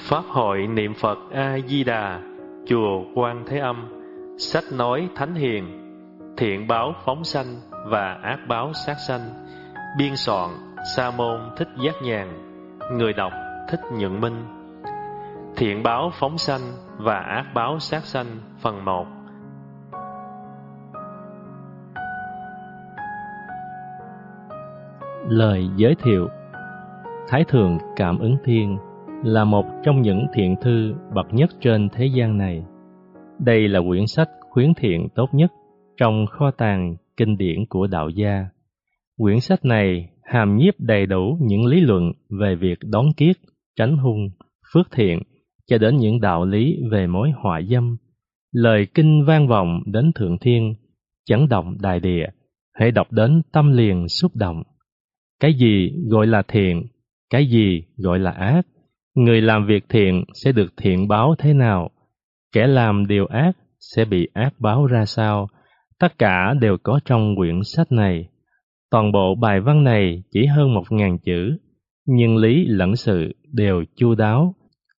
Pháp hội niệm Phật A Di Đà, chùa Quan Thế Âm. Sách nói Thánh Hiền, thiện báo phóng sanh và ác báo sát sanh. Biên soạn Sa Môn Thích Giác Nhàn. Người đọc Thích Nhuận Minh. Thiện báo phóng sanh và ác báo sát sanh. Phần 1. Lời giới thiệu. Thái Thượng Cảm Ứng Thiên là một trong những thiện thư bậc nhất trên thế gian này. Đây là quyển sách khuyến thiện tốt nhất trong kho tàng kinh điển của đạo gia. Quyển sách này hàm nhiếp đầy đủ những lý luận về việc đón kiết, tránh hung, phước thiện, cho đến những đạo lý về mối họa dâm. Lời kinh vang vọng đến thượng thiên, chấn động đại địa, hễ đọc đến tâm liền xúc động. Cái gì gọi là thiện, cái gì gọi là ác? Người làm việc thiện sẽ được thiện báo thế nào? Kẻ làm điều ác sẽ bị ác báo ra sao? Tất cả đều có trong quyển sách này. Toàn bộ bài văn này chỉ hơn 1000 chữ, nhưng lý lẫn sự đều chu đáo.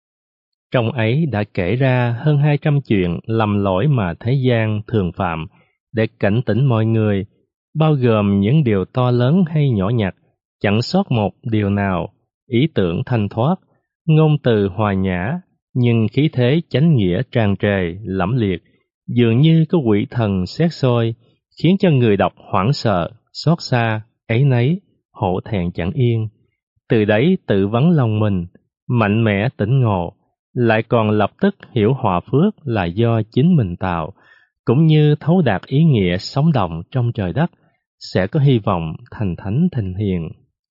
Trong ấy đã kể ra hơn 200 chuyện lầm lỗi mà thế gian thường phạm để cảnh tỉnh mọi người, bao gồm những điều to lớn hay nhỏ nhặt, chẳng sót một điều nào. Ý tưởng thanh thoát, ngôn từ hòa nhã, nhưng khí thế chánh nghĩa tràn trề, lẫm liệt, dường như có quỷ thần xét soi, khiến cho người đọc hoảng sợ, xót xa, áy náy, hổ thẹn chẳng yên. Từ đấy tự vấn lòng mình, mạnh mẽ tỉnh ngộ, lại còn lập tức hiểu họa phước là do chính mình tạo, cũng như thấu đạt ý nghĩa sống động trong trời đất, sẽ có hy vọng thành thánh thành hiền.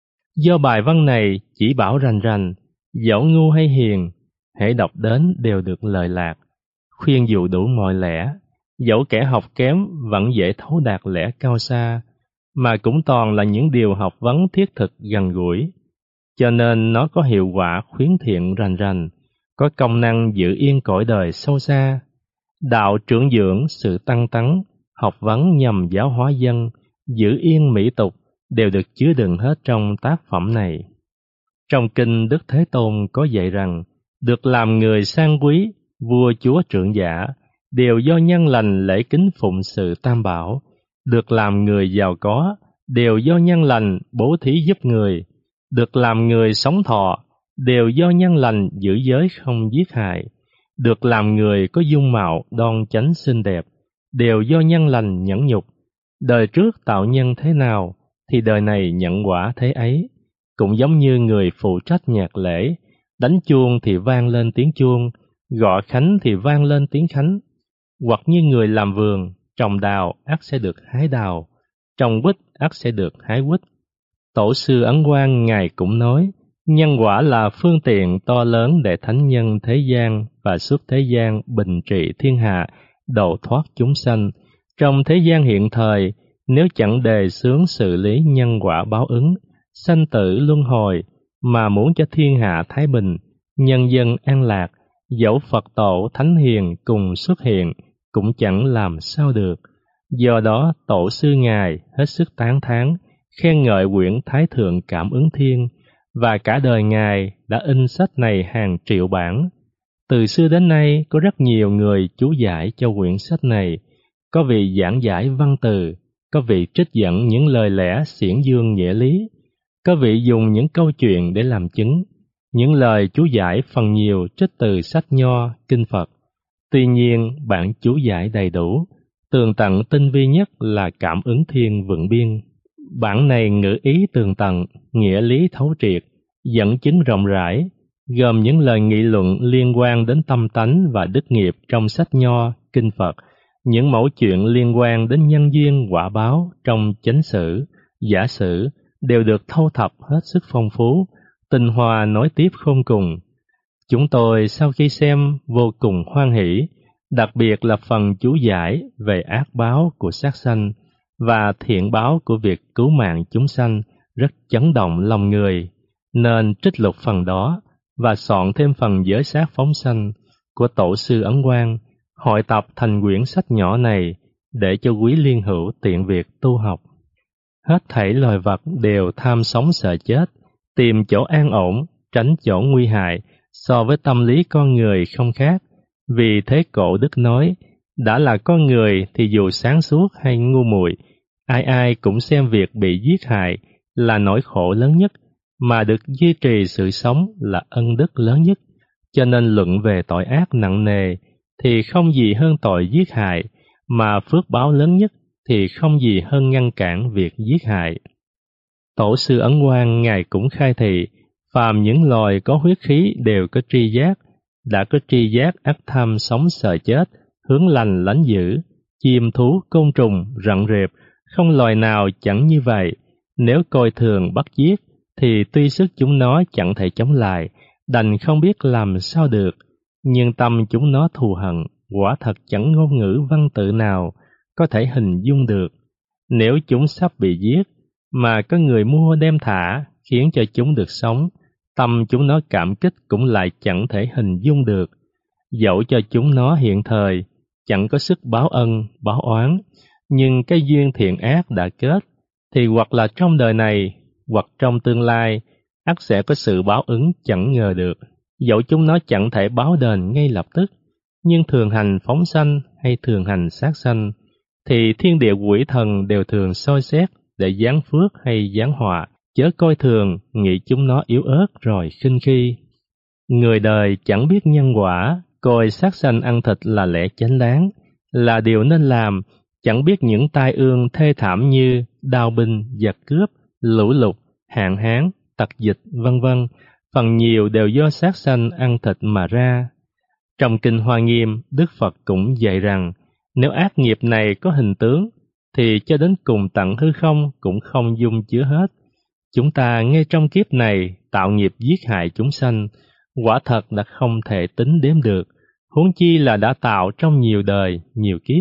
Do bài văn này chỉ bảo rành rành, dẫu ngu hay hiền, hễ đọc đến đều được lợi lạc, khuyên dụ đủ mọi lẽ, dẫu kẻ học kém vẫn dễ thấu đạt lẽ cao xa, mà cũng toàn là những điều học vấn thiết thực gần gũi. Cho nên nó có hiệu quả khuyến thiện rành rành, có công năng giữ yên cõi đời sâu xa. Đạo trưởng dưỡng sự tăng tấn, học vấn nhằm giáo hóa dân, giữ yên mỹ tục, đều được chứa đựng hết trong tác phẩm này. Trong kinh Đức Thế Tôn có dạy rằng, được làm người sang quý, vua chúa trưởng giả, đều do nhân lành lễ kính phụng sự tam bảo. Được làm người giàu có, đều do nhân lành bố thí giúp người. Được làm người sống thọ, đều do nhân lành giữ giới không giết hại. Được làm người có dung mạo đoan chánh xinh đẹp, đều do nhân lành nhẫn nhục. Đời trước tạo nhân thế nào, thì đời này nhận quả thế ấy. Cũng giống như người phụ trách nhạc lễ, đánh chuông thì vang lên tiếng chuông, gõ khánh thì vang lên tiếng khánh. Hoặc như người làm vườn, trồng đào ắt sẽ được hái đào, trồng quýt ắt sẽ được hái quýt. Tổ sư Ấn Quang Ngài cũng nói, nhân quả là phương tiện to lớn để thánh nhân thế gian và suốt thế gian bình trị thiên hạ, độ thoát chúng sanh. Trong thế gian hiện thời, nếu chẳng đề xướng xử lý nhân quả báo ứng, sanh tử luân hồi, mà muốn cho thiên hạ thái bình, nhân dân an lạc, dẫu Phật tổ thánh hiền cùng xuất hiện, cũng chẳng làm sao được. Do đó tổ sư Ngài hết sức tán thán, khen ngợi quyển Thái Thượng Cảm Ứng Thiên, và cả đời Ngài đã in sách này hàng triệu bản. Từ xưa đến nay có rất nhiều người chú giải cho quyển sách này, có vị giảng giải văn từ, có vị trích dẫn những lời lẽ xiển dương nghĩa lý, có vị dùng những câu chuyện để làm chứng. Những lời chú giải phần nhiều trích từ sách Nho, Kinh Phật. Tuy nhiên, bản chú giải đầy đủ, tường tận tinh vi nhất là Cảm Ứng Thiên vựng biên. Bản này ngữ ý tường tận, nghĩa lý thấu triệt, dẫn chứng rộng rãi, gồm những lời nghị luận liên quan đến tâm tánh và đức nghiệp trong sách Nho, Kinh Phật, những mẫu chuyện liên quan đến nhân duyên quả báo trong chánh sử, giả sử, đều được thâu thập hết sức phong phú, tinh hoa nối tiếp khôn cùng. Chúng tôi sau khi xem vô cùng hoan hỷ, đặc biệt là phần chú giải về ác báo của sát sanh và thiện báo của việc cứu mạng chúng sanh rất chấn động lòng người, nên trích lục phần đó và soạn thêm phần giới sát phóng sanh của tổ sư Ấn Quang, hội tập thành quyển sách nhỏ này để cho quý liên hữu tiện việc tu học. Hết thảy loài vật đều tham sống sợ chết, tìm chỗ an ổn, tránh chỗ nguy hại, so với tâm lý con người không khác. Vì thế Cổ Đức nói, đã là con người thì dù sáng suốt hay ngu muội, ai ai cũng xem việc bị giết hại là nỗi khổ lớn nhất, mà được duy trì sự sống là ân đức lớn nhất. Cho nên luận về tội ác nặng nề thì không gì hơn tội giết hại, mà phước báo lớn nhất thì không gì hơn ngăn cản việc giết hại. Tổ sư Ấn Quang Ngài cũng khai thị, phàm những loài có huyết khí đều có tri giác, đã có tri giác ắt tham sống sợ chết, hướng lành lánh dữ, chim thú côn trùng rận rệp, không loài nào chẳng như vậy. Nếu coi thường bắt giết, thì tuy sức chúng nó chẳng thể chống lại, đành không biết làm sao được, nhưng tâm chúng nó thù hận, quả thật chẳng ngôn ngữ văn tự nào có thể hình dung được. Nếu chúng sắp bị giết, mà có người mua đem thả, khiến cho chúng được sống, tâm chúng nó cảm kích cũng lại chẳng thể hình dung được. Dẫu cho chúng nó hiện thời chẳng có sức báo ân, báo oán, nhưng cái duyên thiện ác đã kết, thì hoặc là trong đời này, hoặc trong tương lai, ắt sẽ có sự báo ứng chẳng ngờ được. Dẫu chúng nó chẳng thể báo đền ngay lập tức, nhưng thường hành phóng sanh hay thường hành sát sanh, thì thiên địa quỷ thần đều thường soi xét để giáng phước hay giáng họa, chớ coi thường, nghĩ chúng nó yếu ớt rồi khinh khi. Người đời chẳng biết nhân quả, coi sát sanh ăn thịt là lẽ chánh đáng, là điều nên làm, chẳng biết những tai ương thê thảm như đao binh, giặc cướp, lũ lụt, hạn hán, tặc dịch, vân vân, phần nhiều đều do sát sanh ăn thịt mà ra. Trong Kinh Hoa Nghiêm, Đức Phật cũng dạy rằng, nếu ác nghiệp này có hình tướng, thì cho đến cùng tận hư không cũng không dung chứa hết. Chúng ta ngay trong kiếp này tạo nghiệp giết hại chúng sanh, quả thật đã không thể tính đếm được, huống chi là đã tạo trong nhiều đời, nhiều kiếp.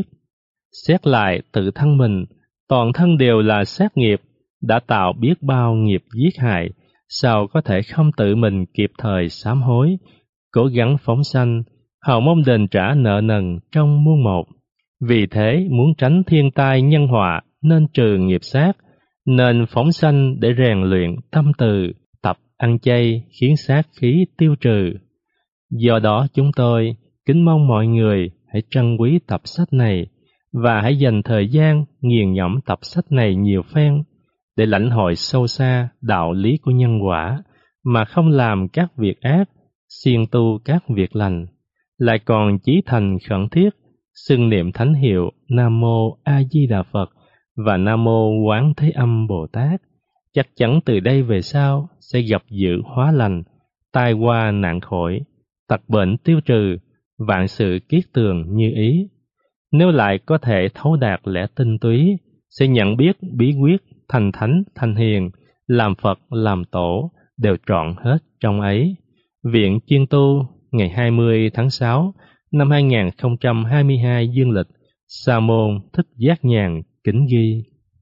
Xét lại tự thân mình, toàn thân đều là sát nghiệp, đã tạo biết bao nghiệp giết hại, sao có thể không tự mình kịp thời sám hối, cố gắng phóng sanh, hầu mong đền trả nợ nần trong muôn một. Vì thế muốn tránh thiên tai nhân họa nên trừ nghiệp sát, nên phóng sanh để rèn luyện tâm từ, tập ăn chay khiến sát khí tiêu trừ. Do đó chúng tôi kính mong mọi người hãy trân quý tập sách này và hãy dành thời gian nghiền ngẫm tập sách này nhiều phen để lãnh hội sâu xa đạo lý của nhân quả, mà không làm các việc ác, siêng tu các việc lành, lại còn chí thành khẩn thiết xưng niệm thánh hiệu Nam Mô A Di Đà Phật và Nam Mô Quán Thế Âm Bồ Tát. Chắc chắn từ đây về sau sẽ gặp dữ hóa lành, tai qua nạn khỏi, tật bệnh tiêu trừ, vạn sự kiết tường như ý. Nếu lại có thể thấu đạt lẽ tinh túy, sẽ nhận biết bí quyết thành thánh thành hiền, làm Phật làm tổ đều trọn hết trong ấy. Viện Chuyên Tu, ngày 20 tháng 6 năm 2022 dương lịch, Sa môn Thích Giác Nhàn kính ghi.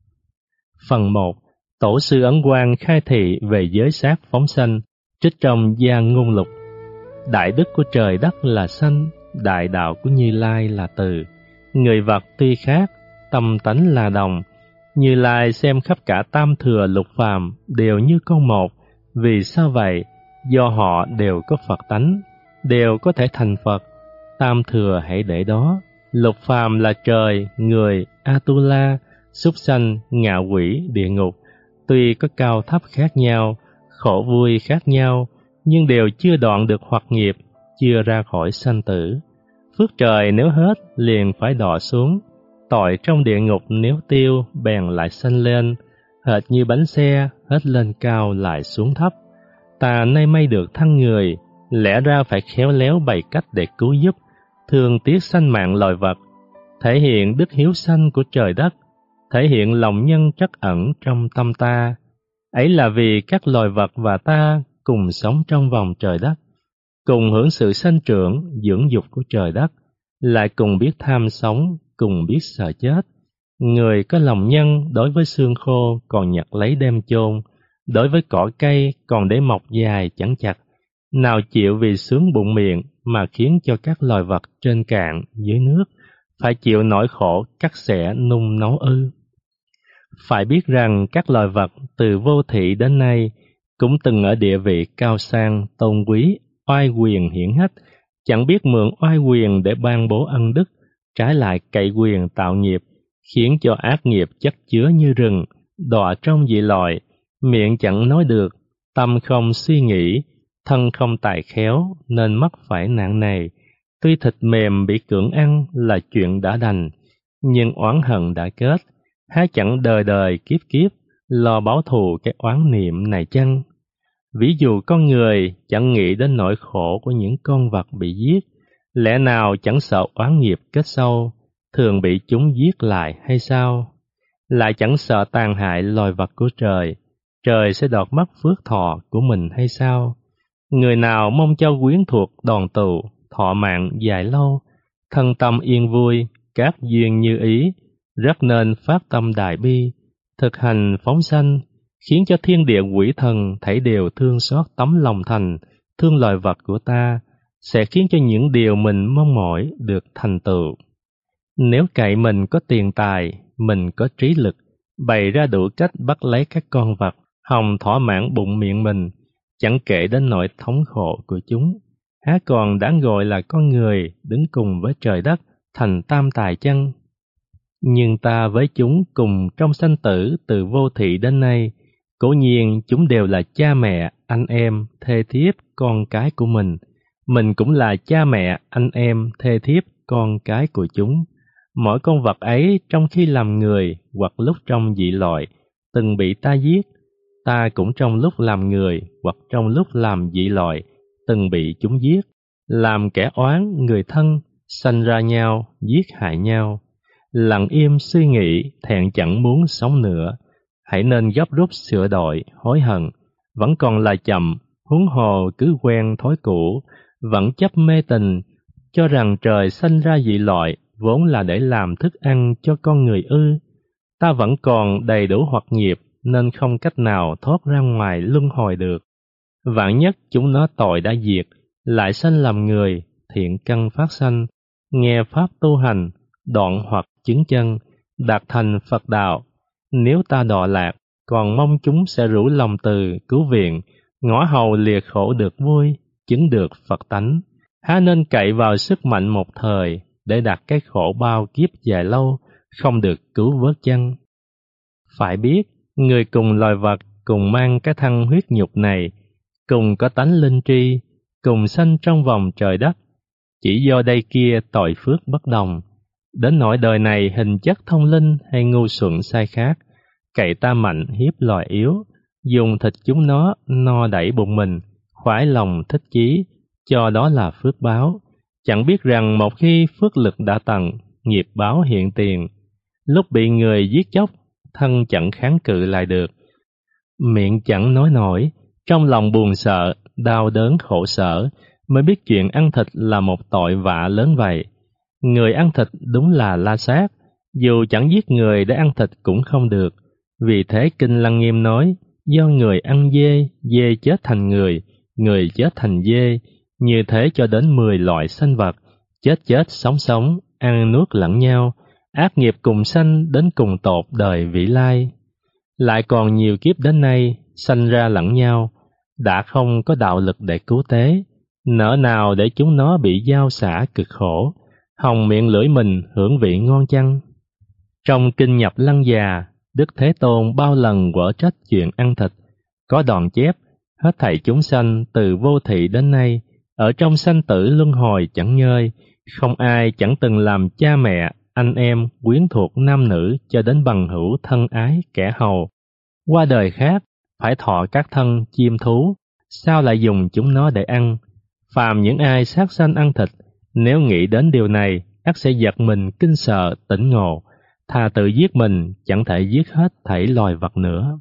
Phần 1. Tổ sư Ấn Quang khai thị về giới sát phóng sanh, trích trong Gia Ngôn Lục. Đại đức của trời đất là sanh, đại đạo của Như Lai là từ. Người vật tuy khác, tâm tánh là đồng. Như Lai xem khắp cả tam thừa lục phàm đều như con một. Vì sao vậy? Do họ đều có Phật tánh, đều có thể thành Phật. Tam thừa hãy để đó, lục phàm là trời, người, Atula, súc sanh, ngạ quỷ, địa ngục. Tuy có cao thấp khác nhau, khổ vui khác nhau, nhưng đều chưa đoạn được hoặc nghiệp, chưa ra khỏi sanh tử. Phước trời nếu hết, liền phải đọa xuống. Tội trong địa ngục nếu tiêu, bèn lại sanh lên. Hệt như bánh xe, hết lên cao lại xuống thấp. Ta nay may được thân người, lẽ ra phải khéo léo bày cách để cứu giúp, thương tiếc sanh mạng loài vật, thể hiện đức hiếu sanh của trời đất, thể hiện lòng nhân trắc ẩn trong tâm ta. Ấy là vì các loài vật và ta cùng sống trong vòng trời đất, cùng hưởng sự sanh trưởng, dưỡng dục của trời đất, lại cùng biết tham sống, cùng biết sợ chết. Người có lòng nhân đối với xương khô còn nhặt lấy đem chôn, đối với cỏ cây còn để mọc dài chẳng chặt, nào chịu vì sướng bụng miệng mà khiến cho các loài vật trên cạn dưới nước phải chịu nỗi khổ cắt xẻ nung nấu ư? Phải biết rằng các loài vật từ vô thị đến nay cũng từng ở địa vị cao sang tôn quý, oai quyền hiển hách, chẳng biết mượn oai quyền để ban bố ân đức, trái lại cậy quyền tạo nghiệp, khiến cho ác nghiệp chất chứa như rừng, đọa trong dị loại, miệng chẳng nói được, tâm không suy nghĩ, thân không tài khéo nên mắc phải nạn này. Tuy thịt mềm bị cưỡng ăn là chuyện đã đành, nhưng oán hận đã kết, há chẳng đời đời kiếp kiếp lo báo thù cái oán niệm này chăng? Ví dụ con người chẳng nghĩ đến nỗi khổ của những con vật bị giết, lẽ nào chẳng sợ oán nghiệp kết sâu, thường bị chúng giết lại hay sao? Lại chẳng sợ tàn hại loài vật của trời, trời sẽ đoạt mất phước thọ của mình hay sao? Người nào mong cho quyến thuộc đoàn tụ, thọ mạng dài lâu, thân tâm yên vui, các duyên như ý, rất nên phát tâm đại bi, thực hành phóng sanh, khiến cho thiên địa quỷ thần thảy đều thương xót tấm lòng thành, thương loài vật của ta, sẽ khiến cho những điều mình mong mỏi được thành tựu. Nếu cậy mình có tiền tài, mình có trí lực, bày ra đủ cách bắt lấy các con vật, hòng thỏa mãn bụng miệng mình, chẳng kể đến nỗi thống khổ của chúng, há còn đáng gọi là con người đứng cùng với trời đất thành tam tài chăng? Nhưng ta với chúng cùng trong sanh tử từ vô thị đến nay, cố nhiên chúng đều là cha mẹ, anh em, thê thiếp, con cái của mình cũng là cha mẹ, anh em, thê thiếp, con cái của chúng. Mỗi con vật ấy trong khi làm người hoặc lúc trong dị loại, từng bị ta giết, ta cũng trong lúc làm người hoặc trong lúc làm dị loại, từng bị chúng giết, làm kẻ oán người thân, sanh ra nhau, giết hại nhau. Lặng im suy nghĩ, thẹn chẳng muốn sống nữa, hãy nên gấp rút sửa đổi, hối hận, vẫn còn là chậm, huống hồ cứ quen thói cũ, vẫn chấp mê tình, cho rằng trời sanh ra dị loại, vốn là để làm thức ăn cho con người ư. Ta vẫn còn đầy đủ hoặc nghiệp, nên không cách nào thoát ra ngoài luân hồi được. Vạn nhất chúng nó tội đã diệt, lại sanh làm người, thiện căn phát sanh, nghe pháp tu hành, đoạn hoặc chứng chân, đạt thành Phật đạo. Nếu ta đọa lạc, còn mong chúng sẽ rủ lòng từ, cứu viện, ngõ hầu lìa khổ được vui, chứng được Phật tánh. Há nên cậy vào sức mạnh một thời, để đạt cái khổ bao kiếp dài lâu, không được cứu vớt chăng? Phải biết, người cùng loài vật, cùng mang cái thân huyết nhục này, cùng có tánh linh tri, cùng sanh trong vòng trời đất. Chỉ do đây kia tội phước bất đồng, đến nỗi đời này hình chất thông linh hay ngu xuẩn sai khác, cậy ta mạnh hiếp loài yếu, dùng thịt chúng nó no đẩy bụng mình, khoái lòng thích chí, cho đó là phước báo. Chẳng biết rằng một khi phước lực đã tận, nghiệp báo hiện tiền, lúc bị người giết chóc, thân chẳng kháng cự lại được, miệng chẳng nói nổi, trong lòng buồn sợ, đau đớn khổ sở, mới biết chuyện ăn thịt là một tội vạ lớn vậy. Người ăn thịt đúng là la sát, dù chẳng giết người để ăn thịt cũng không được. Vì thế Kinh Lăng Nghiêm nói, do người ăn dê, dê chết thành người chết thành dê, như thế cho đến 10 loại sanh vật, chết sống, ăn nuốt lẫn nhau, ác nghiệp cùng sanh đến cùng tột đời vị lai. Lại còn nhiều kiếp đến nay, sanh ra lẫn nhau, đã không có đạo lực để cứu tế, nỡ nào để chúng nó bị giao xả cực khổ, hòng miệng lưỡi mình hưởng vị ngon chăng? Trong Kinh Nhập Lăng Già, Đức Thế Tôn bao lần quở trách chuyện ăn thịt, có đoạn chép, hết thảy chúng sanh từ vô thị đến nay, ở trong sanh tử luân hồi chẳng ngơi, không ai chẳng từng làm cha mẹ, anh em, quyến thuộc nam nữ cho đến bằng hữu thân ái kẻ hầu. Qua đời khác, phải thọ các thân chim thú, sao lại dùng chúng nó để ăn? Phàm những ai sát sanh ăn thịt, nếu nghĩ đến điều này, ắt sẽ giật mình kinh sợ, tỉnh ngộ, thà tự giết mình, chẳng thể giết hết thảy loài vật nữa.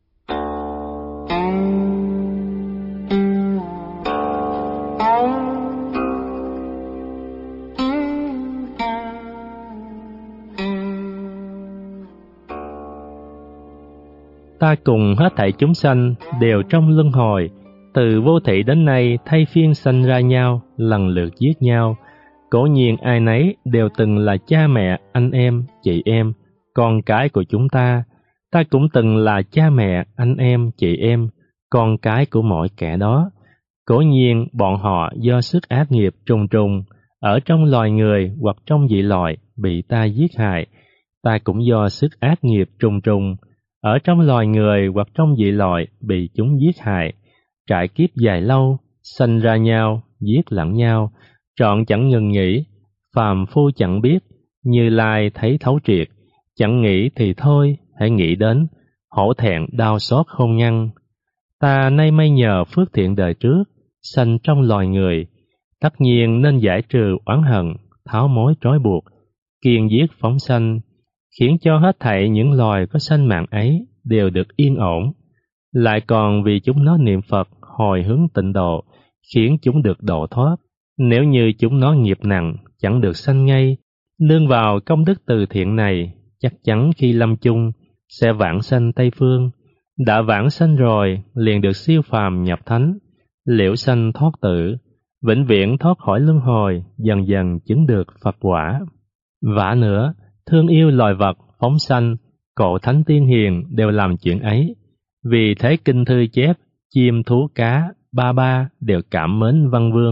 Ta cùng hết thảy chúng sanh đều trong luân hồi, từ vô thị đến nay thay phiên sanh ra nhau, lần lượt giết nhau. Cố nhiên ai nấy đều từng là cha mẹ, anh em, chị em, con cái của chúng ta. Ta cũng từng là cha mẹ, anh em, chị em, con cái của mọi kẻ đó. Cố nhiên bọn họ do sức ác nghiệp trùng trùng ở trong loài người hoặc trong dị loại bị ta giết hại, ta cũng do sức ác nghiệp trùng trùng ở trong loài người hoặc trong dị loại bị chúng giết hại, trải kiếp dài lâu, sanh ra nhau, giết lẫn nhau, trọn chẳng ngừng nghỉ. Phàm phu chẳng biết, Như Lai thấy thấu triệt, chẳng nghĩ thì thôi, hãy nghĩ đến, hổ thẹn đau xót không ngăn. Ta nay may nhờ phước thiện đời trước, sanh trong loài người, tất nhiên nên giải trừ oán hận, tháo mối trói buộc, kiên giết phóng sanh, khiến cho hết thảy những loài có sanh mạng ấy đều được yên ổn. Lại còn vì chúng nó niệm Phật hồi hướng tịnh độ, khiến chúng được độ thoát. Nếu như chúng nó nghiệp nặng, chẳng được sanh ngay, nương vào công đức từ thiện này, chắc chắn khi lâm chung sẽ vãng sanh Tây Phương. Đã vãng sanh rồi, liền được siêu phàm nhập thánh, liễu sanh thoát tử, vĩnh viễn thoát khỏi luân hồi, dần dần chứng được Phật quả. Vả nữa, thương yêu loài vật, phóng sanh, cộ thánh tiên hiền đều làm chuyện ấy. Vì thế kinh thư chép, chim thú cá, ba đều cảm mến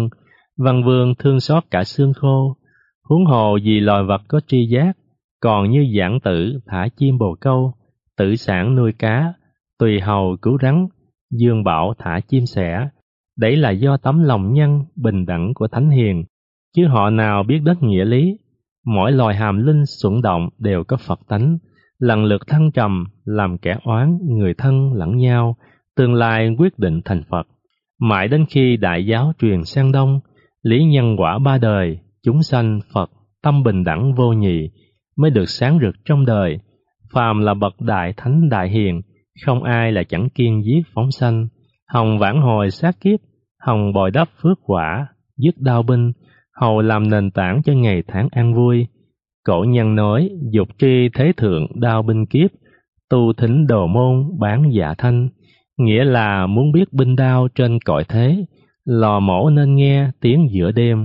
văn vương thương xót cả xương khô. Huống hồ vì loài vật có tri giác, còn như giảng tử thả chim bồ câu, tử sản nuôi cá, tùy hầu cứu rắn, dương bảo thả chim sẻ. Đấy là do tấm lòng nhân bình đẳng của thánh hiền, chứ họ nào biết đến nghĩa lý. Mỗi loài hàm linh xuẩn động đều có Phật tánh, lần lượt thăng trầm, làm kẻ oán người thân lẫn nhau, tương lai quyết định thành Phật. Mãi đến khi đại giáo truyền sang đông, lý nhân quả ba đời, chúng sanh Phật tâm bình đẳng vô nhị mới được sáng rực trong đời. Phàm là bậc đại thánh đại hiền, không ai là chẳng kiên giết phóng sanh, hồng vãn hồi sát kiếp, hồng bồi đắp phước quả, dứt đau binh, hầu làm nền tảng cho ngày tháng an vui. Cổ nhân nói, dục tri thế thượng đao binh kiếp, tu thính đồ môn bán dạ thanh, nghĩa là muốn biết binh đao trên cõi thế, lò mổ nên nghe tiếng giữa đêm.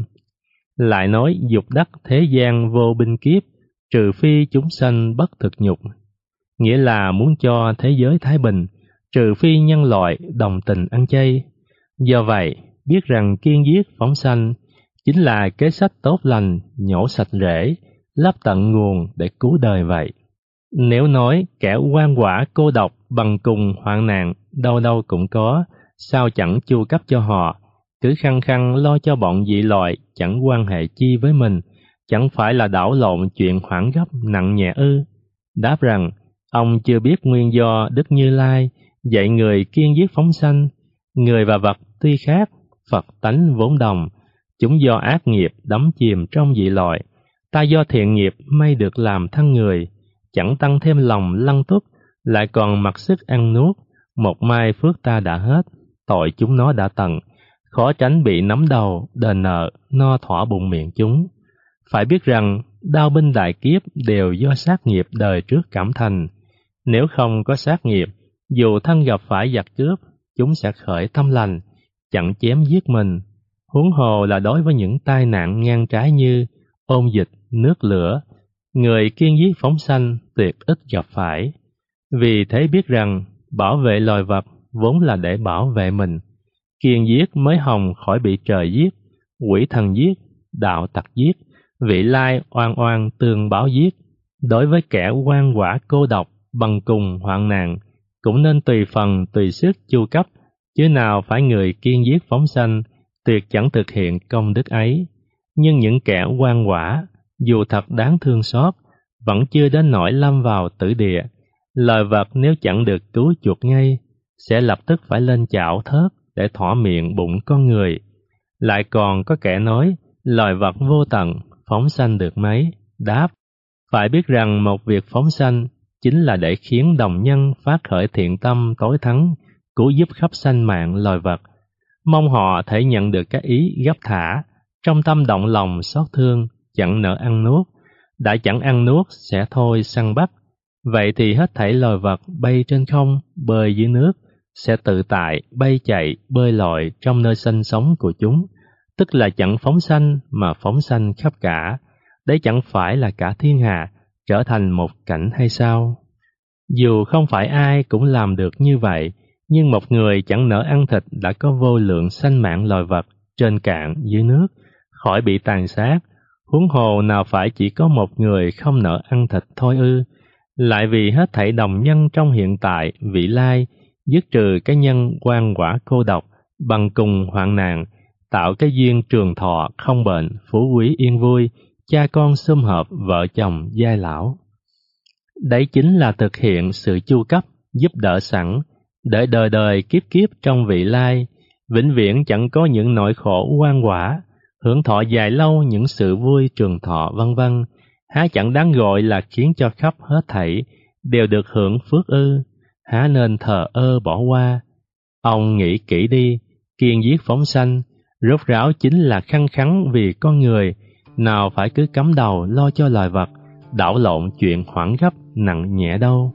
Lại nói dục đắc thế gian vô binh kiếp, trừ phi chúng sanh bất thực nhục, nghĩa là muốn cho thế giới thái bình, trừ phi nhân loại đồng tình ăn chay. Do vậy, biết rằng kiên giết phóng sanh chính là kế sách tốt lành, nhổ sạch rễ, lấp tận nguồn để cứu đời vậy. Nếu nói kẻ oan quả cô độc bằng cùng hoạn nạn đâu đâu cũng có, sao chẳng chu cấp cho họ, cứ khăng khăng lo cho bọn dị loại chẳng quan hệ chi với mình, chẳng phải là đảo lộn chuyện hoãn gấp nặng nhẹ ư? Đáp rằng, ông chưa biết nguyên do Đức Như Lai dạy người kiên giết phóng sanh. Người và vật tuy khác, Phật tánh vốn đồng, chúng do ác nghiệp đắm chìm trong dị loại, ta do thiện nghiệp may được làm thân người, chẳng tăng thêm lòng lăng tuất, lại còn mặc sức ăn nuốt, một mai phước ta đã hết, tội chúng nó đã tận, khó tránh bị nắm đầu, đền nợ, no thỏa bụng miệng chúng. Phải biết rằng, đao binh đại kiếp đều do sát nghiệp đời trước cảm thành. Nếu không có sát nghiệp, dù thân gặp phải giặc cướp, chúng sẽ khởi tâm lành, chẳng chém giết mình. Huống hồ là đối với những tai nạn ngang trái như ôn dịch, nước lửa, người kiên giết phóng sanh tuyệt ít gặp phải. Vì thế biết rằng, bảo vệ loài vật vốn là để bảo vệ mình. Kiên giết mới hòng khỏi bị trời giết, quỷ thần giết, đạo tặc giết, vị lai oan oan tương báo giết. Đối với kẻ oan quả cô độc bằng cùng hoạn nạn, cũng nên tùy phần tùy sức chu cấp, chứ nào phải người kiên giết phóng sanh tuyệt chẳng thực hiện công đức ấy. Nhưng những kẻ oan quả, dù thật đáng thương xót, vẫn chưa đến nỗi lâm vào tử địa. Loài vật nếu chẳng được cứu chuộc ngay, sẽ lập tức phải lên chảo thớt để thỏa miệng bụng con người. Lại còn có kẻ nói, loài vật vô tận, phóng sanh được mấy? Đáp, phải biết rằng một việc phóng sanh chính là để khiến đồng nhân phát khởi thiện tâm tối thắng, cứu giúp khắp sanh mạng loài vật. Mong họ thể nhận được cái ý gấp thả, trong tâm động lòng xót thương, chẳng nỡ ăn nuốt. Đã chẳng ăn nuốt sẽ thôi săn bắt. Vậy thì hết thảy loài vật bay trên không, bơi dưới nước, sẽ tự tại bay chạy, bơi lội trong nơi sinh sống của chúng. Tức là chẳng phóng sanh mà phóng sanh khắp cả. Đấy chẳng phải là cả thiên hạ trở thành một cảnh hay sao? Dù không phải ai cũng làm được như vậy, Nhưng một người chẳng nỡ ăn thịt đã có vô lượng sanh mạng loài vật trên cạn dưới nước, khỏi bị tàn sát, huống hồ nào phải chỉ có một người không nỡ ăn thịt thôi ư? Lại vì hết thảy đồng nhân trong hiện tại, vị lai, dứt trừ cái nhân oan quả cô độc, bằng cùng hoạn nạn, tạo cái duyên trường thọ không bệnh, phú quý yên vui, cha con sum họp, vợ chồng giai lão. Đấy chính là thực hiện sự chu cấp, giúp đỡ sẵn, để đời đời kiếp kiếp trong vị lai, vĩnh viễn chẳng có những nỗi khổ oan quả, hưởng thọ dài lâu những sự vui trường thọ vân vân, há chẳng đáng gọi là khiến cho khắp hết thảy đều được hưởng phước ư? Há nên thờ ơ bỏ qua? Ông nghĩ kỹ đi, kiên giết phóng sanh, rốt ráo chính là khăng khắng vì con người, nào phải cứ cắm đầu lo cho loài vật, đảo lộn chuyện hoảng gấp nặng nhẹ đâu.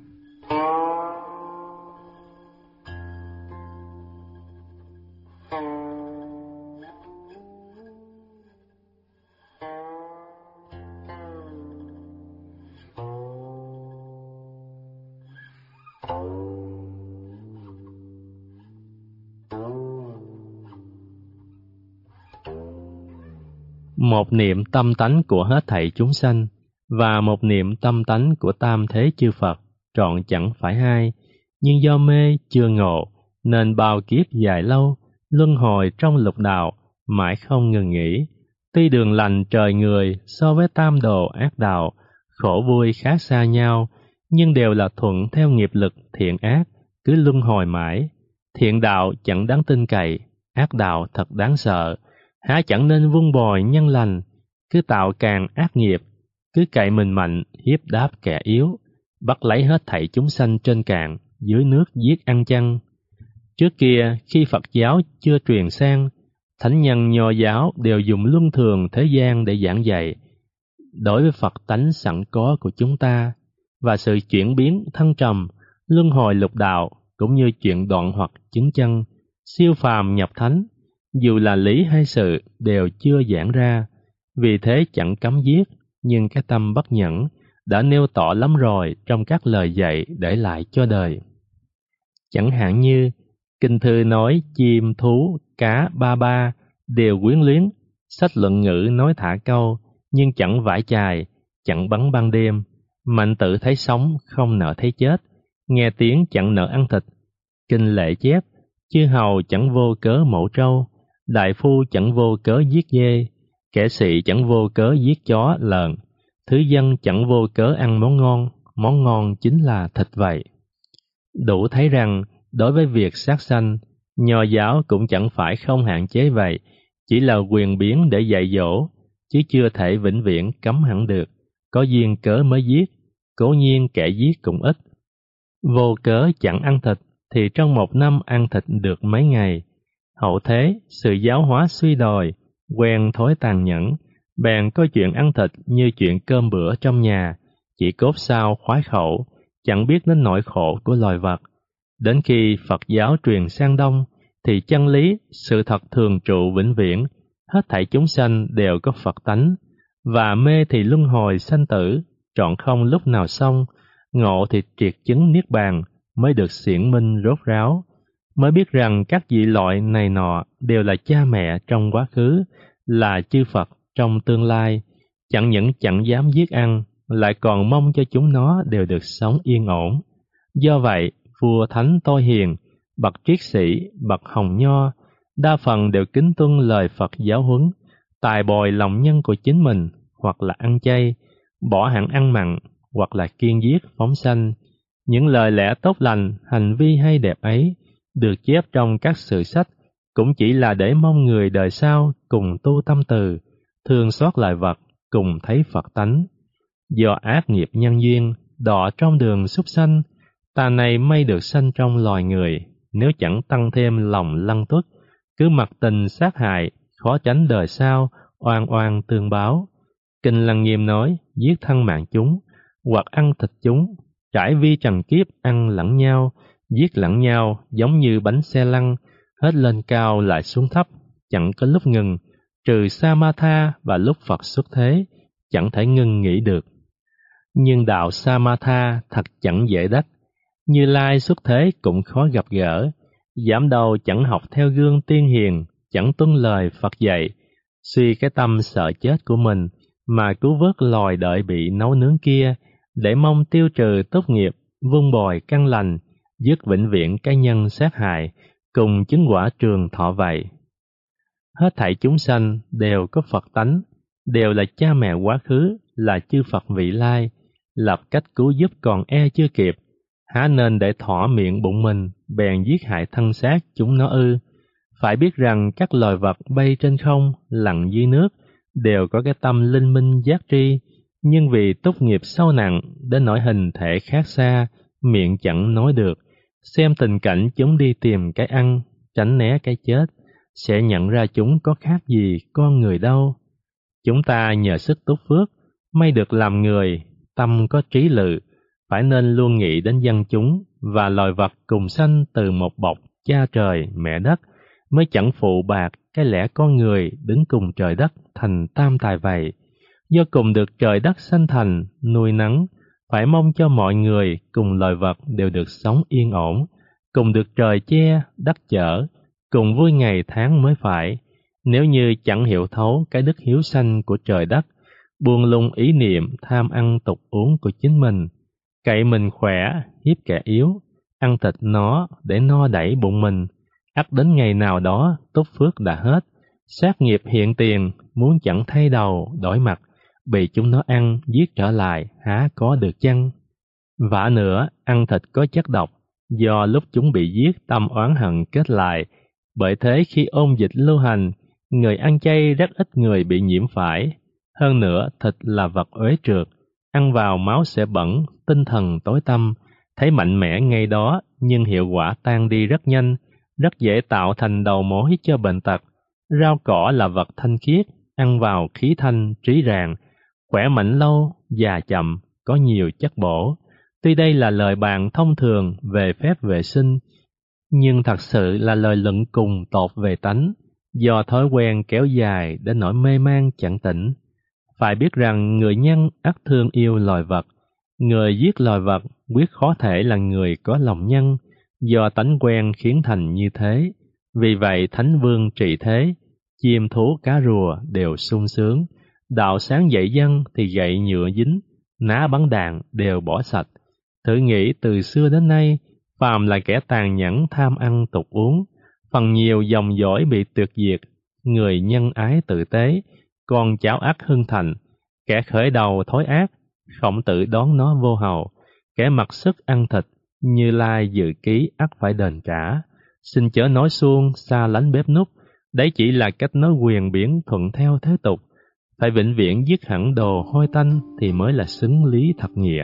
Một niệm tâm tánh của hết thảy chúng sanh và một niệm tâm tánh của tam thế chư Phật trọn chẳng phải hai, nhưng do mê chưa ngộ nên bao kiếp dài lâu luân hồi trong lục đạo mãi không ngừng nghỉ. Tuy đường lành trời người so với tam đồ ác đạo khổ vui khác xa nhau, nhưng đều là thuận theo nghiệp lực thiện ác, cứ luân hồi mãi. Thiện đạo chẳng đáng tin cậy, ác đạo thật đáng sợ. Há chẳng nên vun bồi nhân lành, cứ tạo càng ác nghiệp, cứ cậy mình mạnh hiếp đáp kẻ yếu, bắt lấy hết thảy chúng sanh trên cạn dưới nước giết ăn chăng? Trước kia khi Phật giáo chưa truyền sang, thánh nhân Nho giáo đều dùng luân thường thế gian để giảng dạy. Đối với Phật tánh sẵn có của chúng ta và sự chuyển biến thăng trầm, luân hồi lục đạo cũng như chuyện đoạn hoặc chứng chân, siêu phàm nhập thánh, dù là lý hay sự đều chưa giảng ra, vì thế chẳng cấm giết, nhưng cái tâm bất nhẫn đã nêu tỏ lắm rồi trong các lời dạy để lại cho đời. Chẳng hạn như kinh thư nói chim, thú, cá, ba ba đều quyến luyến, sách luận ngữ nói thả câu, nhưng chẳng vải chài, chẳng bắn ban đêm, mạnh tự thấy sống không nỡ thấy chết, nghe tiếng chẳng nỡ ăn thịt. Kinh lệ chép, chư hầu chẳng vô cớ mổ trâu, đại phu chẳng vô cớ giết dê, kẻ sĩ chẳng vô cớ giết chó, lợn, thứ dân chẳng vô cớ ăn món ngon chính là thịt vậy. Đủ thấy rằng, đối với việc sát sanh, Nho giáo cũng chẳng phải không hạn chế vậy, chỉ là quyền biến để dạy dỗ, chứ chưa thể vĩnh viễn cấm hẳn được, có duyên cớ mới giết, cố nhiên kẻ giết cũng ít. Vô cớ chẳng ăn thịt, thì trong một năm ăn thịt được mấy ngày. Hậu thế, sự giáo hóa suy đồi, quen thói tàn nhẫn, bèn coi chuyện ăn thịt như chuyện cơm bữa trong nhà, chỉ cốt sao khoái khẩu, chẳng biết đến nỗi khổ của loài vật. Đến khi Phật giáo truyền sang Đông, thì chân lý, sự thật thường trụ vĩnh viễn, hết thảy chúng sanh đều có Phật tánh, và mê thì luân hồi sanh tử, trọn không lúc nào xong, ngộ thì triệt chứng niết bàn, mới được xiển minh rốt ráo, mới biết rằng các vị loại này nọ đều là cha mẹ trong quá khứ, là chư Phật trong tương lai, chẳng những chẳng dám giết ăn, lại còn mong cho chúng nó đều được sống yên ổn. Do vậy, vua thánh tôi hiền, bậc triết sĩ, bậc hồng nho, đa phần đều kính tuân lời Phật giáo huấn, tài bồi lòng nhân của chính mình, hoặc là ăn chay, bỏ hẳn ăn mặn, hoặc là kiêng giết phóng sanh. Những lời lẽ tốt lành, hành vi hay đẹp ấy, được chép trong các sử sách, cũng chỉ là để mong người đời sau cùng tu tâm từ, thương xót loài vật, cùng thấy Phật tánh. Do ác nghiệp nhân duyên, đọa trong đường súc sanh, ta này may được sanh trong loài người, nếu chẳng tăng thêm lòng lăng tuất, cứ mặc tình sát hại, khó tránh đời sau, oan oan tương báo. Kinh Lăng Nghiêm nói, giết thân mạng chúng, hoặc ăn thịt chúng, trải vi trần kiếp ăn lẫn nhau, giết lẫn nhau giống như bánh xe lăn, hết lên cao lại xuống thấp, chẳng có lúc ngừng, trừ Samatha và lúc Phật xuất thế, chẳng thể ngừng nghỉ được. Nhưng đạo Samatha thật chẳng dễ đắc, Như Lai xuất thế cũng khó gặp gỡ, Dám đâu chẳng học theo gương tiên hiền, chẳng tuân lời Phật dạy, suy cái tâm sợ chết của mình mà cứu vớt loài đợi bị nấu nướng kia, để mong tiêu trừ tốt nghiệp, vun bồi căn lành, dứt vĩnh viễn cái nhân sát hại, cùng chứng quả trường thọ vậy. Hết thảy chúng sanh đều có Phật tánh, đều là cha mẹ quá khứ, là chư Phật vị lai, lập cách cứu giúp còn chưa kịp, há nên để thỏa miệng bụng mình, bèn giết hại thân xác chúng nó ư? Phải biết rằng các loài vật bay trên không, lặn dưới nước, đều có cái tâm linh minh giác tri, nhưng vì túc nghiệp sâu nặng, đến nỗi hình thể khác xa, miệng chẳng nói được, xem tình cảnh chúng đi tìm cái ăn, tránh né cái chết, sẽ nhận ra chúng có khác gì con người đâu. Chúng ta nhờ sức túc phước, may được làm người, tâm có trí lự, phải nên luôn nghĩ đến dân chúng và loài vật cùng sanh từ một bọc cha trời mẹ đất, mới chẳng phụ bạc cái lẽ con người đứng cùng trời đất thành tam tài vậy. Do cùng được trời đất sanh thành, nuôi nắng, phải mong cho mọi người cùng loài vật đều được sống yên ổn, cùng được trời che, đất chở, cùng vui ngày tháng mới phải. Nếu như chẳng hiểu thấu cái đức hiếu sanh của trời đất, buông lung ý niệm tham ăn tục uống của chính mình, cậy mình khỏe, hiếp kẻ yếu, ăn thịt nó để no đẩy bụng mình, ắt đến ngày nào đó tốt phước đã hết, sát nghiệp hiện tiền, muốn chẳng thay đầu đổi mặt, bị chúng nó ăn giết trở lại, há có được chăng? Vả nữa, ăn thịt có chất độc, do lúc chúng bị giết tâm oán hận kết lại, bởi thế khi ôn dịch lưu hành, người ăn chay rất ít người bị nhiễm phải. Hơn nữa, thịt là vật uế trượt, ăn vào máu sẽ bẩn, tinh thần tối tăm, thấy mạnh mẽ ngay đó, nhưng hiệu quả tan đi rất nhanh, rất dễ tạo thành đầu mối cho bệnh tật. Rau cỏ là vật thanh khiết, ăn vào khí thanh, trí ràng, khỏe mạnh lâu, già chậm, có nhiều chất bổ. Tuy đây là lời bàn thông thường về phép vệ sinh, nhưng thật sự là lời luận cùng tột về tánh, do thói quen kéo dài đến nỗi mê man chẳng tỉnh. Phải biết rằng người nhân ắt thương yêu loài vật, người giết loài vật quyết khó thể là người có lòng nhân, do tánh quen khiến thành như thế. Vì vậy Thánh Vương trị thế, chim thú cá rùa đều sung sướng, đạo sáng dạy dân thì gậy nhựa dính, ná bắn đạn đều bỏ sạch. Thử nghĩ từ xưa đến nay, phàm là kẻ tàn nhẫn tham ăn tục uống, phần nhiều dòng dõi bị tuyệt diệt, người nhân ái tử tế, con cháu ắt hưng thành, kẻ khởi đầu thối ác, Khổng Tử đón nó vô hầu, kẻ mặc sức ăn thịt, Như Lai dự ký ắt phải đền trả. Xin chớ nói suông, xa lánh bếp núc, đấy chỉ là cách nói quyền biển thuận theo thế tục, phải vĩnh viễn dứt hẳn đồ hôi tanh thì mới là xứng lý thật nghĩa.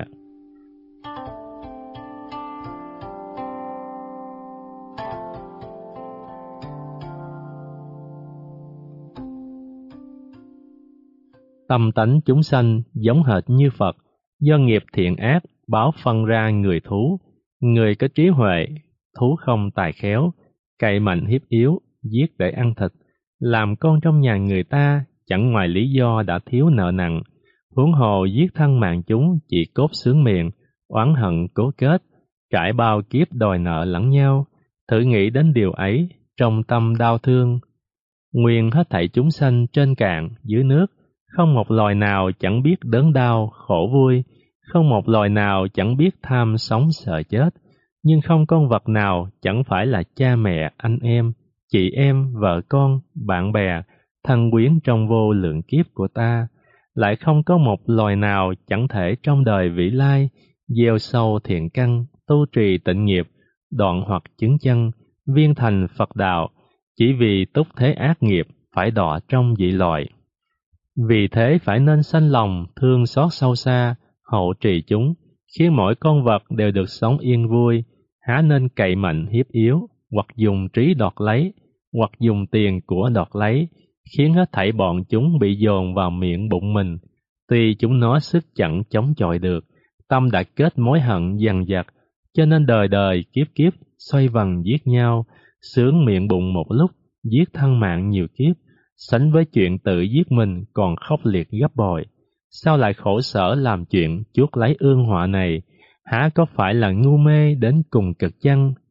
Tâm tánh chúng sanh giống hệt như Phật, do nghiệp thiện ác báo phân ra người thú, người có trí huệ, thú không tài khéo, cậy mạnh hiếp yếu, giết để ăn thịt, làm con trong nhà người ta chẳng ngoài lý do đã thiếu nợ nặng, huống hồ giết thân mạng chúng chỉ cốt xướng miệng, oán hận cố kết, trải bao kiếp đòi nợ lẫn nhau. Thử nghĩ đến điều ấy, trong tâm đau thương. Nguyên hết thảy chúng sanh trên cạn dưới nước, không một loài nào chẳng biết đớn đau, khổ vui, không một loài nào chẳng biết tham sống sợ chết, nhưng không con vật nào chẳng phải là cha mẹ, anh em, chị em, vợ con, bạn bè, thân quyến trong vô lượng kiếp của ta. Lại không có một loài nào chẳng thể trong đời vĩ lai, gieo sâu thiện căn, tu trì tịnh nghiệp, đoạn hoặc chứng chân, viên thành Phật đạo, chỉ vì túc thế ác nghiệp phải đọa trong dị loại. Vì thế phải nên sanh lòng thương xót sâu xa, hậu trì chúng, khiến mỗi con vật đều được sống yên vui, há nên cậy mạnh hiếp yếu, hoặc dùng trí đoạt lấy, hoặc dùng tiền của đoạt lấy, khiến hết thảy bọn chúng bị dồn vào miệng bụng mình. Tuy chúng nó sức chẳng chống chọi được, tâm đã kết mối hận dằn vặt, cho nên đời đời kiếp kiếp xoay vần giết nhau, sướng miệng bụng một lúc, giết thân mạng nhiều kiếp, sánh với chuyện tự giết mình còn khốc liệt gấp bội. Sao lại khổ sở làm chuyện chuốc lấy ương họa này, há có phải là ngu mê đến cùng cực chăng?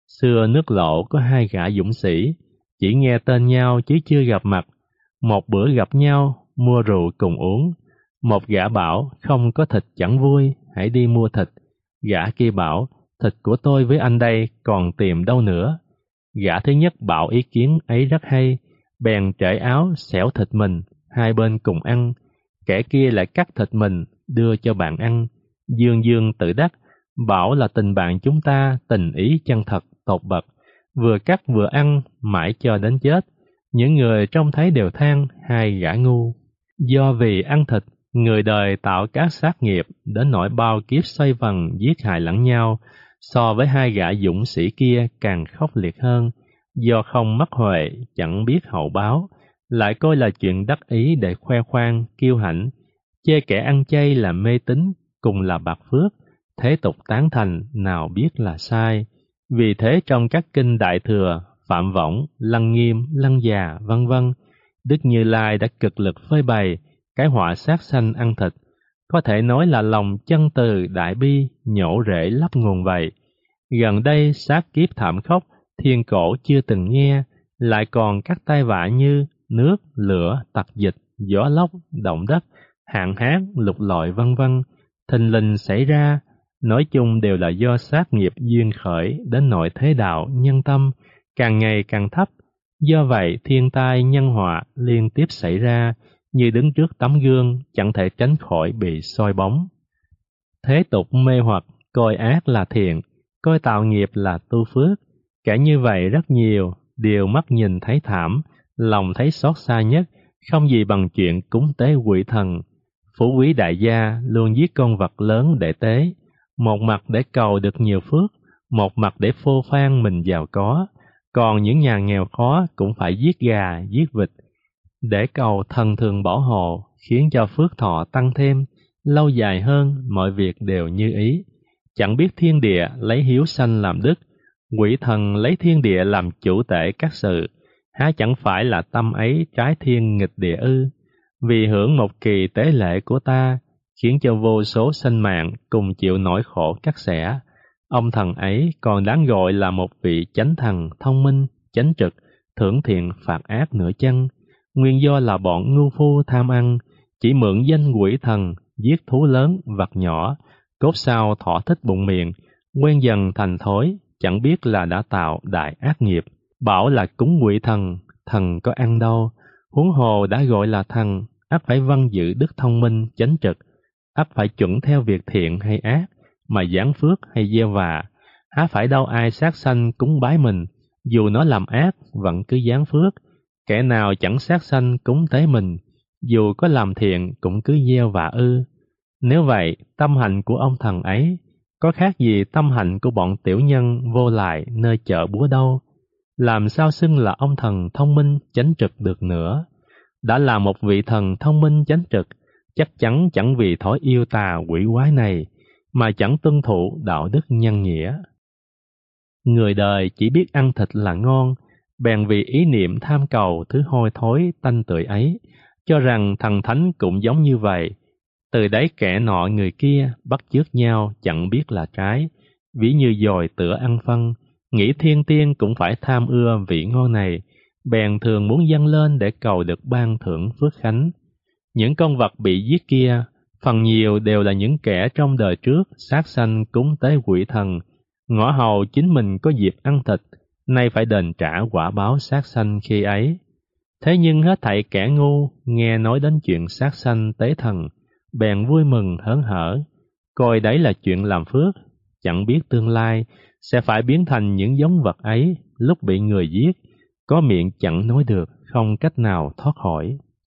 Xưa nước Lộ có hai gã dũng sĩ, chỉ nghe tên nhau chứ chưa gặp mặt. Một bữa gặp nhau, mua rượu cùng uống. Một gã bảo, không có thịt chẳng vui, hãy đi mua thịt. Gã kia bảo, thịt của tôi với anh đây, còn tìm đâu nữa. Gã thứ nhất bảo ý kiến ấy rất hay, bèn trễ áo xẻo thịt mình, hai bên cùng ăn. Kẻ kia lại cắt thịt mình, đưa cho bạn ăn. Dương dương tự đắc, bảo là tình bạn chúng ta tình ý chân thật, tột bậc. Vừa cắt vừa ăn, mãi cho đến chết. Những người trông thấy đều than hai gã ngu. Do vì ăn thịt, người đời tạo các sát nghiệp, đến nỗi bao kiếp xoay vần giết hại lẫn nhau, so với hai gã dũng sĩ kia càng khốc liệt hơn. Do không mắc huệ, chẳng biết hậu báo, lại coi là chuyện đắc ý để khoe khoang, kiêu hãnh, chê kẻ ăn chay là mê tín, cùng là bạc phước, thế tục tán thành, nào biết là sai. Vì thế trong các kinh Đại Thừa, Phạm Võng, Lăng Nghiêm, Lăng Già, vân vân, Đức Như Lai đã cực lực phơi bày cái họa sát sanh ăn thịt, có thể nói là lòng chân từ đại bi nhổ rễ lấp nguồn vậy. Gần đây sát kiếp thảm khốc, thiên cổ chưa từng nghe, lại còn các tai vạ như nước, lửa, tặc dịch, gió lốc, động đất, hạn hán, lục lọi vân vân, thình lình xảy ra. Nói chung đều là do sát nghiệp duyên khởi, đến nội thế đạo nhân tâm càng ngày càng thấp. Do vậy thiên tai nhân họa liên tiếp xảy ra, như đứng trước tấm gương chẳng thể tránh khỏi bị soi bóng. Thế tục mê hoặc, coi ác là thiện, coi tạo nghiệp là tu phước. Kẻ như vậy rất nhiều, điều mắt nhìn thấy thảm, lòng thấy xót xa nhất, không gì bằng chuyện cúng tế quỷ thần. Phú quý đại gia luôn giết con vật lớn để tế, một mặt để cầu được nhiều phước, một mặt để phô phan mình giàu có. Còn những nhà nghèo khó cũng phải giết gà, giết vịt, để cầu thần thường bảo hộ, khiến cho phước thọ tăng thêm, lâu dài hơn, mọi việc đều như ý. Chẳng biết thiên địa lấy hiếu sanh làm đức, quỷ thần lấy thiên địa làm chủ tể các sự, há chẳng phải là tâm ấy trái thiên nghịch địa ư? Vì hưởng một kỳ tế lễ của ta, khiến cho vô số sanh mạng cùng chịu nỗi khổ cắt xẻ. Ông thần ấy còn đáng gọi là một vị chánh thần thông minh, chánh trực, thưởng thiện phạt ác nữa chăng? Nguyên do là bọn ngu phu tham ăn, chỉ mượn danh quỷ thần, giết thú lớn, vật nhỏ, cốt sao thỏa thích bụng miệng, quen dần thành thói, chẳng biết là đã tạo đại ác nghiệp. Bảo là cúng quỷ thần, thần có ăn đâu, huống hồ đã gọi là thần, ắt phải vâng giữ đức thông minh, chánh trực, ắt phải chuẩn theo việc thiện hay ác, mà giáng phước hay gieo vạ. Há phải đâu ai sát sanh cúng bái mình, dù nó làm ác vẫn cứ giáng phước. Kẻ nào chẳng sát sanh cúng tế mình, dù có làm thiện cũng cứ gieo vạ ư? Nếu vậy, tâm hạnh của ông thần ấy có khác gì tâm hạnh của bọn tiểu nhân vô lại nơi chợ búa đâu? Làm sao xưng là ông thần thông minh chánh trực được nữa? Đã là một vị thần thông minh chánh trực, chắc chắn chẳng vì thói yêu tà quỷ quái này mà chẳng tuân thủ đạo đức nhân nghĩa. Người đời chỉ biết ăn thịt là ngon, bèn vì ý niệm tham cầu thứ hôi thối tanh tưởi ấy, cho rằng thần thánh cũng giống như vậy. Từ đấy kẻ nọ người kia bắt chước nhau chẳng biết là trái, ví như dòi tửa ăn phân, nghĩ thiên tiên cũng phải tham ưa vị ngon này, bèn thường muốn dâng lên để cầu được ban thưởng phước khánh. Những con vật bị giết kia, phần nhiều đều là những kẻ trong đời trước sát sanh cúng tế quỷ thần, ngõ hầu chính mình có dịp ăn thịt, nay phải đền trả quả báo sát sanh khi ấy. Thế nhưng hết thảy kẻ ngu nghe nói đến chuyện sát sanh tế thần, bèn vui mừng hớn hở, coi đấy là chuyện làm phước, chẳng biết tương lai sẽ phải biến thành những giống vật ấy lúc bị người giết, có miệng chẳng nói được, không cách nào thoát khỏi.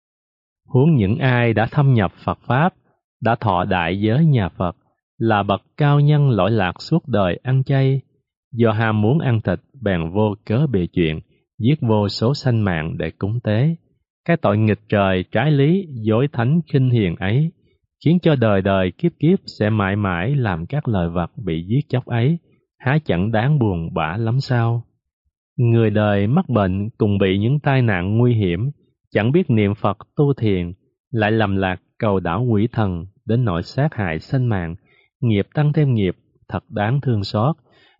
Huống những ai đã thâm nhập Phật Pháp, đã thọ đại giới nhà Phật, là bậc cao nhân lỗi lạc suốt đời ăn chay, do ham muốn ăn thịt bèn vô cớ bịa chuyện, giết vô số sanh mạng để cúng tế. Cái tội nghịch trời trái lý, dối thánh khinh hiền ấy, khiến cho đời đời kiếp kiếp sẽ mãi mãi làm các loài vật bị giết chóc ấy, há chẳng đáng buồn bã lắm sao? Người đời mắc bệnh cùng bị những tai nạn nguy hiểm, chẳng biết niệm Phật tu thiền, lại lầm lạc cầu đảo quỷ thần, đến nỗi sát hại sanh mạng, nghiệp tăng thêm nghiệp, thật đáng thương xót.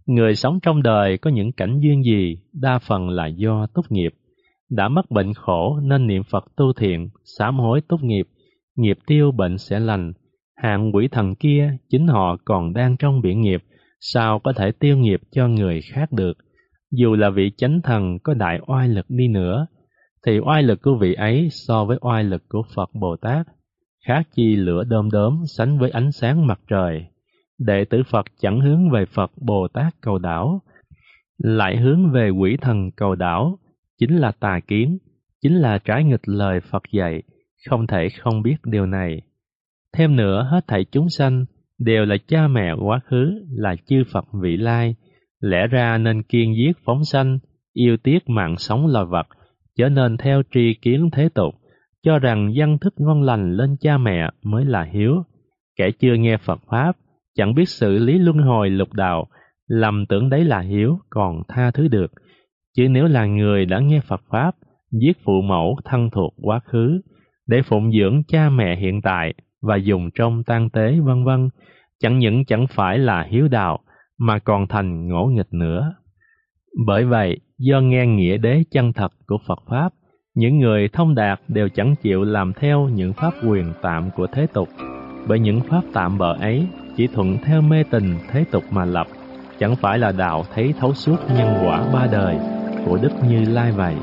Người sống trong đời có những cảnh duyên gì, đa phần là do túc nghiệp. Đã mắc bệnh khổ nên niệm Phật tu thiện, sám hối túc nghiệp, nghiệp tiêu bệnh sẽ lành. Hạng quỷ thần kia, chính họ còn đang trong biển nghiệp, sao có thể tiêu nghiệp cho người khác được? Dù là vị chánh thần có đại oai lực đi nữa, thì oai lực của vị ấy so với oai lực của Phật Bồ Tát, khác chi lửa đom đóm sánh với ánh sáng mặt trời. Đệ tử Phật chẳng hướng về Phật Bồ Tát cầu đảo, lại hướng về quỷ thần cầu đảo, chính là tà kiến, chính là trái nghịch lời Phật dạy, không thể không biết điều này. Thêm nữa, hết thảy chúng sanh đều là cha mẹ quá khứ, là chư Phật vị lai, lẽ ra nên kiêng giết phóng sanh, yêu tiếc mạng sống loài vật, chớ nên theo tri kiến thế tục, cho rằng dân thức ngon lành lên cha mẹ mới là hiếu. Kẻ chưa nghe Phật Pháp, chẳng biết xử lý luân hồi lục đạo, lầm tưởng đấy là hiếu còn tha thứ được. Chứ nếu là người đã nghe Phật Pháp, giết phụ mẫu thân thuộc quá khứ, để phụng dưỡng cha mẹ hiện tại và dùng trong tang tế vân vân, chẳng những chẳng phải là hiếu đạo, mà còn thành ngỗ nghịch nữa. Bởi vậy, do nghe nghĩa đế chân thật của Phật Pháp, những người thông đạt đều chẳng chịu làm theo những pháp quyền tạm của thế tục, bởi những pháp tạm bợ ấy chỉ thuận theo mê tình thế tục mà lập, chẳng phải là đạo thấy thấu suốt nhân quả ba đời của Đức Như Lai vậy.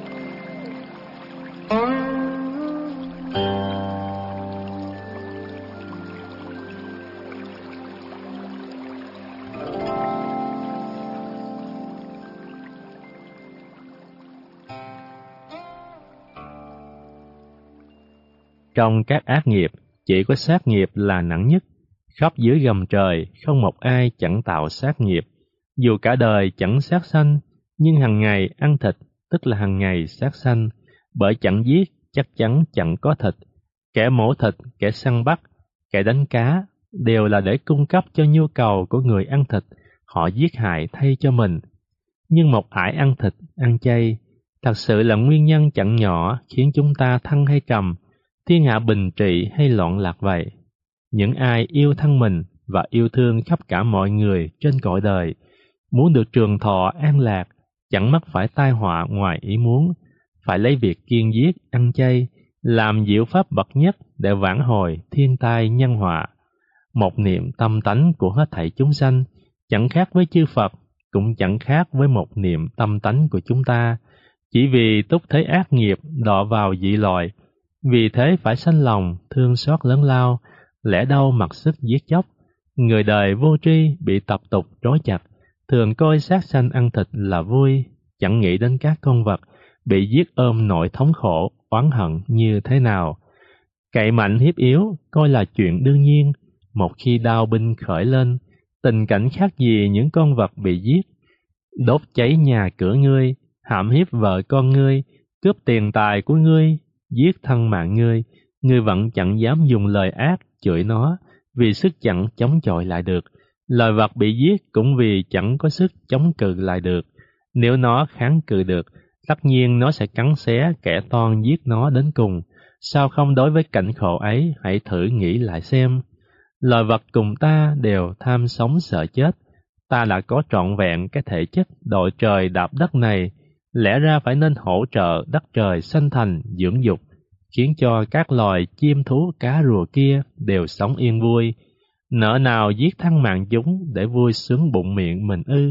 Trong các ác nghiệp, chỉ có sát nghiệp là nặng nhất. Khắp dưới gầm trời, không một ai chẳng tạo sát nghiệp. Dù cả đời chẳng sát sanh, nhưng hàng ngày ăn thịt, tức là hàng ngày sát sanh. Bởi chẳng giết, chắc chắn chẳng có thịt. Kẻ mổ thịt, kẻ săn bắt, kẻ đánh cá, đều là để cung cấp cho nhu cầu của người ăn thịt. Họ giết hại thay cho mình. Nhưng một ải ăn thịt, ăn chay, thật sự là nguyên nhân chẳng nhỏ khiến chúng ta thăng hay trầm, thiên hạ bình trị hay loạn lạc vậy. Những ai yêu thân mình và yêu thương khắp cả mọi người trên cõi đời, muốn được trường thọ an lạc, chẳng mắc phải tai họa ngoài ý muốn, phải lấy việc kiêng giết, ăn chay, làm diệu pháp bậc nhất để vãn hồi thiên tai nhân họa. Một niệm tâm tánh của hết thảy chúng sanh, chẳng khác với chư Phật, cũng chẳng khác với một niệm tâm tánh của chúng ta, chỉ vì túc thế ác nghiệp đọa vào dị loại, vì thế phải sanh lòng thương xót lớn lao, lẽ đâu mặc sức giết chóc. Người đời vô tri bị tập tục trói chặt, thường coi sát sanh ăn thịt là vui, chẳng nghĩ đến các con vật bị giết ôm nỗi thống khổ, oán hận như thế nào. Cậy mạnh hiếp yếu coi là chuyện đương nhiên, một khi đao binh khởi lên, tình cảnh khác gì những con vật bị giết. Đốt cháy nhà cửa ngươi, hãm hiếp vợ con ngươi, cướp tiền tài của ngươi, giết thân mạng ngươi vẫn chẳng dám dùng lời ác chửi nó, vì sức chẳng chống chọi lại được. Loài vật bị giết cũng vì chẳng có sức chống cự lại được. Nếu nó kháng cự được, tất nhiên nó sẽ cắn xé kẻ toan giết nó đến cùng. Sao không đối với cảnh khổ ấy, hãy thử nghĩ lại xem. Loài vật cùng ta đều tham sống sợ chết. Ta đã có trọn vẹn cái thể chất đội trời đạp đất này, lẽ ra phải nên hỗ trợ đất trời sanh thành dưỡng dục, khiến cho các loài chim thú cá rùa kia đều sống yên vui. Nỡ nào giết thân mạng chúng để vui sướng bụng miệng mình ư?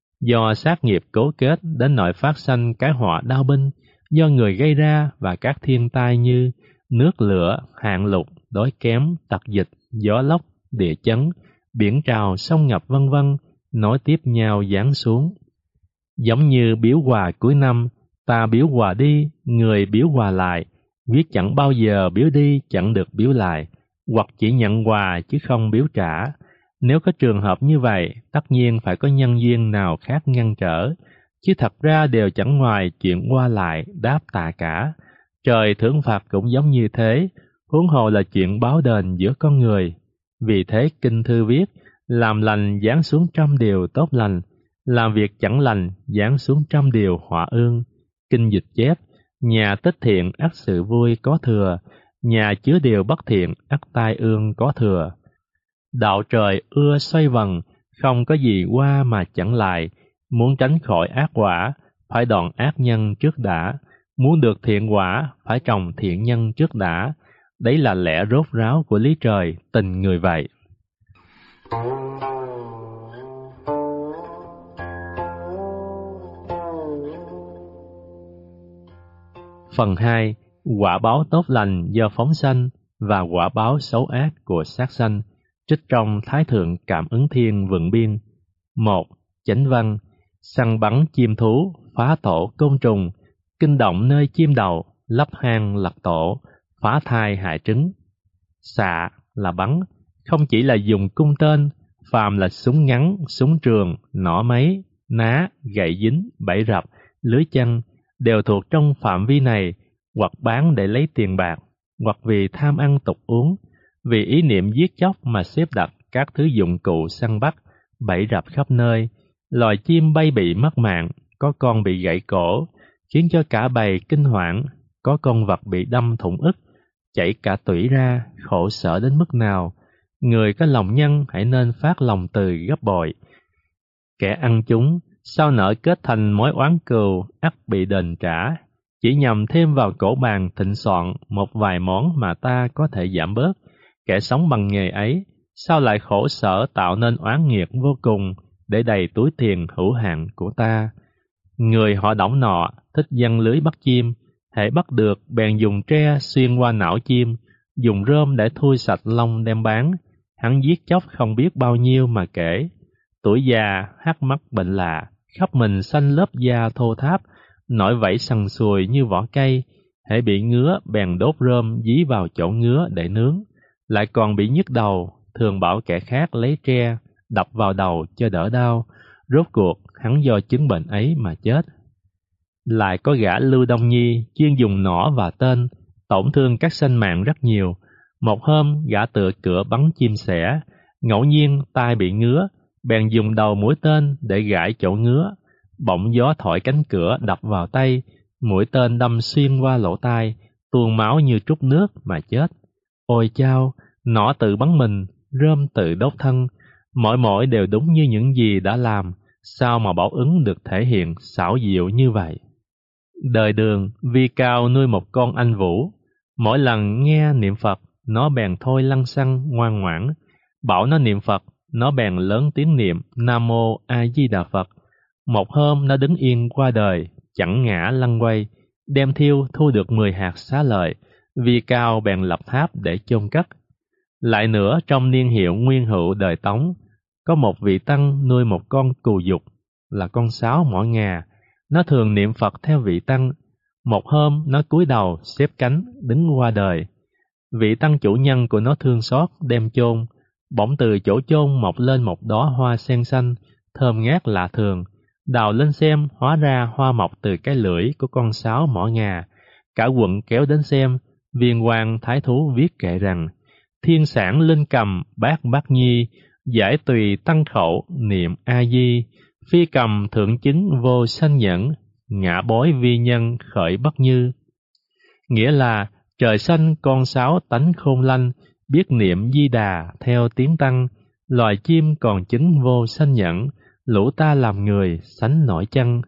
Do sát nghiệp cố kết đến nỗi phát sanh cái họa đao binh do người gây ra, và các thiên tai như nước lửa, hạn lụt, đói kém, tật dịch, gió lốc, địa chấn, biển trào, sông ngập vân vân, nối tiếp nhau giáng xuống. Giống như biếu quà cuối năm, ta biếu quà đi, người biếu quà lại, viết chẳng bao giờ biếu đi chẳng được biếu lại, hoặc chỉ nhận quà chứ không biếu trả. Nếu có trường hợp như vậy, tất nhiên phải có nhân duyên nào khác ngăn trở, chứ thật ra đều chẳng ngoài chuyện qua lại, đáp tạ cả. Trời thưởng phạt cũng giống như thế, huống hồ là chuyện báo đền giữa con người. Vì thế kinh thư viết, làm lành giáng xuống 100 điều tốt lành, làm việc chẳng lành giáng xuống 100 điều họa ương. Kinh dịch chép, nhà tích thiện ắt sự vui có thừa, nhà chứa điều bất thiện ắt tai ương có thừa. Đạo trời ưa xoay vần, không có gì qua mà chẳng lại. Muốn tránh khỏi ác quả, phải đoạn ác nhân trước đã. Muốn được thiện quả, phải trồng thiện nhân trước đã. Đấy là lẽ rốt ráo của lý trời, tình người vậy. Phần 2. Quả báo tốt lành do phóng sanh và quả báo xấu ác của sát sanh, trích trong Thái Thượng Cảm Ứng Thiên Vựng Biên. 1. Chánh văn: săn bắn chim thú, phá tổ côn trùng, kinh động nơi chim đầu, lấp hang lật tổ, phá thai hại trứng. Xạ là bắn, không chỉ là dùng cung tên, phàm là súng ngắn, súng trường, nỏ máy, ná, gậy dính, bẫy rập, lưới chăn đều thuộc trong phạm vi này, hoặc bán để lấy tiền bạc, hoặc vì tham ăn tục uống, vì ý niệm giết chóc mà xếp đặt các thứ dụng cụ săn bắt, bẫy rập khắp nơi. Loài chim bay bị mất mạng, có con bị gãy cổ, khiến cho cả bầy kinh hoảng, có con vật bị đâm thủng ức, chảy cả tủy ra, khổ sở đến mức nào. Người có lòng nhân hãy nên phát lòng từ gấp bội. Kẻ ăn chúng, sao nỡ kết thành mối oán cừu, ắt bị đền trả. Chỉ nhằm thêm vào cổ bàn thịnh soạn một vài món mà ta có thể giảm bớt. Kẻ sống bằng nghề ấy, sao lại khổ sở tạo nên oán nghiệt vô cùng để đầy túi tiền hữu hạn của ta. Người họ Đổng nọ thích giăng lưới bắt chim, hễ bắt được bèn dùng tre xuyên qua não chim, dùng rơm để thui sạch lông đem bán. Hắn giết chóc không biết bao nhiêu mà kể. Tuổi già, hắc mắt bệnh lạ, khắp mình xanh lớp da thô tháp, nổi vảy sần sùi như vỏ cây. Hễ bị ngứa bèn đốt rơm dí vào chỗ ngứa để nướng. Lại còn bị nhức đầu, thường bảo kẻ khác lấy tre đập vào đầu cho đỡ đau. Rốt cuộc hắn do chứng bệnh ấy mà chết. Lại có gã Lưu Đông Nhi chuyên dùng nỏ và tên tổn thương các sinh mạng rất nhiều. Một hôm gã tựa cửa bắn chim sẻ, ngẫu nhiên tai bị ngứa, bèn dùng đầu mũi tên để gãi chỗ ngứa. Bỗng gió thổi cánh cửa đập vào tay, mũi tên đâm xuyên qua lỗ tai, tuôn máu như trút nước mà chết. Ôi chao, nỏ tự bắn mình, rơm tự đốt thân, mỗi đều đúng như những gì đã làm, sao mà báo ứng được thể hiện xảo diệu như vậy. Đời Đường, Vi Cao nuôi một con anh vũ, mỗi lần nghe niệm Phật, nó bèn thôi lăng xăng ngoan ngoãn. Bảo nó niệm Phật, nó bèn lớn tiếng niệm Nam Mô A Di Đà Phật. Một hôm nó đứng yên qua đời, chẳng ngã lăn quay, đem thiêu thu được 10 hạt xá lợi. Vi Cao bèn lập tháp để chôn cất. Lại nữa, trong niên hiệu Nguyên Hữu đời Tống, có một vị tăng nuôi một con cừu dục, là con sáo mỏ ngà. Nó thường niệm Phật theo vị tăng. Một hôm nó cúi đầu xếp cánh đứng qua đời. Vị tăng chủ nhân của nó thương xót đem chôn. Bỗng từ chỗ chôn mọc lên một đóa hoa sen xanh, thơm ngát lạ thường. Đào lên xem, hóa ra hoa mọc từ cái lưỡi của con sáo mỏ ngà. Cả quận kéo đến xem. Viên quan thái thú viết kệ rằng: thiên sản linh cầm bát bát nhi, giải tùy tăng khẩu niệm A Di. Phi cầm thượng chứng vô sanh nhẫn, ngã bối vi nhân khởi bất như. Nghĩa là trời xanh con sáo tánh khôn lanh, biết niệm Di Đà theo tiếng tăng. Loài chim còn chứng vô sanh nhẫn, lũ ta làm người sánh nổi chăng.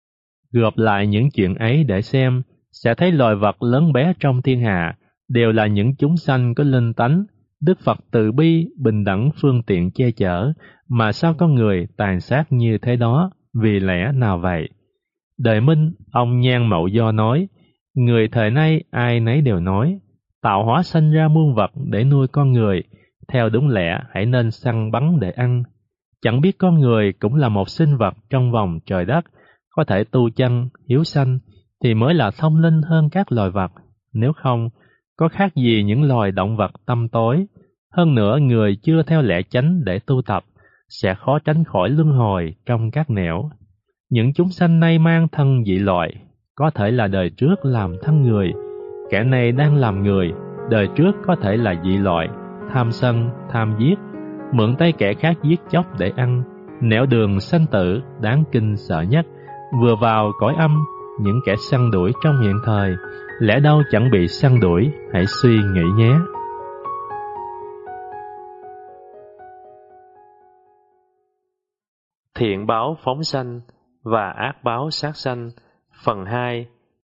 Gộp lại những chuyện ấy để xem, sẽ thấy loài vật lớn bé trong thiên hạ đều là những chúng sanh có linh tánh. Đức Phật từ bi, bình đẳng phương tiện che chở, mà sao con người tàn sát như thế đó, vì lẽ nào vậy? Đời Minh, ông Nhan Mậu Do nói, người thời nay ai nấy đều nói, tạo hóa sanh ra muôn vật để nuôi con người, theo đúng lẽ hãy nên săn bắn để ăn. Chẳng biết con người cũng là một sinh vật trong vòng trời đất, có thể tu chân, hiếu sanh, thì mới là thông linh hơn các loài vật. Nếu không, có khác gì những loài động vật tăm tối. Hơn nữa, người chưa theo lẽ chánh để tu tập, sẽ khó tránh khỏi luân hồi trong các nẻo. Những chúng sanh nay mang thân dị loại, có thể là đời trước làm thân người. Kẻ này đang làm người, đời trước có thể là dị loại, tham sân, tham giết, mượn tay kẻ khác giết chóc để ăn. Nẻo đường sanh tử đáng kinh sợ nhất. Vừa vào cõi âm, những kẻ săn đuổi trong hiện thời, lẽ đâu chẳng bị săn đuổi, hãy suy nghĩ nhé. thiện báo phóng sanh và ác báo sát sanh. Phần 2.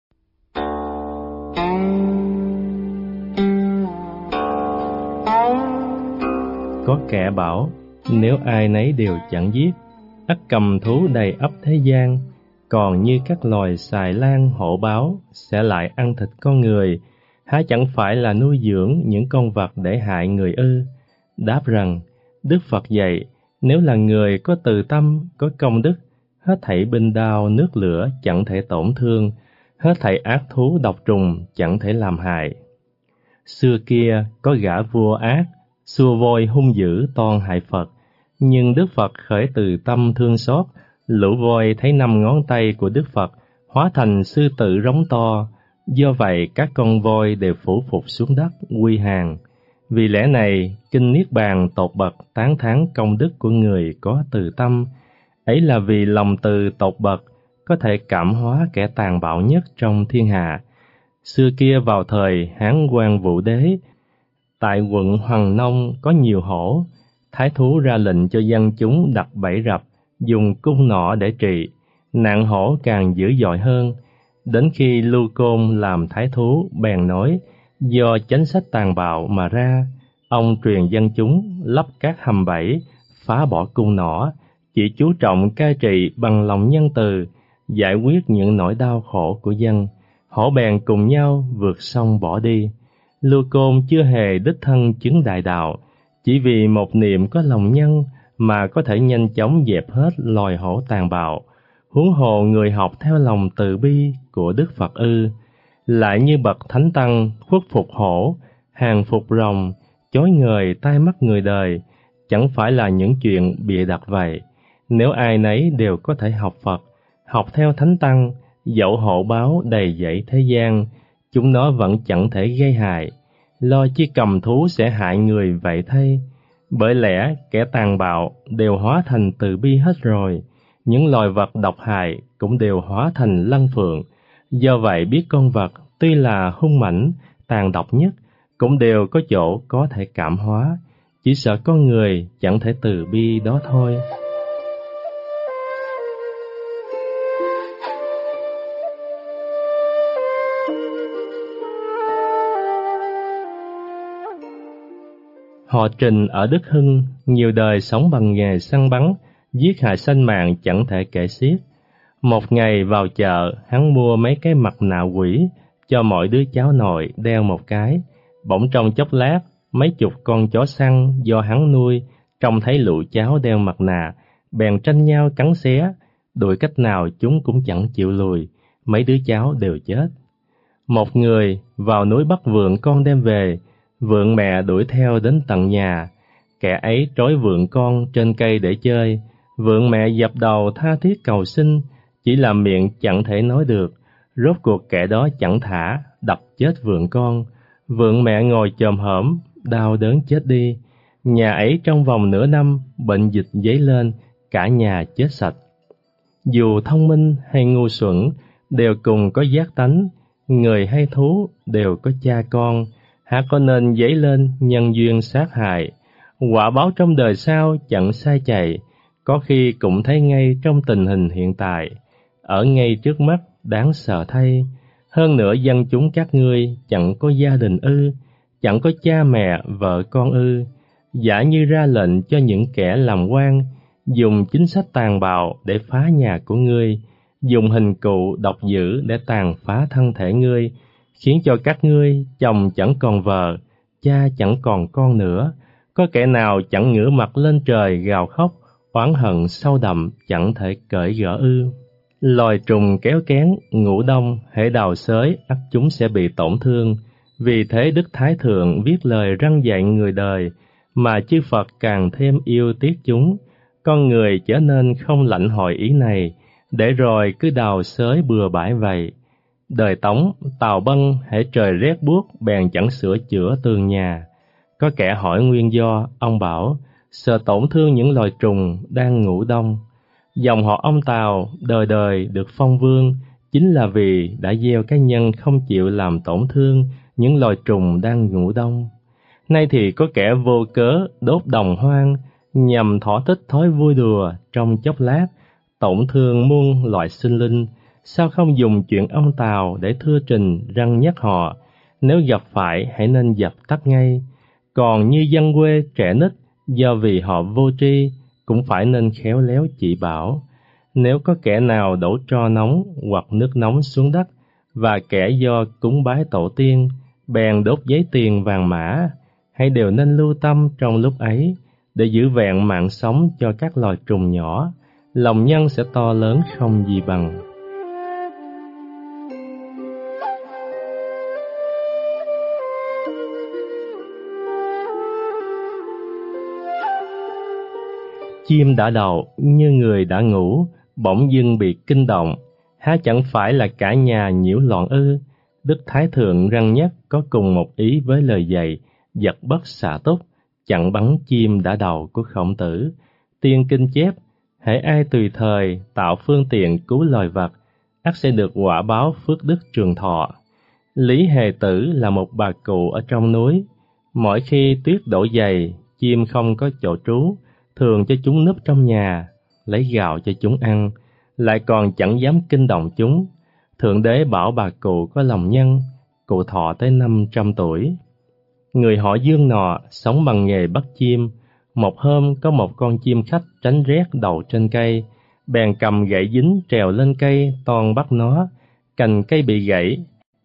Có kẻ bảo, nếu ai nấy đều chẳng giết, ắt cầm thú đầy ắp thế gian, còn như các loài xài lang hổ báo sẽ lại ăn thịt con người, há chẳng phải là nuôi dưỡng những con vật để hại người ư? Đáp rằng, Đức Phật dạy, nếu là người có từ tâm, có công đức, hết thảy binh đao nước lửa chẳng thể tổn thương, hết thảy ác thú độc trùng chẳng thể làm hại. Xưa kia có gã vua ác, xua voi hung dữ toan hại Phật, nhưng Đức Phật khởi từ tâm thương xót, lũ voi thấy 5 ngón tay của Đức Phật hóa thành sư tử rống to, do vậy các con voi đều phủ phục xuống đất quy hàng. Vì lẽ này, kinh Niết Bàn tột bậc tán thán công đức của người có từ tâm, ấy là vì lòng từ tột bậc có thể cảm hóa kẻ tàn bạo nhất trong thiên hạ. Xưa kia vào thời Hán Quang Vũ Đế, tại quận Hoàng Nông có nhiều hổ, thái thú ra lệnh cho dân chúng đặt bẫy rập, dùng cung nỏ để trị, nạn hổ càng dữ dội hơn. Đến khi Lưu Côn làm thái thú bèn nói, do chánh sách tàn bạo mà ra, ông truyền dân chúng lấp các hầm bẫy, phá bỏ cung nỏ, chỉ chú trọng cai trị bằng lòng nhân từ, giải quyết những nỗi đau khổ của dân. Hổ bèn cùng nhau vượt sông bỏ đi. Lưu Côn chưa hề đích thân chứng đại đạo, chỉ vì một niệm có lòng nhân mà có thể nhanh chóng dẹp hết loài hổ tàn bạo. Huống hồ người học theo lòng từ bi của Đức Phật ư? Lại như bậc thánh tăng khuất phục hổ, hàng phục rồng, chói ngời tai mắt người đời, chẳng phải là những chuyện bịa đặt vậy. Nếu ai nấy đều có thể học Phật, học theo thánh tăng, dẫu hổ báo đầy dẫy thế gian, chúng nó vẫn chẳng thể gây hại, lo chi cầm thú sẽ hại người vậy thay. Bởi lẽ kẻ tàn bạo đều hóa thành từ bi hết rồi, những loài vật độc hại cũng đều hóa thành lân phượng. Do vậy biết con vật tuy là hung mãnh, tàn độc nhất, cũng đều có chỗ có thể cảm hóa, chỉ sợ con người chẳng thể từ bi đó thôi. Họ Trình ở Đức Hưng, nhiều đời sống bằng nghề săn bắn, giết hại sanh mạng chẳng thể kể xiết. Một ngày vào chợ, hắn mua mấy cái mặt nạ quỷ, cho mọi đứa cháu nội đeo một cái. Bỗng trong chốc lát, mấy chục con chó săn do hắn nuôi, trông thấy lũ cháu đeo mặt nạ, bèn tranh nhau cắn xé, đuổi cách nào chúng cũng chẳng chịu lùi, mấy đứa cháu đều chết. Một người vào núi bắt vượn con đem về, vượn mẹ đuổi theo đến tận nhà, kẻ ấy trói vượn con trên cây để chơi, vượn mẹ dập đầu tha thiết cầu xin, chỉ là miệng chẳng thể nói được, rốt cuộc kẻ đó chẳng thả, đập chết vượn con. Vượn mẹ ngồi chồm hổm, đau đớn chết đi. Nhà ấy trong vòng nửa năm, bệnh dịch dấy lên, cả nhà chết sạch. Dù thông minh hay ngu xuẩn, đều cùng có giác tánh, người hay thú đều có cha con, há có nên dấy lên nhân duyên sát hại. Quả báo trong đời sau chẳng sai chạy, có khi cũng thấy ngay trong tình hình hiện tại, ở ngay trước mắt đáng sợ thay. Hơn nữa dân chúng các ngươi chẳng có gia đình ư, chẳng có cha mẹ, vợ con ư? Giả như ra lệnh cho những kẻ làm quan, dùng chính sách tàn bạo để phá nhà của ngươi, dùng hình cụ độc dữ để tàn phá thân thể ngươi, khiến cho các ngươi chồng chẳng còn vợ, cha chẳng còn con nữa, có kẻ nào chẳng ngửa mặt lên trời gào khóc, oán hận sâu đậm chẳng thể cởi gỡ ư? Loài trùng kéo kén, ngủ đông, hễ đào xới, ắt chúng sẽ bị tổn thương. Vì thế Đức Thái Thượng viết lời răn dạy người đời, mà chư Phật càng thêm yêu tiếc chúng. Con người trở nên không lãnh hội ý này, để rồi cứ đào xới bừa bãi vậy. Đời Tống, Tào Bân hễ trời rét buốt bèn chẳng sửa chữa tường nhà. Có kẻ hỏi nguyên do, ông bảo, sợ tổn thương những loài trùng đang ngủ đông. Dòng họ ông Tào đời đời được phong vương, chính là vì đã gieo cái nhân không chịu làm tổn thương những loài trùng đang ngủ đông. Nay thì có kẻ vô cớ đốt đồng hoang, nhằm thỏa thích thói vui đùa trong chốc lát, tổn thương muôn loại sinh linh, sao không dùng chuyện ông Tào để thưa trình răn nhắc họ, nếu gặp phải hãy nên dập tắt ngay. Còn như dân quê trẻ nít, do vì họ vô tri, cũng phải nên khéo léo chỉ bảo. Nếu có kẻ nào đổ tro nóng hoặc nước nóng xuống đất, và kẻ do cúng bái tổ tiên, bèn đốt giấy tiền vàng mã, hãy đều nên lưu tâm trong lúc ấy, để giữ vẹn mạng sống cho các loài trùng nhỏ, lòng nhân sẽ to lớn không gì bằng. Chim đã đậu như người đã ngủ, bỗng dưng bị kinh động, há chẳng phải là cả nhà nhiễu loạn ư? Đức Thái Thượng răn nhắc có cùng một ý với lời dạy giật bất xạ túc, chặn bắn chim đã đậu của Khổng Tử. Tiên kinh chép, hễ ai tùy thời tạo phương tiện cứu loài vật, ắt sẽ được quả báo phước đức trường thọ. Lý Hề Tử là một bà cụ ở trong núi. Mỗi khi tuyết đổ dày, chim không có chỗ trú, thường cho chúng núp trong nhà, lấy gạo cho chúng ăn, lại còn chẳng dám kinh động chúng. Thượng đế bảo bà cụ có lòng nhân, cụ thọ tới 500 tuổi. Người họ Dương nọ sống bằng nghề bắt chim. Một hôm có một con chim khách tránh rét đậu trên cây, bèn cầm gậy dính trèo lên cây toan bắt nó. Cành cây bị gãy,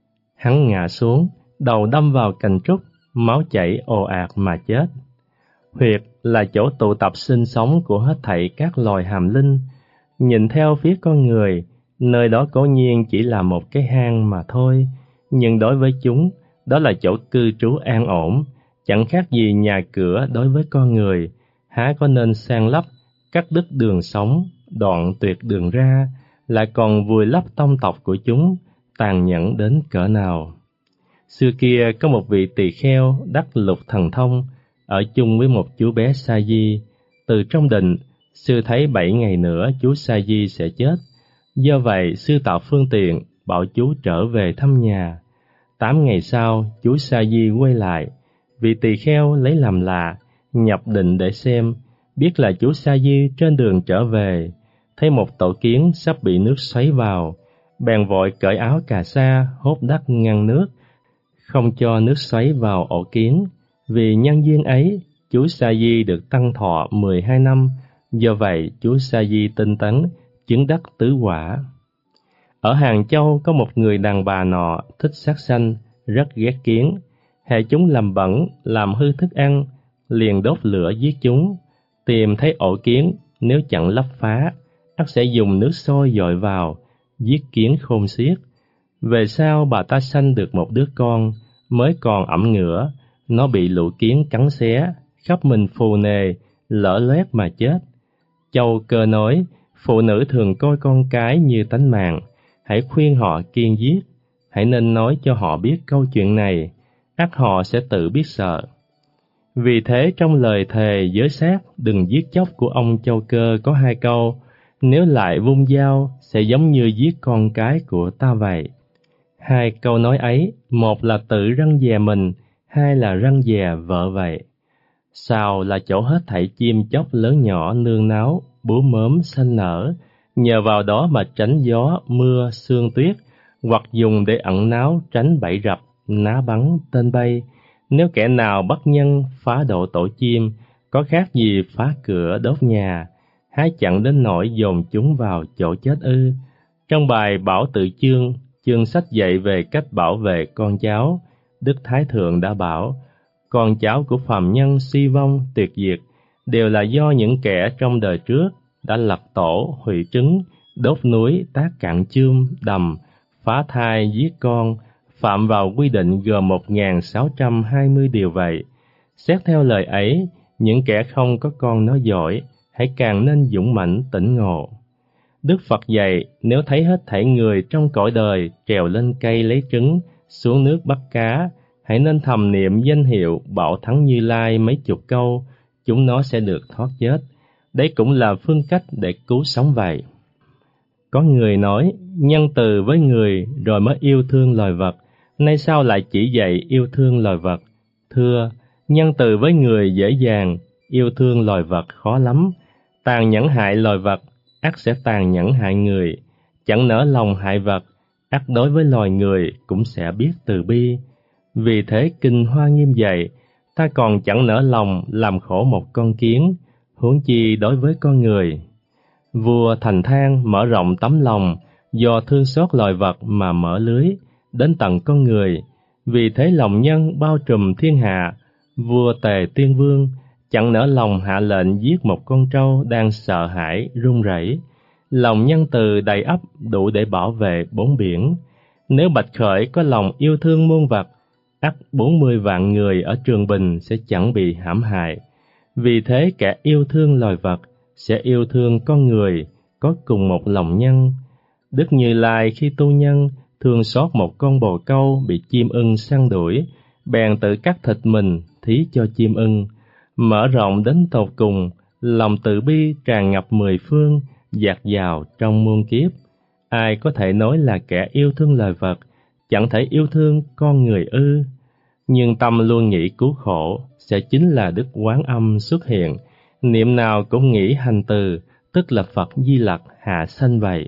hắn ngã xuống, đầu đâm vào cành trúc, máu chảy ồ ạt mà chết. Huyệt là chỗ tụ tập sinh sống của hết thảy các loài hàm linh. Nhìn theo phía con người, nơi đó cố nhiên chỉ là một cái hang mà thôi, nhưng đối với chúng, đó là chỗ cư trú an ổn, chẳng khác gì nhà cửa đối với con người. Há có nên san lấp, cắt đứt đường sống, đoạn tuyệt đường ra, lại còn vùi lấp tông tộc của chúng, tàn nhẫn đến cỡ nào. Xưa kia có một vị tỳ kheo đắc lục thần thông, ở chung với một chú bé sa di. Từ trong định, sư thấy 7 ngày nữa chú sa di sẽ chết. Do vậy, sư tạo phương tiện, bảo chú trở về thăm nhà. 8 ngày sau, chú sa di quay lại. Vị tỳ kheo lấy làm lạ, nhập định để xem, biết là chú sa di trên đường trở về, thấy một tổ kiến sắp bị nước xoáy vào, bèn vội cởi áo cà sa hốt đất ngăn nước, không cho nước xoáy vào ổ kiến. Vì nhân duyên ấy, chú sa di được tăng thọ 12 năm, do vậy chú sa di tinh tấn, chứng đắc tứ quả. Ở Hàng Châu có một người đàn bà nọ thích sát sanh, rất ghét kiến. Hễ chúng làm bẩn, làm hư thức ăn, liền đốt lửa giết chúng. Tìm thấy ổ kiến, nếu chẳng lấp phá, ắt sẽ dùng nước sôi dội vào, giết kiến khôn xiết. Về sau bà ta sanh được một đứa con, mới còn ẩm ngửa, nó bị lũ kiến cắn xé, khắp mình phù nề, lở loét mà chết. Châu Cơ nói, phụ nữ thường coi con cái như tánh mạng, hãy khuyên họ kiêng giết, hãy nên nói cho họ biết câu chuyện này, ắt họ sẽ tự biết sợ. Vì thế trong lời thề giới sát đừng giết chóc của ông Châu Cơ có 2 câu, nếu lại vung dao sẽ giống như giết con cái của ta vậy. 2 câu nói ấy, một là tự răn dè mình, 2 là răn dè vợ vậy. Sào là chỗ hết thảy chim chóc lớn nhỏ nương náu, bướm mớm sanh nở, nhờ vào đó mà tránh gió, mưa, sương tuyết, hoặc dùng để ẩn náu tránh bẫy rập, ná bắn, tên bay. Nếu kẻ nào bắt nhân phá độ tổ chim, có khác gì phá cửa đốt nhà, há chẳng đến nỗi dồn chúng vào chỗ chết ư. Trong bài Bảo Tự Chương, chương sách dạy về cách bảo vệ con cháu, Đức Thái Thượng đã bảo, con cháu của phàm nhân suy vong tuyệt diệt đều là do những kẻ trong đời trước đã lật tổ, hủy trứng, đốt núi, tác cạn chươm, đầm, phá thai, giết con, phạm vào quy định gồm 1620 điều vậy. Xét theo lời ấy, những kẻ không có con nói giỏi, hãy càng nên dũng mãnh tỉnh ngộ. Đức Phật dạy, nếu thấy hết thảy người trong cõi đời trèo lên cây lấy trứng, xuống nước bắt cá, hãy nên thầm niệm danh hiệu Bảo Thắng Như Lai mấy chục câu, chúng nó sẽ được thoát chết. Đấy cũng là phương cách để cứu sống vậy. Có người nói, nhân từ với người rồi mới yêu thương loài vật, nay sao lại chỉ dạy yêu thương loài vật? Thưa, nhân từ với người dễ dàng, yêu thương loài vật khó lắm. Tàn nhẫn hại loài vật, ắt sẽ tàn nhẫn hại người. Chẳng nỡ lòng hại vật, ắt đối với loài người cũng sẽ biết từ bi. Vì thế kinh Hoa Nghiêm dạy, ta còn chẳng nỡ lòng làm khổ một con kiến, huống chi đối với con người. Vua Thành Thang mở rộng tấm lòng, do thương xót loài vật mà mở lưới đến tận con người. Vì thế lòng nhân bao trùm thiên hạ. Vua Tề Tuyên Vương chẳng nỡ lòng hạ lệnh giết một con trâu đang sợ hãi run rẩy. Lòng nhân từ đầy ắp đủ để bảo vệ bốn biển. Nếu Bạch Khởi có lòng yêu thương muôn vật, ắt 40 vạn người ở Trường Bình sẽ chẳng bị hãm hại. Vì thế kẻ yêu thương loài vật sẽ yêu thương con người, có cùng một lòng nhân. Đức Như Lai khi tu nhân, thương xót một con bồ câu bị chim ưng săn đuổi, bèn tự cắt thịt mình thí cho chim ưng. Mở rộng đến tột cùng, lòng từ bi tràn ngập mười phương, dạt dào trong muôn kiếp. Ai có thể nói là kẻ yêu thương loài vật, chẳng thể yêu thương con người ư? Nhưng tâm luôn nghĩ cứu khổ sẽ chính là Đức Quán Âm xuất hiện, niệm nào cũng nghĩ hành từ, tức là Phật Di Lặc hạ sanh vậy.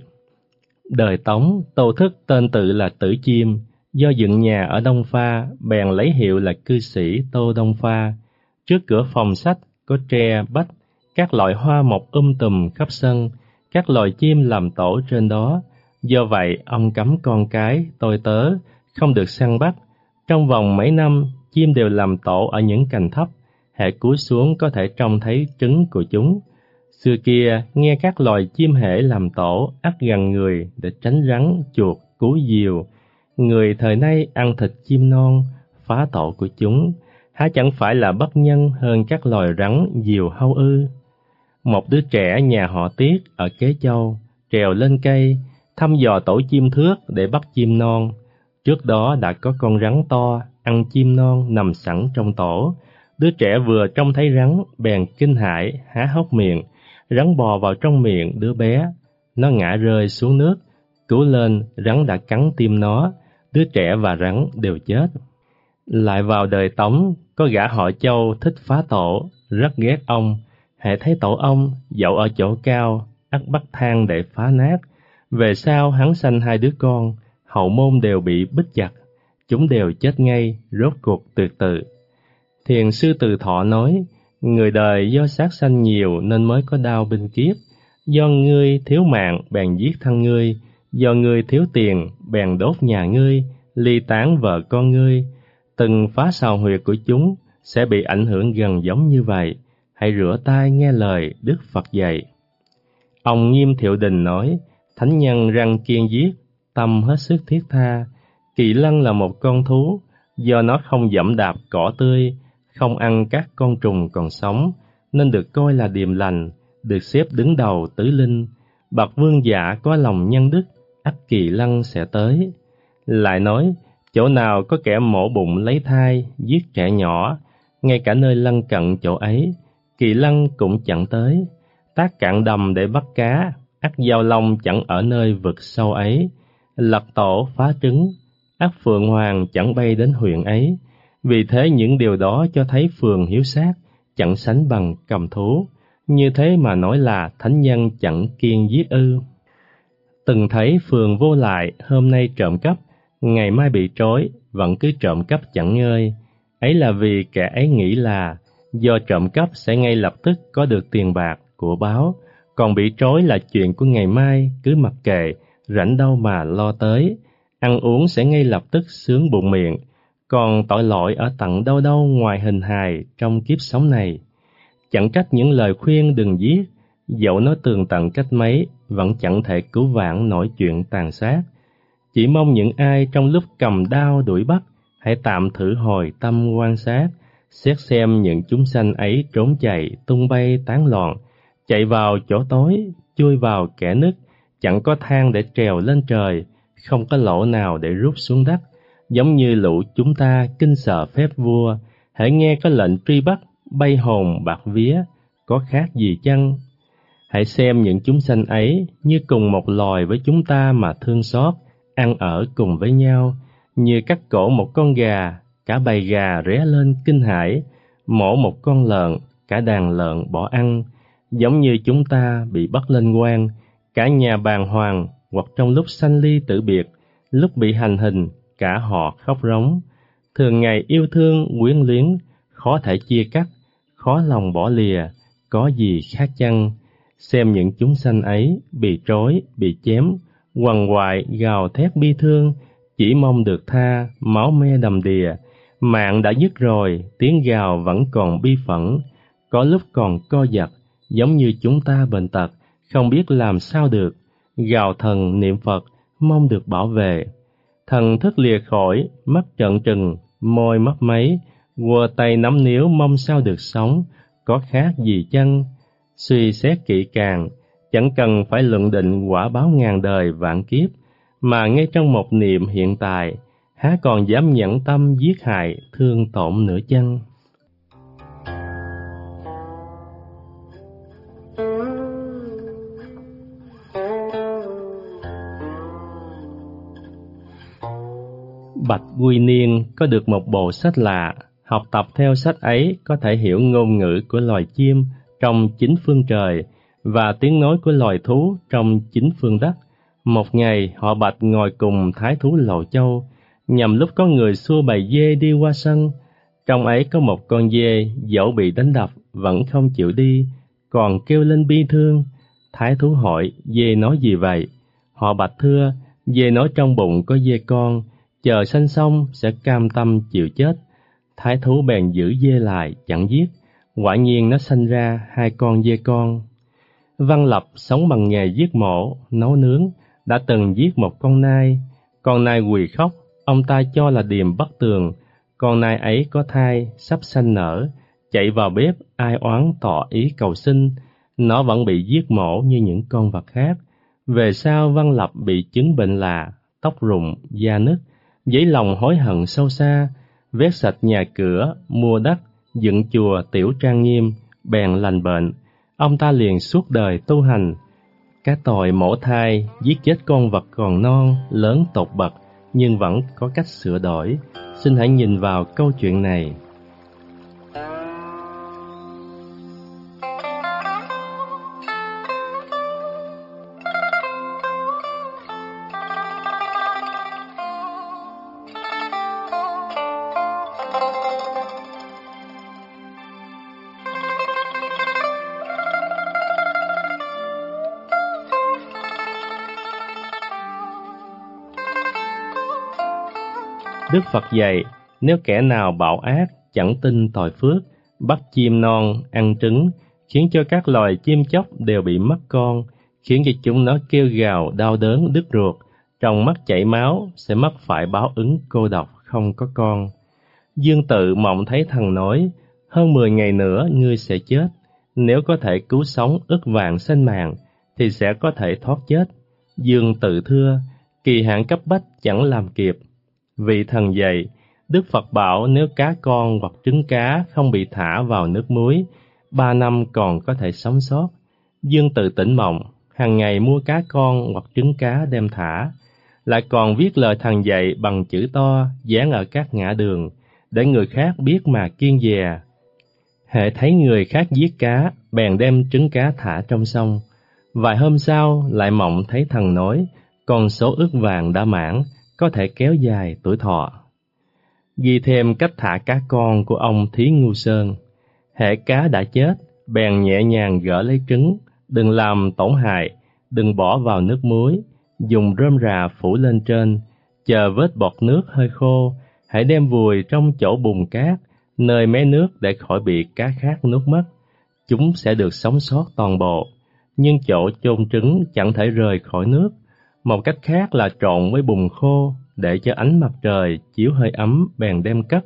Đời Tống, Tô Thức tên tự là Tử Chiêm, do dựng nhà ở Đông Pha, bèn lấy hiệu là cư sĩ Tô Đông Pha. Trước cửa phòng sách có tre, bách, các loại hoa mọc tùm khắp sân, các loài chim làm tổ trên đó. Do vậy, ông cấm con cái, tôi tớ, không được săn bắt. Trong vòng mấy năm, chim đều làm tổ ở những cành thấp, hễ cúi xuống có thể trông thấy trứng của chúng. Xưa kia, nghe các loài chim hễ làm tổ, ắt gần người để tránh rắn, chuột, cú diều. Người thời nay ăn thịt chim non, phá tổ của chúng, há chẳng phải là bất nhân hơn các loài rắn, diều hâu ư? Một đứa trẻ nhà họ Tiết ở Kế Châu, trèo lên cây, thăm dò tổ chim thước để bắt chim non. Trước đó đã có con rắn to, ăn chim non nằm sẵn trong tổ. Đứa trẻ vừa trông thấy rắn, bèn kinh hãi, há hốc miệng. Rắn bò vào trong miệng đứa bé. Nó ngã rơi xuống nước. Cứu lên, rắn đã cắn tim nó. Đứa trẻ và rắn đều chết. Lại vào đời Tống, có gã họ Châu thích phá tổ, rất ghét ông. Hễ thấy tổ ông, dẫu ở chỗ cao, ắt bắt thang để phá nát. Về sau hắn sanh hai đứa con, hậu môn đều bị bích chặt. Chúng đều chết ngay, rốt cuộc tuyệt tự. Thiền sư Từ Thọ nói, người đời do sát sanh nhiều nên mới có đau binh kiếp. Do ngươi thiếu mạng bèn giết thân ngươi, do ngươi thiếu tiền bèn đốt nhà ngươi, ly tán vợ con ngươi. Từng phá sào huyệt của chúng sẽ bị ảnh hưởng gần giống như vậy. Hãy rửa tai nghe lời Đức Phật dạy. Ông Nghiêm Thiệu Đình nói, thánh nhân răng kiên giết, tâm hết sức thiết tha. Kỳ lân là một con thú, do nó không dẫm đạp cỏ tươi, không ăn các con trùng còn sống, nên được coi là điềm lành, được xếp đứng đầu tứ linh. Bậc vương giả có lòng nhân đức, ắt kỳ lân sẽ tới. Lại nói, chỗ nào có kẻ mổ bụng lấy thai, giết trẻ nhỏ, ngay cả nơi lân cận chỗ ấy, kỳ lân cũng chẳng tới. Tác cạn đầm để bắt cá, ắt giao long chẳng ở nơi vực sâu ấy. Lật tổ phá trứng, ắt phượng hoàng chẳng bay đến huyện ấy. Vì thế những điều đó cho thấy phường hiếu sát chẳng sánh bằng cầm thú. Như thế mà nói là thánh nhân chẳng kiêng giết ư? Từng thấy phường vô lại hôm nay trộm cắp, ngày mai bị trói, vẫn cứ trộm cắp chẳng ngơi. Ấy là vì kẻ ấy nghĩ là do trộm cắp sẽ ngay lập tức có được tiền bạc, của báo, còn bị trói là chuyện của ngày mai, cứ mặc kệ, rảnh đâu mà lo tới. Ăn uống sẽ ngay lập tức sướng bụng miệng, còn tội lỗi ở tận đâu đâu ngoài hình hài trong kiếp sống này. Chẳng trách những lời khuyên đừng giết, dẫu nó tường tận cách mấy, vẫn chẳng thể cứu vãn nổi chuyện tàn sát. Chỉ mong những ai trong lúc cầm đao đuổi bắt, hãy tạm thử hồi tâm quan sát, xét xem những chúng sanh ấy trốn chạy, tung bay tán loạn, chạy vào chỗ tối, chui vào kẽ nứt, chẳng có thang để trèo lên trời, không có lỗ nào để rút xuống đất. Giống như lũ chúng ta kinh sợ phép vua, hễ nghe có lệnh truy bắt, bay hồn bạc vía, có khác gì chăng? Hãy xem những chúng sanh ấy như cùng một loài với chúng ta mà thương xót, ăn ở cùng với nhau, như cắt cổ một con gà, cả bầy gà ré lên kinh hãi, mổ một con lợn, cả đàn lợn bỏ ăn, giống như chúng ta bị bắt lên quan, cả nhà bàng hoàng, hoặc trong lúc sanh ly tử biệt, lúc bị hành hình, cả họ khóc rống. Thường ngày yêu thương quyến luyến, khó thể chia cắt, khó lòng bỏ lìa, có gì khác chăng? Xem những chúng sanh ấy bị trói, bị chém, quằn quại gào thét bi thương, chỉ mong được tha, máu me đầm đìa. Mạng đã dứt rồi, tiếng gào vẫn còn bi phẫn, có lúc còn co giật, giống như chúng ta bệnh tật, không biết làm sao được, gào thần niệm Phật, mong được bảo vệ. Thần thức lìa khỏi, mắt trợn trừng, môi mấp máy, quơ tay nắm níu mong sao được sống, có khác gì chăng? Suy xét kỹ càng, chẳng cần phải luận định quả báo ngàn đời vạn kiếp, mà ngay trong một niệm hiện tại, há còn dám nhẫn tâm giết hại, thương tổn nữa chăng? Bạch Quy Niên có được một bộ sách lạ, học tập theo sách ấy có thể hiểu ngôn ngữ của loài chim trong chín phương trời và tiếng nói của loài thú trong chín phương đất. Một ngày, họ Bạch ngồi cùng thái thú Lộ Châu, nhằm lúc có người xua bầy dê đi qua sân. Trong ấy có một con dê dẫu bị đánh đập vẫn không chịu đi, còn kêu lên bi thương. Thái thú hỏi, dê nói gì vậy? Họ Bạch thưa, dê nói trong bụng có dê con, chờ sanh xong sẽ cam tâm chịu chết. Thái thú bèn giữ dê lại, chẳng giết. Quả nhiên nó sanh ra hai con dê con. Văn Lập sống bằng nghề giết mổ, nấu nướng, đã từng giết một con nai. Con nai quỳ khóc, ông ta cho là điềm bắt tường. Con nai ấy có thai, sắp sanh nở, chạy vào bếp ai oán tỏ ý cầu xin. Nó vẫn bị giết mổ như những con vật khác. Về sau Văn Lập bị chứng bệnh lạ, tóc rụng, da nứt, dấy lòng hối hận sâu xa, vét sạch nhà cửa, mua đất, dựng chùa tiểu trang nghiêm, bèn lành bệnh. Ông ta liền suốt đời tu hành. Cái tội mổ thai, giết chết con vật còn non, lớn tột bậc, nhưng vẫn có cách sửa đổi. Xin hãy nhìn vào câu chuyện này. Đức Phật dạy, nếu kẻ nào bạo ác, chẳng tin tội phước, bắt chim non, ăn trứng, khiến cho các loài chim chóc đều bị mất con, khiến cho chúng nó kêu gào đau đớn đứt ruột, trong mắt chảy máu, sẽ mắc phải báo ứng cô độc không có con. Dương Tự mộng thấy thần nói, hơn 10 ngày nữa ngươi sẽ chết, nếu có thể cứu sống ức vạn sinh mạng, thì sẽ có thể thoát chết. Dương Tự thưa, kỳ hạn cấp bách chẳng làm kịp. Vị thần dạy, Đức Phật bảo nếu cá con hoặc trứng cá không bị thả vào nước muối, 3 năm còn có thể sống sót. Dương Tự tỉnh mộng, hàng ngày mua cá con hoặc trứng cá đem thả, lại còn viết lời thần dạy bằng chữ to dán ở các ngã đường, để người khác biết mà kiêng dè. Hễ thấy người khác giết cá, bèn đem trứng cá thả trong sông. Vài hôm sau lại mộng thấy thần nói, con số ức vàng đã mãn, có thể kéo dài tuổi thọ. Ghi thêm cách thả cá con của ông Thí Ngu Sơn. Hễ cá đã chết, bèn nhẹ nhàng gỡ lấy trứng, đừng làm tổn hại, đừng bỏ vào nước muối, dùng rơm rà phủ lên trên, chờ vết bọt nước hơi khô, hãy đem vùi trong chỗ bùn cát, nơi mé nước để khỏi bị cá khác nuốt mất. Chúng sẽ được sống sót toàn bộ, nhưng chỗ chôn trứng chẳng thể rời khỏi nước. Một cách khác là trộn với bùn khô, để cho ánh mặt trời chiếu hơi ấm bèn đem cất.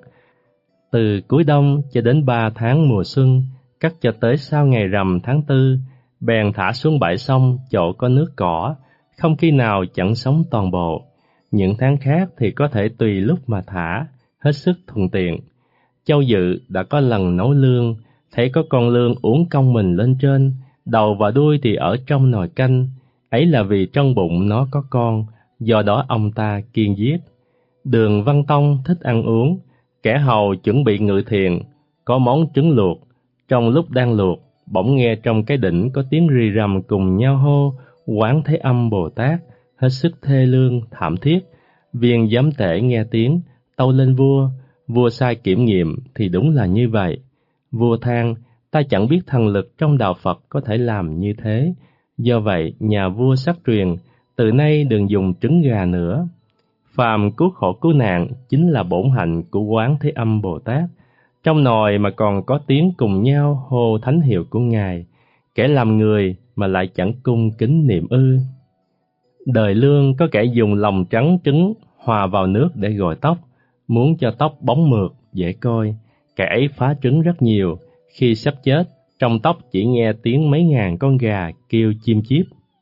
Từ cuối đông cho đến 3 tháng mùa xuân, cất cho tới sau ngày rằm tháng 4, bèn thả xuống bãi sông chỗ có nước cỏ, không khi nào chẳng sống toàn bộ. Những tháng khác thì có thể tùy lúc mà thả, hết sức thuận tiện. Châu Dự đã có lần nấu lương, thấy có con lương uốn cong mình lên trên, đầu và đuôi thì ở trong nồi canh. Ấy là vì trong bụng nó có con, do đó ông ta kiêng giết. Đường Văn Tông thích ăn uống, kẻ hầu chuẩn bị ngự thiện, có món trứng luộc, Trong lúc đang luộc, bỗng nghe trong cái đỉnh có tiếng rì rầm cùng nhau hô Quán Thế Âm Bồ Tát, hết sức thê lương, thảm thiết. Viên giám tể nghe tiếng, tâu lên vua. Vua sai kiểm nghiệm thì đúng là như vậy. Vua than, ta chẳng biết thần lực trong đạo Phật có thể làm như thế. Do vậy, nhà vua sắc truyền, từ nay đừng dùng trứng gà nữa. Phàm cứu khổ cứu nạn chính là bổn hạnh của Quán Thế Âm Bồ Tát. Trong nồi mà còn có tiếng cùng nhau hô thánh hiệu của Ngài, kẻ làm người mà lại chẳng cung kính niệm ư. Đời lương có kẻ dùng lòng trắng trứng hòa vào nước để gội tóc, muốn cho tóc bóng mượt, dễ coi. Kẻ ấy phá trứng rất nhiều, khi sắp chết, trong tóc chỉ nghe tiếng mấy ngàn con gà kêu chim chíp.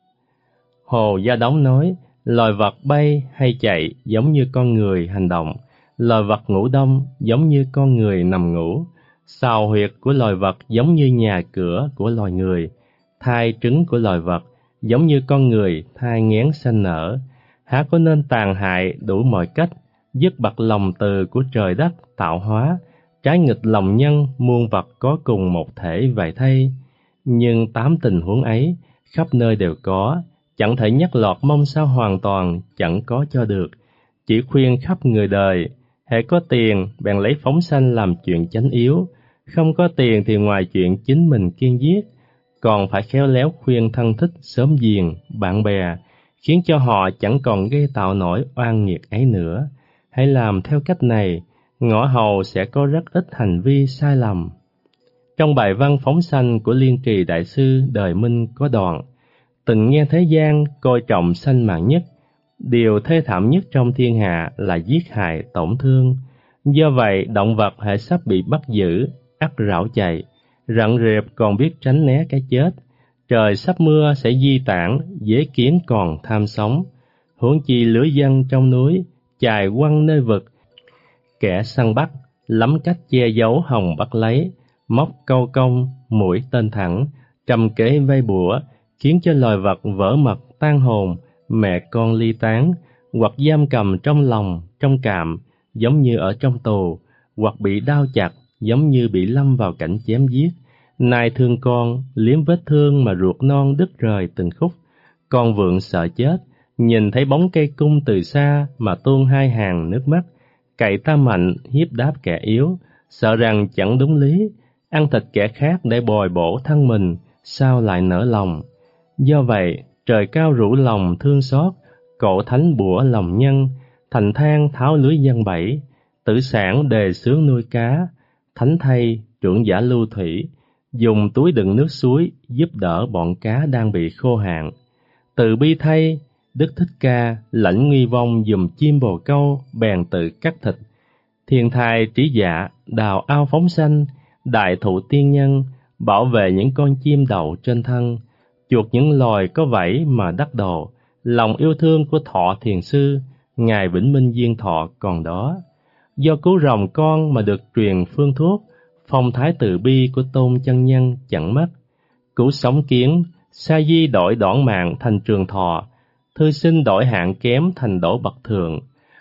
Hồ Gia Đống nói, loài vật bay hay chạy giống như con người hành động, loài vật ngủ đông giống như con người nằm ngủ, sào huyệt của loài vật giống như nhà cửa của loài người, thai trứng của loài vật giống như con người thai nghén sanh nở. Há có nên tàn hại đủ mọi cách, dứt bặt lòng từ của trời đất tạo hóa, trái nghịch lòng nhân muôn vật có cùng một thể vậy thay. Nhưng 8 tình huống ấy khắp nơi đều có, chẳng thể nhắc lọt mong sao hoàn toàn chẳng có cho được. Chỉ khuyên khắp người đời, hễ có tiền bèn lấy phóng sanh làm chuyện chánh yếu, không có tiền thì ngoài chuyện chính mình kiêng giết, còn phải khéo léo khuyên thân thích xóm giềng, bạn bè, khiến cho họ chẳng còn gây tạo nổi oan nghiệt ấy nữa. Hãy làm theo cách này, ngõ hầu sẽ có rất ít hành vi sai lầm. Trong bài văn phóng sanh của Liên Trì Đại Sư đời Minh có đoạn, từng nghe thế gian coi trọng sanh mạng nhất, điều thê thảm nhất trong thiên hạ là giết hại tổn thương. Do vậy, động vật hễ sắp bị bắt giữ, ắt rảo chạy, rận rệp còn biết tránh né cái chết. Trời sắp mưa sẽ di tản, dế kiến còn tham sống. Huống chi lưới dân trong núi, chài quăng nơi vực. Kẻ săn bắt, lắm cách che giấu hòng bắt lấy, móc câu công, mũi tên thẳng, trầm kế vây bủa, khiến cho loài vật vỡ mật tan hồn, mẹ con ly tán, hoặc giam cầm trong lòng, trong cạm, giống như ở trong tù, hoặc bị đao chặt, giống như bị lâm vào cảnh chém giết. Nài thương con, liếm vết thương mà ruột non đứt rời từng khúc. Con vượn sợ chết, nhìn thấy bóng cây cung từ xa mà tuôn hai hàng nước mắt. Cậy ta mạnh, hiếp đáp kẻ yếu, sợ rằng chẳng đúng lý, ăn thịt kẻ khác để bồi bổ thân mình, sao lại nỡ lòng. Do vậy, trời cao rủ lòng thương xót, cộ thánh bủa lòng nhân, thành thang tháo lưới dân bẫy, tử sản đề xướng nuôi cá, thánh thay trưởng giả lưu thủy, dùng túi đựng nước suối giúp đỡ bọn cá đang bị khô hạn. Từ bi thay, Đức Thích Ca lãnh nguy vong dùm chim bồ câu, bèn tự cắt thịt. Thiên thai trí dạ, đào ao phóng sanh, đại thụ tiên nhân, bảo vệ những con chim đậu trên thân, chuộc những loài có vảy mà đắc độ. Lòng yêu thương của Thọ Thiền Sư, Ngài Vĩnh Minh Diên Thọ còn đó. Do cứu rồng con mà được truyền phương thuốc, phong thái từ bi của Tôn Chân Nhân chẳng mất. Cứu sống kiến, sa di đổi đoạn mạng thành trường thọ, thư sinh đổi hạng kém thành đỗ bậc thượng.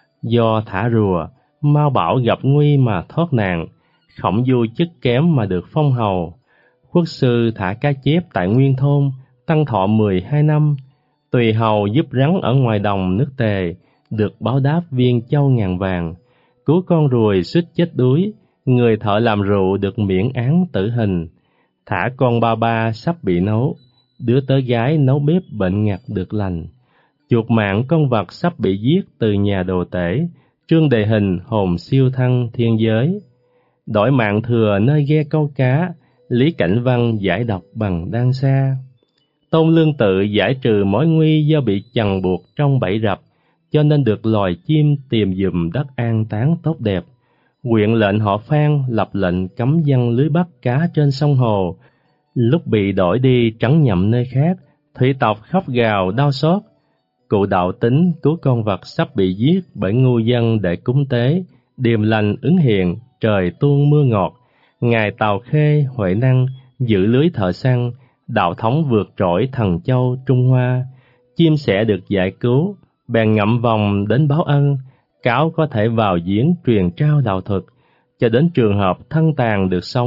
Do thả rùa, Mao Bảo gặp nguy mà thoát nạn, Khổng Du chức kém mà được phong hầu. Khuất sư thả cá chép tại Nguyên Thôn, tăng thọ 12 năm. Tùy hầu giúp rắn ở ngoài đồng nước Tề, được báo đáp viên châu ngàn vàng. Cứu con ruồi suýt chết đuối, người thợ làm rượu được miễn án tử hình. Thả con ba ba sắp bị nấu, đứa tớ gái nấu bếp bệnh ngặt được lành. Chuột mạng con vật sắp bị giết từ nhà đồ tể, Trương Đề Hình hồn siêu thăng thiên giới. Đổi mạng thừa nơi ghe câu cá, Lý Cảnh Văn giải độc bằng đan sa. Tôn Lương Tự giải trừ mối nguy do bị chằng buộc trong bẫy rập, cho nên được loài chim tìm giùm đất an táng tốt đẹp. Quyện lệnh họ Phan lập lệnh cấm giăng lưới bắt cá trên sông hồ. Lúc bị đổi đi trắng nhậm nơi khác, thủy tộc khóc gào đau xót. Cụ Đạo Tính cứu con vật sắp bị giết bởi ngu dân để cúng tế, điềm lành ứng hiện, trời tuôn mưa ngọt. Ngài Tào Khê Huệ Năng giữ lưới thợ săn, đạo thống vượt trội Thần Châu Trung Hoa. Chim sẻ được giải cứu, bèn ngậm vòng đến báo ân. Cáo có thể vào giếng truyền trao đạo thuật, cho đến trường hợp thân tàn được sống,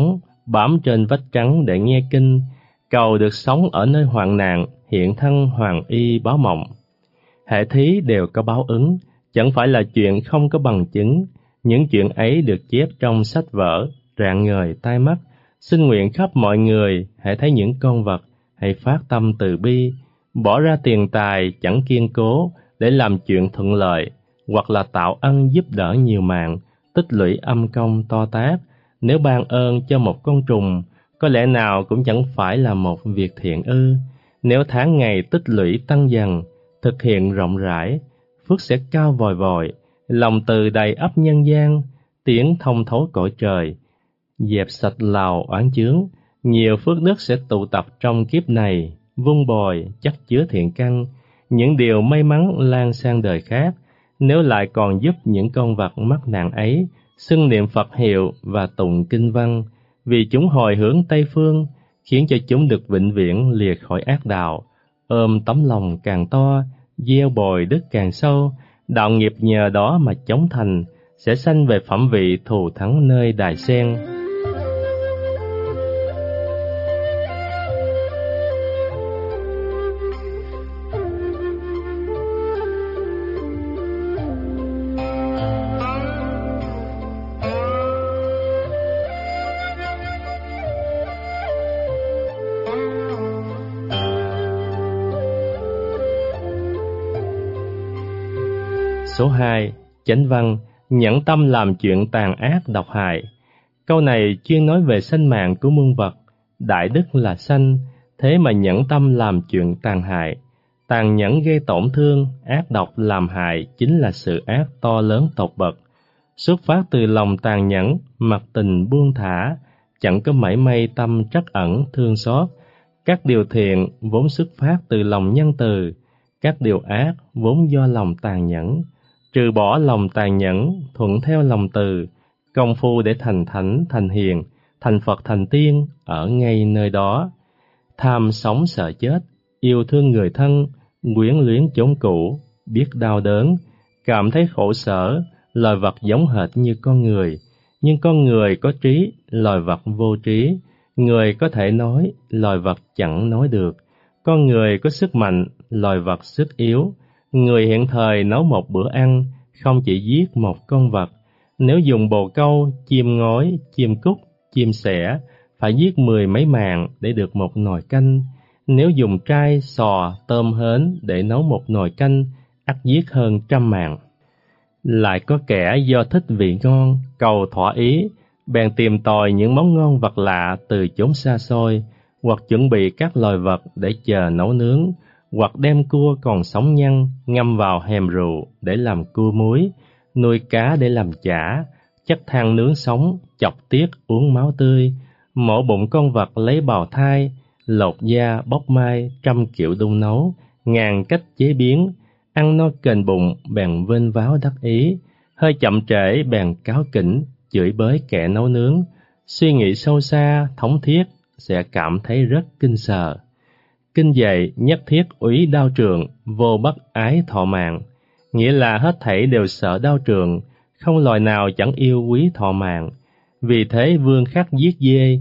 bám trên vách trắng để nghe kinh, cầu được sống ở nơi hoạn nạn, hiện thân hoàng y báo mộng. Hệ thí đều có báo ứng, chẳng phải là chuyện không có bằng chứng. Những chuyện ấy được chép trong sách vở, rạng ngời tai mắt. Xin nguyện khắp mọi người, hãy thấy những con vật, hãy phát tâm từ bi, bỏ ra tiền tài chẳng kiên cố để làm chuyện thuận lợi, hoặc là tạo ân giúp đỡ nhiều mạng, tích lũy âm công to tát. Nếu ban ơn cho một con trùng, có lẽ nào cũng chẳng phải là một việc thiện ư? Nếu tháng ngày tích lũy tăng dần, thực hiện rộng rãi, phước sẽ cao vòi vòi, lòng từ đầy ắp nhân gian, tiếng thông thấu cõi trời, dẹp sạch lào oán chướng. Nhiều phước đức sẽ tụ tập trong kiếp này, vun bồi chắc chứa thiện căn, những điều may mắn lan sang đời khác. Nếu lại còn giúp những con vật mắc nạn ấy xưng niệm Phật hiệu và tụng kinh văn, vì chúng hồi hướng Tây phương, khiến cho chúng được vĩnh viễn lìa khỏi ác đạo, ôm tấm lòng càng to, gieo bồi đức càng sâu, đạo nghiệp nhờ đó mà chống thành, sẽ sanh về phẩm vị thù thắng nơi đài sen. Số 2. Chánh văn, nhẫn tâm làm chuyện tàn ác độc hại. Câu này chuyên nói về sinh mạng của muôn vật. Đại đức là sanh, thế mà nhẫn tâm làm chuyện tàn hại. Tàn nhẫn gây tổn thương, ác độc làm hại chính là sự ác to lớn tột bậc. Xuất phát từ lòng tàn nhẫn, mặc tình buông thả, chẳng có mảy may tâm trắc ẩn thương xót. Các điều thiện vốn xuất phát từ lòng nhân từ, các điều ác vốn do lòng tàn nhẫn. Trừ bỏ lòng tàn nhẫn, thuận theo lòng từ, công phu để thành thánh, thành hiền, thành Phật, thành tiên ở ngay nơi đó. Tham sống sợ chết, yêu thương người thân, quyến luyến chốn cũ, biết đau đớn, cảm thấy khổ sở. Loài vật giống hệt như con người, nhưng con người có trí, loài vật vô trí. Người có thể nói, loài vật chẳng nói được. Con người có sức mạnh, loài vật sức yếu. Người hiện thời nấu một bữa ăn, không chỉ giết một con vật. Nếu dùng bồ câu, chim ngói, chim cút, chim sẻ, phải giết 10 mấy màng để được một nồi canh. Nếu dùng trai, sò, tôm hến để nấu một nồi canh, ắt giết hơn 100 màng. Lại có kẻ do thích vị ngon, cầu thỏa ý, bèn tìm tòi những món ngon vật lạ từ chốn xa xôi, hoặc chuẩn bị các loài vật để chờ nấu nướng, hoặc đem cua còn sống nhăn ngâm vào hèm rượu để làm cua muối, nuôi cá để làm chả, chất than nướng sống, chọc tiết uống máu tươi, mổ bụng con vật lấy bào thai, lột da bóc mai 100 kiểu đun nấu, ngàn cách chế biến, ăn no kềnh bụng bèn vênh váo đắc ý, hơi chậm trễ bèn cáu kỉnh, chửi bới kẻ nấu nướng. Suy nghĩ sâu xa, thống thiết sẽ cảm thấy rất kinh sợ. Kinh dạy nhất thiết úy đao trường, vô bất ái thọ mạng, nghĩa là hết thảy đều sợ đao trường, không loài nào chẳng yêu quý thọ mạng. Vì thế vương khắc giết dê,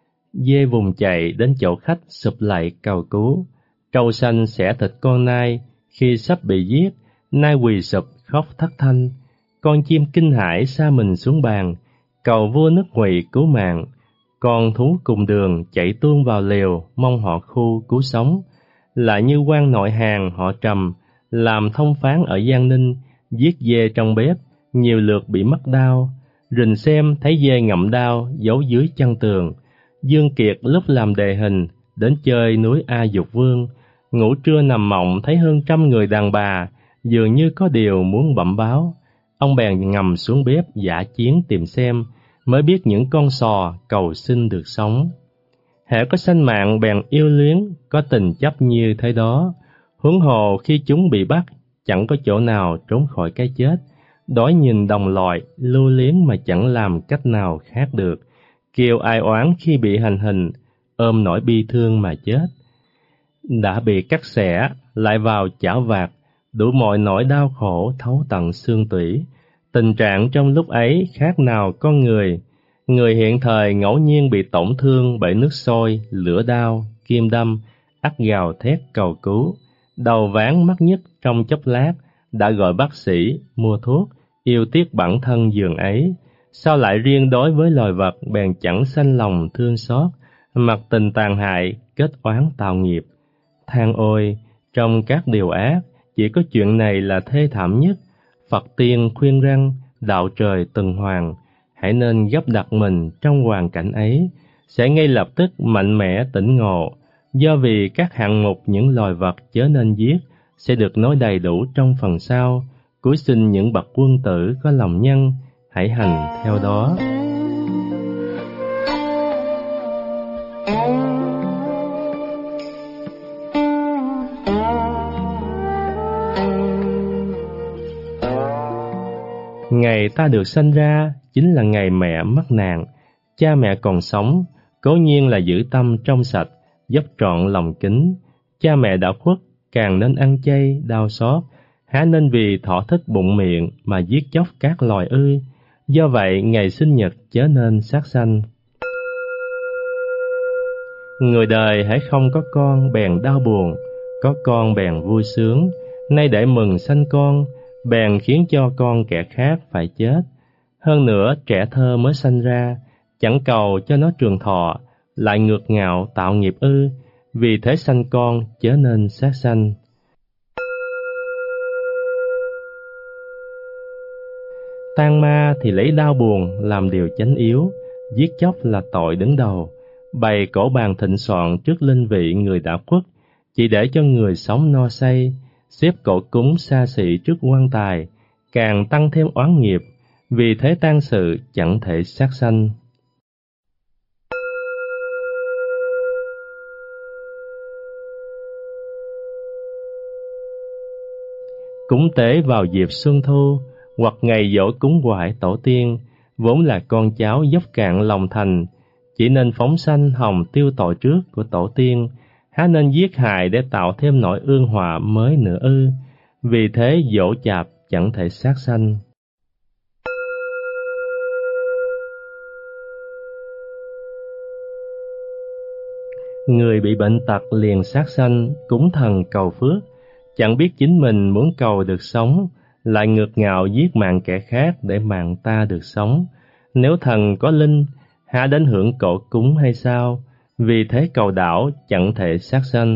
dê vùng chạy đến chỗ khách sụp lạy cầu cứu. Trâu xanh xẻ thịt con nai, khi sắp bị giết, nai quỳ sụp khóc thất thanh. Con chim kinh hãi sa mình xuống bàn, cầu vua nước Ngụy cứu mạng. Con thú cùng đường chạy tuôn vào lều, mong họ khu cứu sống. Lại như quan nội hàng họ Trầm, làm thông phán ở Giang Ninh, giết dê trong bếp, nhiều lượt bị mất đao. Rình xem thấy dê ngậm đao, giấu dưới chân tường. Dương Kiệt lúc làm đề hình, đến chơi núi A Dục Vương. Ngủ trưa nằm mộng thấy hơn 100 người đàn bà, dường như có điều muốn bẩm báo. Ông bèn ngầm xuống bếp dã chiến tìm xem, mới biết những con sò cầu xin được sống. Hễ có sanh mạng bèn yêu luyến, có tình chấp như thế đó. Huống hồ khi chúng bị bắt, chẳng có chỗ nào trốn khỏi cái chết. Đói nhìn đồng loại, lưu luyến mà chẳng làm cách nào khác được. Kêu ai oán khi bị hành hình, ôm nỗi bi thương mà chết. Đã bị cắt xẻ, lại vào chảo vạc, đủ mọi nỗi đau khổ thấu tận xương tủy. Tình trạng trong lúc ấy khác nào con người. Người hiện thời ngẫu nhiên bị tổn thương bởi nước sôi, lửa đao, kim đâm, ắt gào thét cầu cứu, đầu váng mắt nhức trong chốc lát, đã gọi bác sĩ, mua thuốc, yêu tiếc bản thân giường ấy. Sao lại riêng đối với loài vật bèn chẳng sanh lòng thương xót, mặc tình tàn hại, kết oán tạo nghiệp. Than ôi, trong các điều ác, chỉ có chuyện này là thê thảm nhất. Phật tiên khuyên rằng, đạo trời tuần hoàn, hãy nên gấp đặt mình trong hoàn cảnh ấy, sẽ ngay lập tức mạnh mẽ tỉnh ngộ. Do vì các hạng mục những loài vật chớ nên giết sẽ được nói đầy đủ trong phần sau. Cuối xin những bậc quân tử có lòng nhân, hãy hành theo đó. Ngày ta được sanh ra chính là ngày mẹ mất nạn. Cha mẹ còn sống, cố nhiên là giữ tâm trong sạch, dốc trọn lòng kính. Cha mẹ đã khuất, càng nên ăn chay, đau xót, há nên vì thỏa thích bụng miệng mà giết chóc các loài ư. Do vậy, ngày sinh nhật chớ nên sát sanh. Người đời hãy không có con bèn đau buồn, có con bèn vui sướng. Nay để mừng sanh con, bèn khiến cho con kẻ khác phải chết. Hơn nữa, trẻ thơ mới sanh ra, chẳng cầu cho nó trường thọ, lại ngược ngạo tạo nghiệp ư. Vì thế sanh con chớ nên sát sanh. Tang ma thì lấy đau buồn làm điều chánh yếu, giết chóc là tội đứng đầu. Bày cổ bàn thịnh soạn trước linh vị người đã khuất, chỉ để cho người sống no say. Xếp cổ cúng xa xỉ trước quan tài, càng tăng thêm oán nghiệp. Vì thế tang sự chẳng thể sát sanh. Cúng tế vào dịp xuân thu, hoặc ngày giỗ cúng quải tổ tiên, vốn là con cháu dốc cạn lòng thành, chỉ nên phóng sanh hồng tiêu tội trước của tổ tiên, há nên giết hại để tạo thêm nỗi ương họa mới nữa ư. Vì thế giỗ chạp chẳng thể sát sanh. Người bị bệnh tật liền sát sanh, cúng thần cầu phước, chẳng biết chính mình muốn cầu được sống, lại ngược ngạo giết mạng kẻ khác để mạng ta được sống. Nếu thần có linh, há đến hưởng cổ cúng hay sao? Vì thế cầu đảo chẳng thể sát sanh.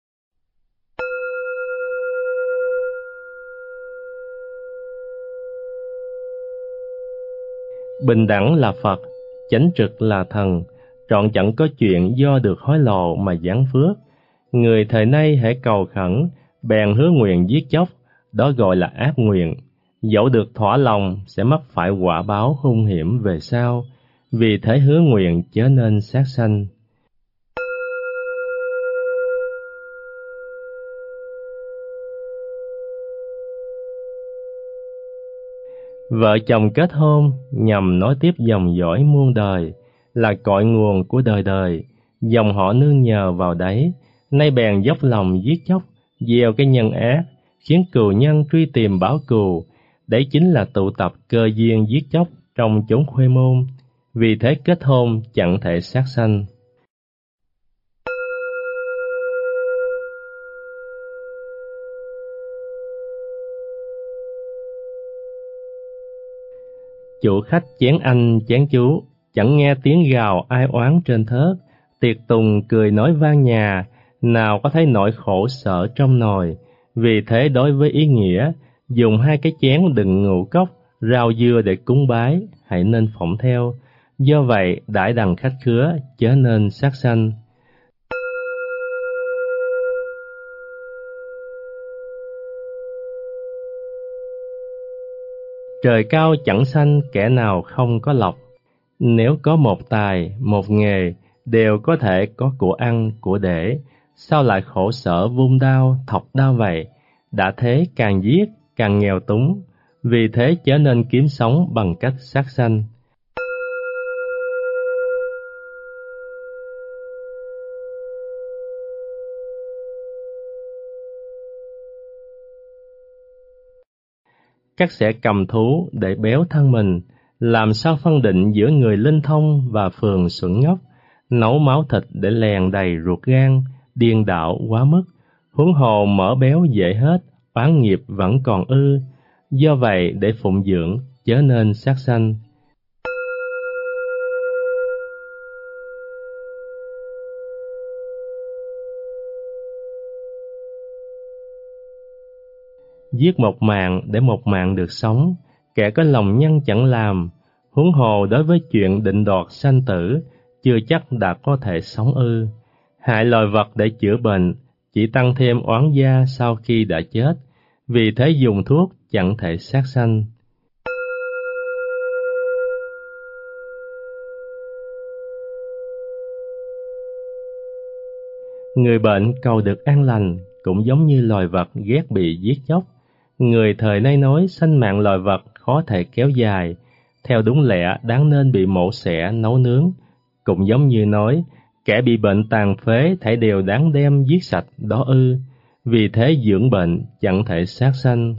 Bình đẳng là Phật, chánh trực là thần, trọn chẳng có chuyện do được hối lộ mà giáng phước. Người thời nay hãy cầu khẩn, bèn hứa nguyện giết chóc, đó gọi là ác nguyện. Dẫu được thỏa lòng sẽ mắc phải quả báo hung hiểm về sau. Vì thế hứa nguyện chớ nên sát sanh. Vợ chồng kết hôn nhằm nối tiếp dòng dõi muôn đời, là cội nguồn của đời đời, dòng họ nương nhờ vào đấy. Nay bèn dốc lòng giết chóc, gieo cái nhân ác, khiến cừu nhân truy tìm báo cừu. Đấy chính là tụ tập cơ duyên giết chóc trong chốn khuê môn. Vì thế kết hôn chẳng thể sát sanh. Chủ khách chén anh chén chú, chẳng nghe tiếng gào ai oán trên thớt. Tiệc tùng cười nói vang nhà, nào có thấy nỗi khổ sở trong nồi. Vì thế đối với ý nghĩa, dùng 2 cái chén đựng ngũ cốc, rau dưa để cúng bái, hãy nên phỏng theo. Do vậy, đãi đằng khách khứa, chớ nên sát sanh. Trời cao chẳng xanh kẻ nào không có lộc. Nếu có một tài, một nghề, đều có thể có của ăn, của để. Sao lại khổ sở vung đao, thọc đao vậy? Đã thế càng giết, càng nghèo túng. Vì thế chớ nên kiếm sống bằng cách sát sanh. Các sẽ cầm thú để béo thân mình, làm sao phân định giữa người linh thông và phường xuẩn ngốc, nấu máu thịt để lèn đầy ruột gan, điên đảo quá mức, huống hồ mỡ béo dễ hết, oán nghiệp vẫn còn ư. Do vậy để phụng dưỡng, chớ nên sát sanh. Giết một mạng để một mạng được sống, kẻ có lòng nhân chẳng làm, huống hồ đối với chuyện định đoạt sanh tử, chưa chắc đã có thể sống ư. Hại loài vật để chữa bệnh, chỉ tăng thêm oán gia sau khi đã chết, vì thế dùng thuốc chẳng thể sát sanh. Người bệnh cầu được an lành, cũng giống như loài vật ghét bị giết chóc. Người thời nay nói sanh mạng loài vật khó thể kéo dài, theo đúng lẽ đáng nên bị mổ xẻ nấu nướng. Cũng giống như nói, kẻ bị bệnh tàn phế thảy đều đáng đem giết sạch đó ư. Vì thế dưỡng bệnh chẳng thể sát sanh.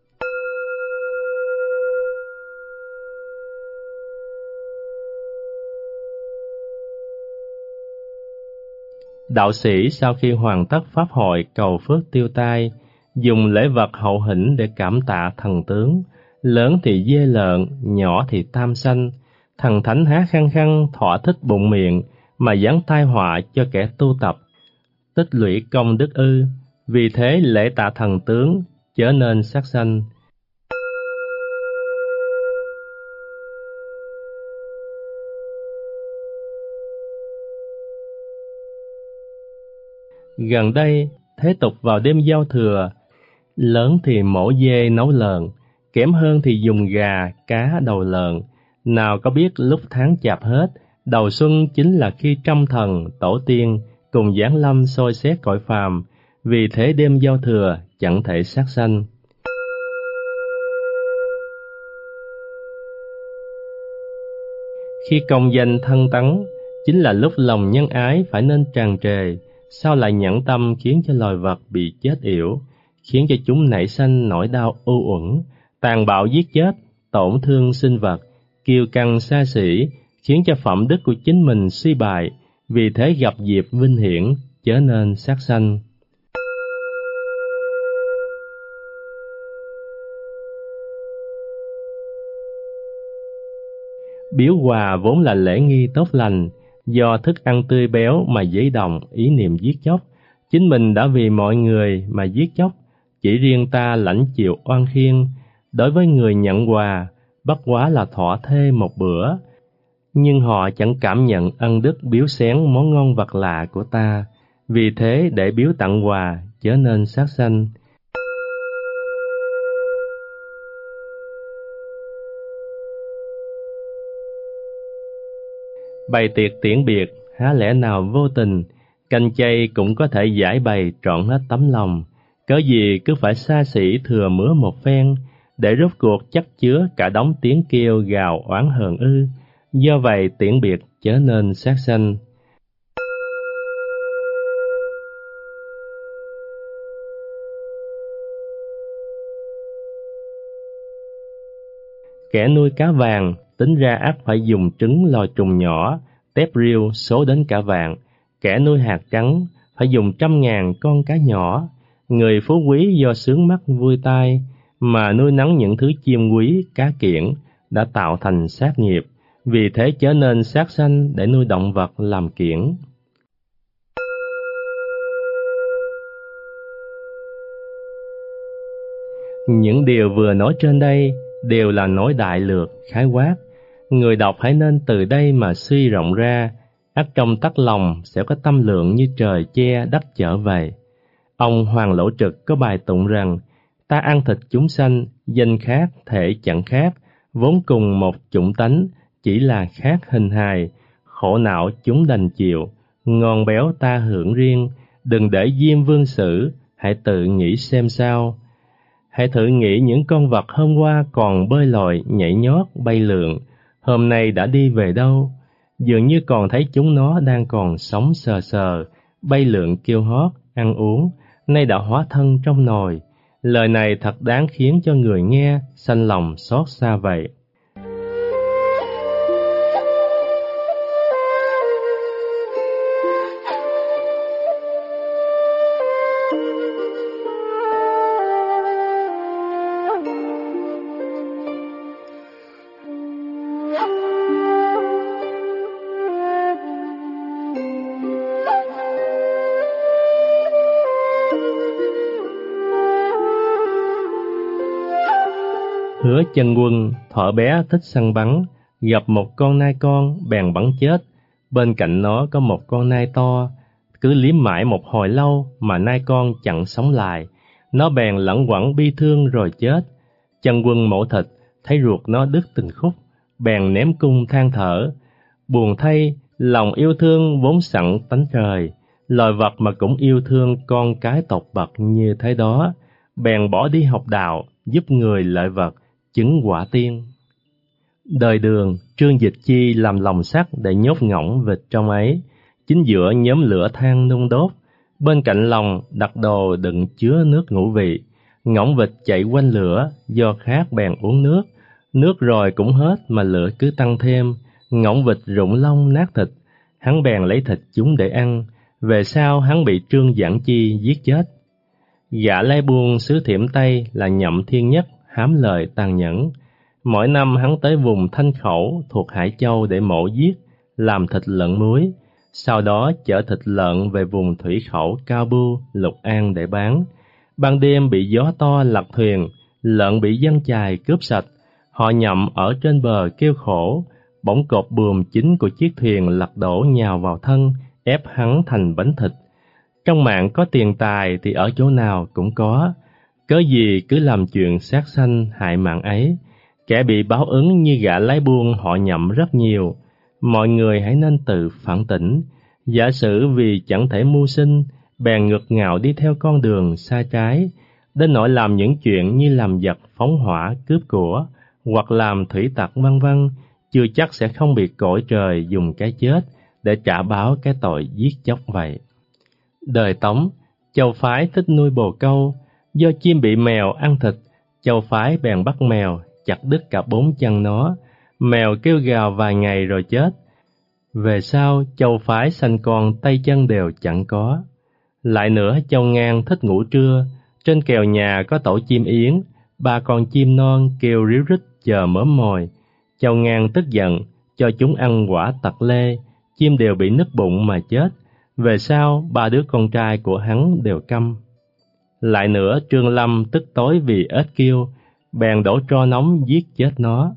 Đạo sĩ sau khi hoàn tất pháp hội cầu phước tiêu tai, dùng lễ vật hậu hĩnh để cảm tạ thần tướng, lớn thì dê lợn, nhỏ thì tam sanh. Thần thánh há khăng khăng thỏa thích bụng miệng, mà giáng tai họa cho kẻ tu tập, tích lũy công đức ư. Vì thế lễ tạ thần tướng, chớ nên sát sanh. Gần đây, thế tục vào đêm giao thừa, lớn thì mổ dê nấu lợn, kém hơn thì dùng gà, cá, đầu lợn. Nào có biết lúc tháng chạp hết, đầu xuân chính là khi trăm thần, tổ tiên cùng giáng lâm soi xét cõi phàm, vì thế đêm giao thừa chẳng thể sát sanh. Khi công danh thân tấn, chính là lúc lòng nhân ái phải nên tràn trề, sao lại nhẫn tâm khiến cho loài vật bị chết yểu, khiến cho chúng nảy sanh nỗi đau u uẩn, tàn bạo giết chết, tổn thương sinh vật, kiêu căng xa xỉ, khiến cho phẩm đức của chính mình suy bại, vì thế gặp dịp vinh hiển, chớ nên sát sanh. Biếu quà vốn là lễ nghi tốt lành, do thức ăn tươi béo mà dấy động ý niệm giết chóc, chính mình đã vì mọi người mà giết chóc, chỉ riêng ta lãnh chịu oan khiên. Đối với người nhận quà, bất quá là thỏa thê một bữa, nhưng họ chẳng cảm nhận ân đức biếu xén món ngon vật lạ của ta, vì thế để biếu tặng quà chớ nên sát sanh. Bày tiệc tiễn biệt, há lẽ nào vô tình, canh chay cũng có thể giải bày trọn hết tấm lòng, cớ gì cứ phải xa xỉ thừa mứa một phen, để rốt cuộc chất chứa cả đống tiếng kêu gào oán hờn ư. Do vậy tiễn biệt chớ nên sát sanh. Kẻ nuôi cá vàng, tính ra ắt phải dùng trứng lòi trùng nhỏ, tép riêu số đến cả vạn. Kẻ nuôi hạt trắng, phải dùng 100.000 con cá nhỏ. Người phú quý do sướng mắt vui tai, mà nuôi nấng những thứ chim quý, cá kiển, đã tạo thành sát nghiệp. Vì thế chớ nên sát sanh để nuôi động vật làm kiển. Những điều vừa nói trên đây đều là nói đại lược, khái quát. Người đọc hãy nên từ đây mà suy rộng ra, ắt trong tắc lòng sẽ có tâm lượng như trời che đất trở về. Ông Hoàng Lỗ Trực có bài tụng rằng, ta ăn thịt chúng sanh, danh khác thể chẳng khác, vốn cùng một chủng tánh, chỉ là khác hình hài, khổ não chúng đành chịu, ngon béo ta hưởng riêng, đừng để Diêm Vương xử, hãy tự nghĩ xem sao. Hãy thử nghĩ những con vật hôm qua còn bơi lội, nhảy nhót, bay lượn, hôm nay đã đi về đâu? Dường như còn thấy chúng nó đang còn sống sờ sờ, bay lượn kêu hót, ăn uống, nay đã hóa thân trong nồi. Lời này thật đáng khiến cho người nghe sanh lòng xót xa vậy. Hứa Chân Quân thuở bé thích săn bắn, gặp một con nai con bèn bắn chết. Bên cạnh nó có một con nai to, cứ liếm mãi một hồi lâu mà nai con chẳng sống lại. Nó bèn lẩn quẩn bi thương rồi chết. Chân Quân mổ thịt, thấy ruột nó đứt từng khúc, bèn ném cung than thở. Buồn thay, lòng yêu thương vốn sẵn tánh trời, loài vật mà cũng yêu thương con cái tộc bậc như thế đó, bèn bỏ đi học đạo, giúp người lợi vật, chứng quả tiên. Đời Đường, Trương Dịch Chi làm lồng sắt để nhốt ngỗng vịt trong ấy, chính giữa nhóm lửa than nung đốt. Bên cạnh lồng đặt đồ đựng chứa nước ngũ vị. Ngỗng vịt chạy quanh lửa, do khát bèn uống nước. Nước rồi cũng hết mà lửa cứ tăng thêm. Ngỗng vịt rụng lông nát thịt, hắn bèn lấy thịt chúng để ăn. Về sau hắn bị Trương Giảng Chi giết chết. Gã lai buôn xứ Thiểm Tây là Nhậm Thiên Nhất, hám lợi tàn nhẫn. Mỗi năm hắn tới vùng Thanh Khẩu thuộc Hải Châu để mổ giết, làm thịt lợn muối. Sau đó chở thịt lợn về vùng thủy khẩu Cao Bưu, Lục An để bán. Ban đêm bị gió to lật thuyền, lợn bị dân chài cướp sạch. Họ Nhậm ở trên bờ kêu khổ, bỗng cột buồm chính của chiếc thuyền lật đổ nhào vào thân, ép hắn thành bánh thịt. Trong mạng có tiền tài thì ở chỗ nào cũng có, cớ gì cứ làm chuyện sát sanh hại mạng ấy. Kẻ bị báo ứng như gã lái buôn họ Nhậm rất nhiều. Mọi người hãy nên tự phản tỉnh. Giả sử vì chẳng thể mưu sinh, bèn ngược ngạo đi theo con đường sai trái, đến nỗi làm những chuyện như làm giặc phóng hỏa cướp của, hoặc làm thủy tặc vân vân, chưa chắc sẽ không bị cõi trời dùng cái chết để trả báo cái tội giết chóc vậy. Đời Tống, Châu Phái thích nuôi bồ câu. Do chim bị mèo ăn thịt, Châu Phái bèn bắt mèo, chặt đứt cả 4 chân nó. Mèo kêu gào vài ngày rồi chết. Về sau, Châu Phái sanh con tay chân đều chẳng có. Lại nữa, Châu Ngang thích ngủ trưa. Trên kèo nhà có tổ chim yến, 3 con chim non kêu ríu rít chờ mớm mồi. Châu Ngang tức giận, cho chúng ăn quả tặc lê, chim đều bị nứt bụng mà chết. Về sau, 3 đứa con trai của hắn đều câm. Lại nữa, Trương Lâm tức tối vì ếch kêu, bèn đổ tro nóng giết chết nó.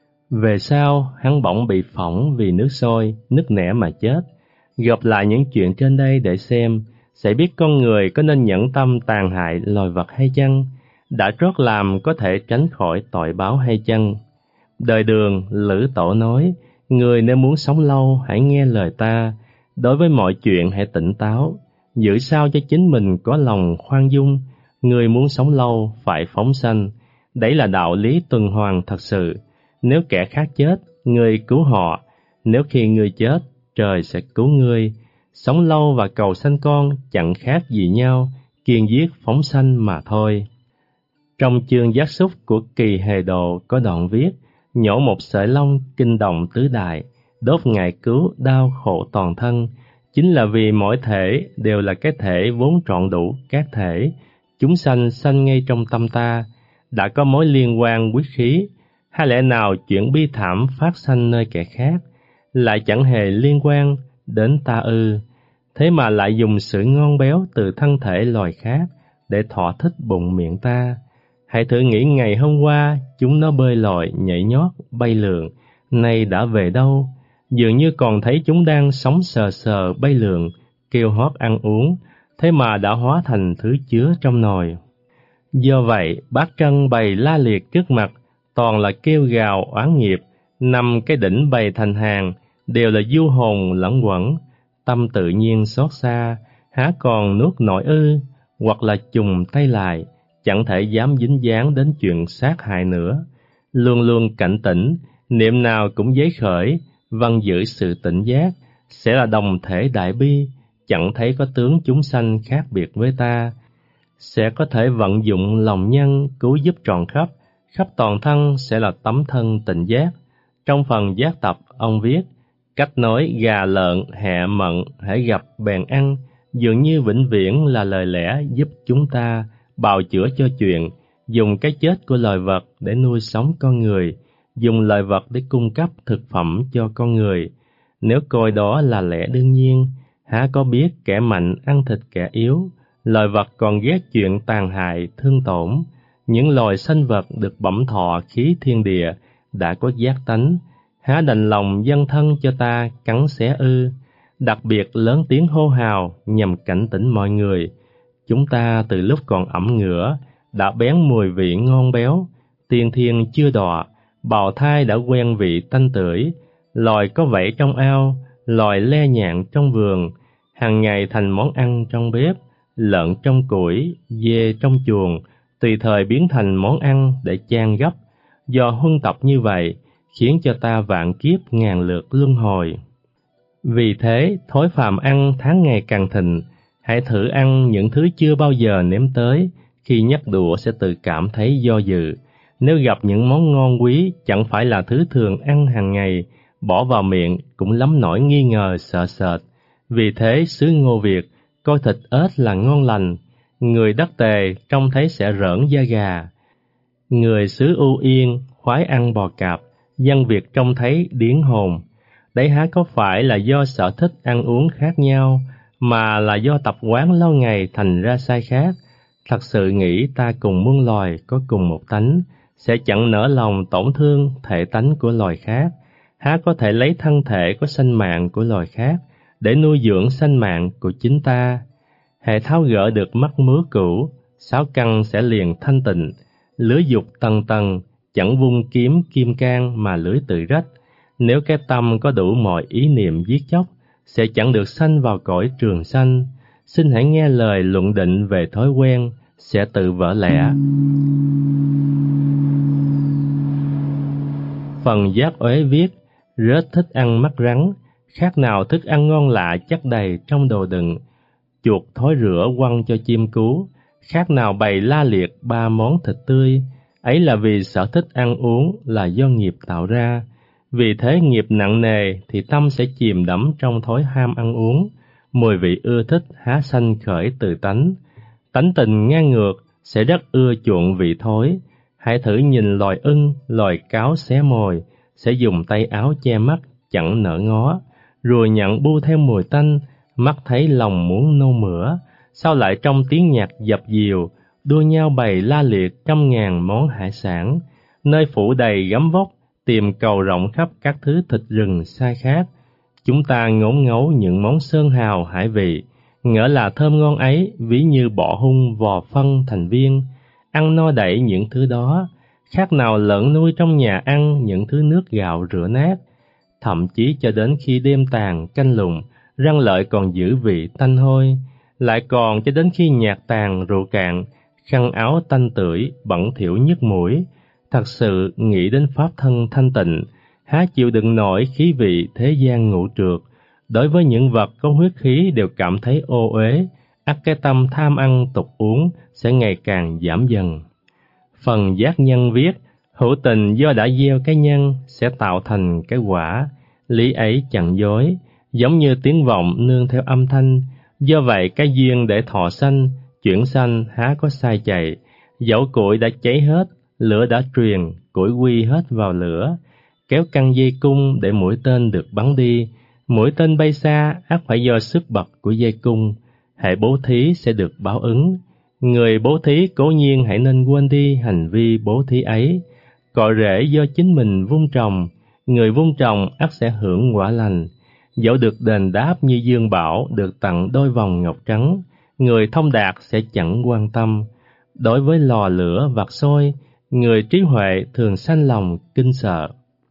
Về sau, hắn bỗng bị phỏng vì nước sôi, nức nẻ mà chết. Gặp lại những chuyện trên đây để xem, sẽ biết con người có nên nhẫn tâm tàn hại loài vật hay chăng? Đã trót làm có thể tránh khỏi tội báo hay chăng? Đời Đường, Lữ Tổ nói, người nếu muốn sống lâu hãy nghe lời ta. Đối với mọi chuyện hãy tỉnh táo, giữ sao cho chính mình có lòng khoan dung. Người muốn sống lâu phải phóng sanh, đấy là đạo lý tuần hoàn thật sự. Nếu kẻ khác chết, người cứu họ. Nếu khi người chết, trời sẽ cứu ngươi. Sống lâu và cầu sanh con chẳng khác gì nhau, kiên giết phóng sanh mà thôi. Trong chương Giác Súc của Kỳ Hề Độ có đoạn viết, nhổ một sợi lông kinh động tứ đại, đốt ngài cứu đau khổ toàn thân. Chính là vì mỗi thể đều là cái thể vốn trọn đủ các thể. Chúng sanh sanh ngay trong tâm ta, đã có mối liên quan quyết khí. Hay lẽ nào chuyện bi thảm phát sanh nơi kẻ khác, lại chẳng hề liên quan đến ta ư? Thế mà lại dùng sự ngon béo từ thân thể loài khác để thỏa thích bụng miệng ta. Hãy thử nghĩ ngày hôm qua chúng nó bơi lội, nhảy nhót, bay lượn, nay đã về đâu? Dường như còn thấy chúng đang sống sờ sờ bay lượn, kêu hót ăn uống, thế mà đã hóa thành thứ chứa trong nồi. Do vậy, bát trân bày la liệt trước mặt, toàn là kêu gào oán nghiệp. 5 cái đỉnh bày thành hàng, đều là du hồn lẫn quẩn. Tâm tự nhiên xót xa, há còn nuốt nổi ư? Hoặc là chùng tay lại, chẳng thể dám dính dáng đến chuyện sát hại nữa. Luôn luôn cảnh tỉnh, niệm nào cũng giấy khởi, văn giữ sự tỉnh giác, sẽ là đồng thể đại bi. Chẳng thấy có tướng chúng sanh khác biệt với ta, sẽ có thể vận dụng lòng nhân cứu giúp tròn khắp, khắp toàn thân sẽ là tấm thân tịnh giác. Trong phần giác tập, ông viết, cách nói gà lợn hẹ mận hãy gặp bèn ăn, dường như vĩnh viễn là lời lẽ giúp chúng ta bào chữa cho chuyện, dùng cái chết của loài vật để nuôi sống con người, dùng loài vật để cung cấp thực phẩm cho con người. Nếu coi đó là lẽ đương nhiên, há có biết kẻ mạnh ăn thịt kẻ yếu, loài vật còn ghét chuyện tàn hại, thương tổn. Những loài sinh vật được bẩm thọ khí thiên địa đã có giác tánh, há đành lòng dâng thân cho ta cắn xé ư? Đặc biệt lớn tiếng hô hào nhằm cảnh tỉnh mọi người. Chúng ta từ lúc còn ẩm ngửa đã bén mùi vị ngon béo, tiên thiên chưa đọa, bào thai đã quen vị tanh tưởi, lòi có vảy trong ao, lòi le nhạn trong vườn, hàng ngày thành món ăn trong bếp, lợn trong củi, dê trong chuồng, tùy thời biến thành món ăn để chan gấp. Do huân tập như vậy, khiến cho ta vạn kiếp ngàn lượt luân hồi. Vì thế, thói phàm ăn tháng ngày càng thịnh, hãy thử ăn những thứ chưa bao giờ nếm tới, khi nhắc đũa sẽ tự cảm thấy do dự. Nếu gặp những món ngon quý chẳng phải là thứ thường ăn hàng ngày, bỏ vào miệng cũng lắm nỗi nghi ngờ sợ sệt. Vì thế xứ Ngô Việt coi thịt ếch là ngon lành, người đất Tề trông thấy sẽ rởn da gà. Người xứ U Yên khoái ăn bò cạp, dân Việt trông thấy điếng hồn. Đấy há có phải là do sở thích ăn uống khác nhau, mà là do tập quán lâu ngày thành ra sai khác. Thật sự nghĩ ta cùng muôn loài có cùng một tánh, sẽ chẳng nỡ lòng tổn thương thể tánh của loài khác. Há có thể lấy thân thể có sanh mạng của loài khác để nuôi dưỡng sanh mạng của chính ta. Hễ tháo gỡ được mắc mứa cũ, sáu căn sẽ liền thanh tịnh. Lưới dục tầng tầng, chẳng vung kiếm kim cang mà lưới tự rách. Nếu cái tâm có đủ mọi ý niệm giết chóc, sẽ chẳng được sanh vào cõi trường sanh. Xin hãy nghe lời luận định về thói quen, sẽ tự vỡ lẽ. Phần Giác Uế viết, rết thích ăn mắt rắn, khác nào thức ăn ngon lạ chất đầy trong đồ đựng. Chuột thói rửa quăng cho chim cú, khác nào bày la liệt ba món thịt tươi. Ấy là vì sở thích ăn uống là do nghiệp tạo ra. Vì thế nghiệp nặng nề thì tâm sẽ chìm đắm trong thói ham ăn uống. Mùi vị ưa thích há sanh khởi từ tánh. Tánh tình ngang ngược sẽ rất ưa chuộng vị thối. Hãy thử nhìn loài ưng, loài cáo xé mồi, sẽ dùng tay áo che mắt, chẳng nỡ ngó. Ruồi nhặn bu theo mùi tanh, mắt thấy lòng muốn nôn mửa. Sao lại trong tiếng nhạc dập dìu, đua nhau bày la liệt trăm ngàn món hải sản, nơi phủ đầy gấm vóc, tìm cầu rộng khắp các thứ thịt rừng sai khác. Chúng ta ngốn ngấu những món sơn hào hải vị, ngỡ là thơm ngon ấy, ví như bỏ hung vò phân thành viên, ăn no đẩy những thứ đó, khác nào lợn nuôi trong nhà ăn những thứ nước gạo rửa nát. Thậm chí cho đến khi đêm tàn canh lùng, răng lợi còn giữ vị tanh hôi, lại còn cho đến khi nhạc tàn rượu cạn, khăn áo tanh tưởi bẩn thỉu nhức mũi. Thật sự nghĩ đến pháp thân thanh tịnh, há chịu đựng nổi khí vị thế gian ngũ trược. Đối với những vật có huyết khí đều cảm thấy ô uế, ắt cái tâm tham ăn tục uống sẽ ngày càng giảm dần. Phần Giác Nhân viết, hữu tình do đã gieo cái nhân sẽ tạo thành cái quả, lý ấy chẳng dối, giống như tiếng vọng nương theo âm thanh. Do vậy cái duyên để thọ sanh, chuyển sanh há có sai chạy. Dẫu củi đã cháy hết, lửa đã truyền, củi quy hết vào lửa. Kéo căng dây cung để mũi tên được bắn đi, mũi tên bay xa ắt phải do sức bật của dây cung. Hãy bố thí sẽ được báo ứng. Người bố thí cố nhiên hãy nên quên đi hành vi bố thí ấy. Cội rễ do chính mình vun trồng, người vun trồng ắt sẽ hưởng quả lành. Dẫu được đền đáp như Dương Bảo được tặng đôi vòng ngọc trắng, người thông đạt sẽ chẳng quan tâm. Đối với lò lửa vặt sôi, người trí huệ thường sanh lòng kinh sợ.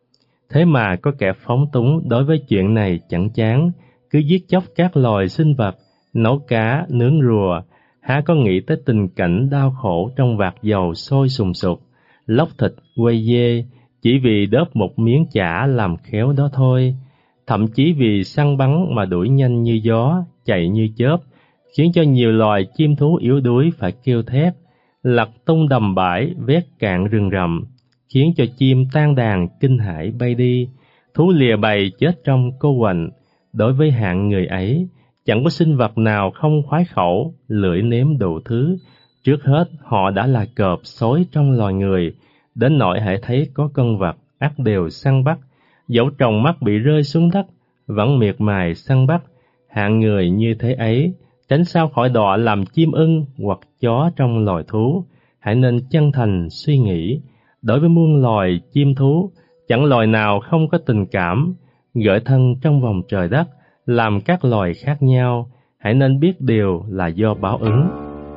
Thế mà có kẻ phóng túng đối với chuyện này chẳng chán, cứ giết chóc các loài sinh vật, nấu cá, nướng rùa, há có nghĩ tới tình cảnh đau khổ trong vạc dầu sôi sùng sục, lóc thịt quay dê, chỉ vì đớp một miếng chả làm khéo đó thôi. Thậm chí vì săn bắn mà đuổi nhanh như gió, chạy như chớp, khiến cho nhiều loài chim thú yếu đuối phải kêu thét, lật tung đầm bãi, vét cạn rừng rậm, khiến cho chim tan đàn kinh hãi bay đi, thú lìa bầy chết trong cô quạnh. Đối với hạng người ấy, chẳng có sinh vật nào không khoái khẩu, lưỡi nếm đủ thứ. Trước hết họ đã là cọp sói trong loài người, đến nỗi hãy thấy có con vật ắt đều săn bắt, dẫu tròng mắt bị rơi xuống đất, vẫn miệt mài săn bắt. Hạng người như thế ấy, tránh sao khỏi đọa làm chim ưng hoặc chó trong loài thú. hãy nên chân thành suy nghĩ. Đối với muôn loài chim thú, chẳng loài nào không có tình cảm, gợi thân trong vòng trời đất, làm các loài khác nhau. Hãy nên biết điều là do báo ứng.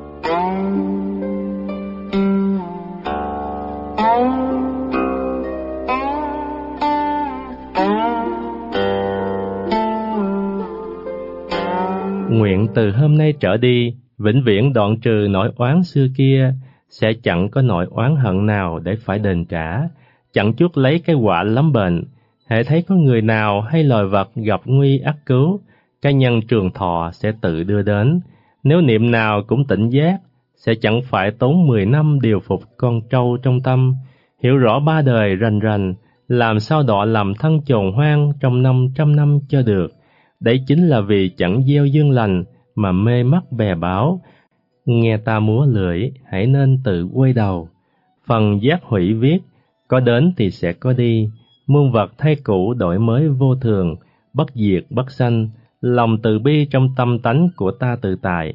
Nguyện từ hôm nay trở đi, vĩnh viễn đoạn trừ nỗi oán xưa kia, sẽ chẳng có nỗi oán hận nào để phải đền trả, chẳng chuốc lấy cái quả lắm bệnh. Hễ thấy có người nào hay loài vật gặp nguy ắt cứu, cái nhân trường thọ sẽ tự đưa đến. Nếu niệm nào cũng tỉnh giác, sẽ chẳng phải tốn 10 năm điều phục con trâu trong tâm. Hiểu rõ ba đời rành rành, làm sao đọa làm thân chồn hoang trong 500 năm cho được. Đấy chính là vì chẳng gieo dương lành mà mê mắt bè báo. Nghe ta múa lưỡi, hãy nên tự quay đầu. Phần giác hủy viết, có đến thì sẽ có đi, muôn vật thay cũ đổi mới vô thường, bất diệt bất sanh, lòng từ bi trong tâm tánh của ta tự tại.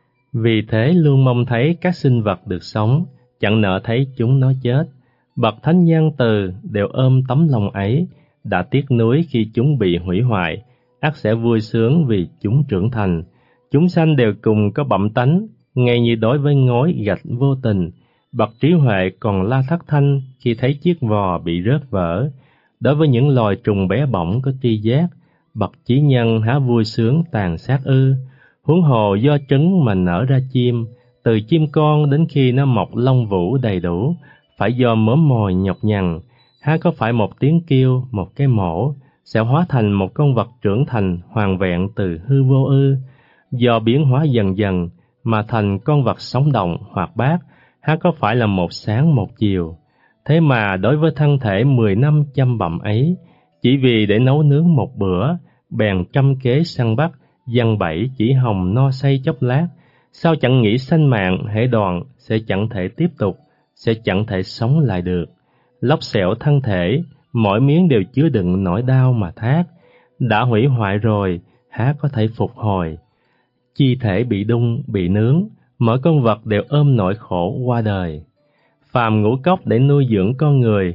Vì thế luôn mong thấy các sinh vật được sống, chẳng nỡ thấy chúng nó chết. Bậc thánh nhân từ đều ôm tấm lòng ấy, đã tiếc nuối khi chúng bị hủy hoại, ắt sẽ vui sướng vì chúng trưởng thành. Chúng sanh đều cùng có bẩm tánh, ngay như đối với ngói gạch vô tình. Bậc trí huệ còn la thất thanh khi thấy chiếc vò bị rớt vỡ. Đối với những loài trùng bé bỏng có tri giác, bậc chí nhân há vui sướng tàn sát ư? Huống hồ do trứng mà nở ra chim, từ chim con đến khi nó mọc lông vũ đầy đủ, phải do mớm mồi nhọc nhằn. Há có phải một tiếng kêu, một cái mổ sẽ hóa thành một con vật trưởng thành hoàn vẹn từ hư vô ư? Do biến hóa dần dần mà thành con vật sống động hoạt bát, há có phải là một sáng một chiều? Thế mà đối với thân thể 10 năm chăm bặm ấy, chỉ vì để nấu nướng một bữa, bèn trăm kế săn bắt, giăng bẫy chỉ hòng no say chốc lát. Sao chẳng nghĩ sanh mạng hễ đoạn sẽ chẳng thể tiếp tục, sẽ chẳng thể sống lại được. Lóc xẻo thân thể, mỗi miếng đều chứa đựng nỗi đau mà thác. Đã hủy hoại rồi, há có thể phục hồi. Chi thể bị đun, bị nướng, mỗi con vật đều ôm nỗi khổ qua đời. Phàm ngũ cốc để nuôi dưỡng con người,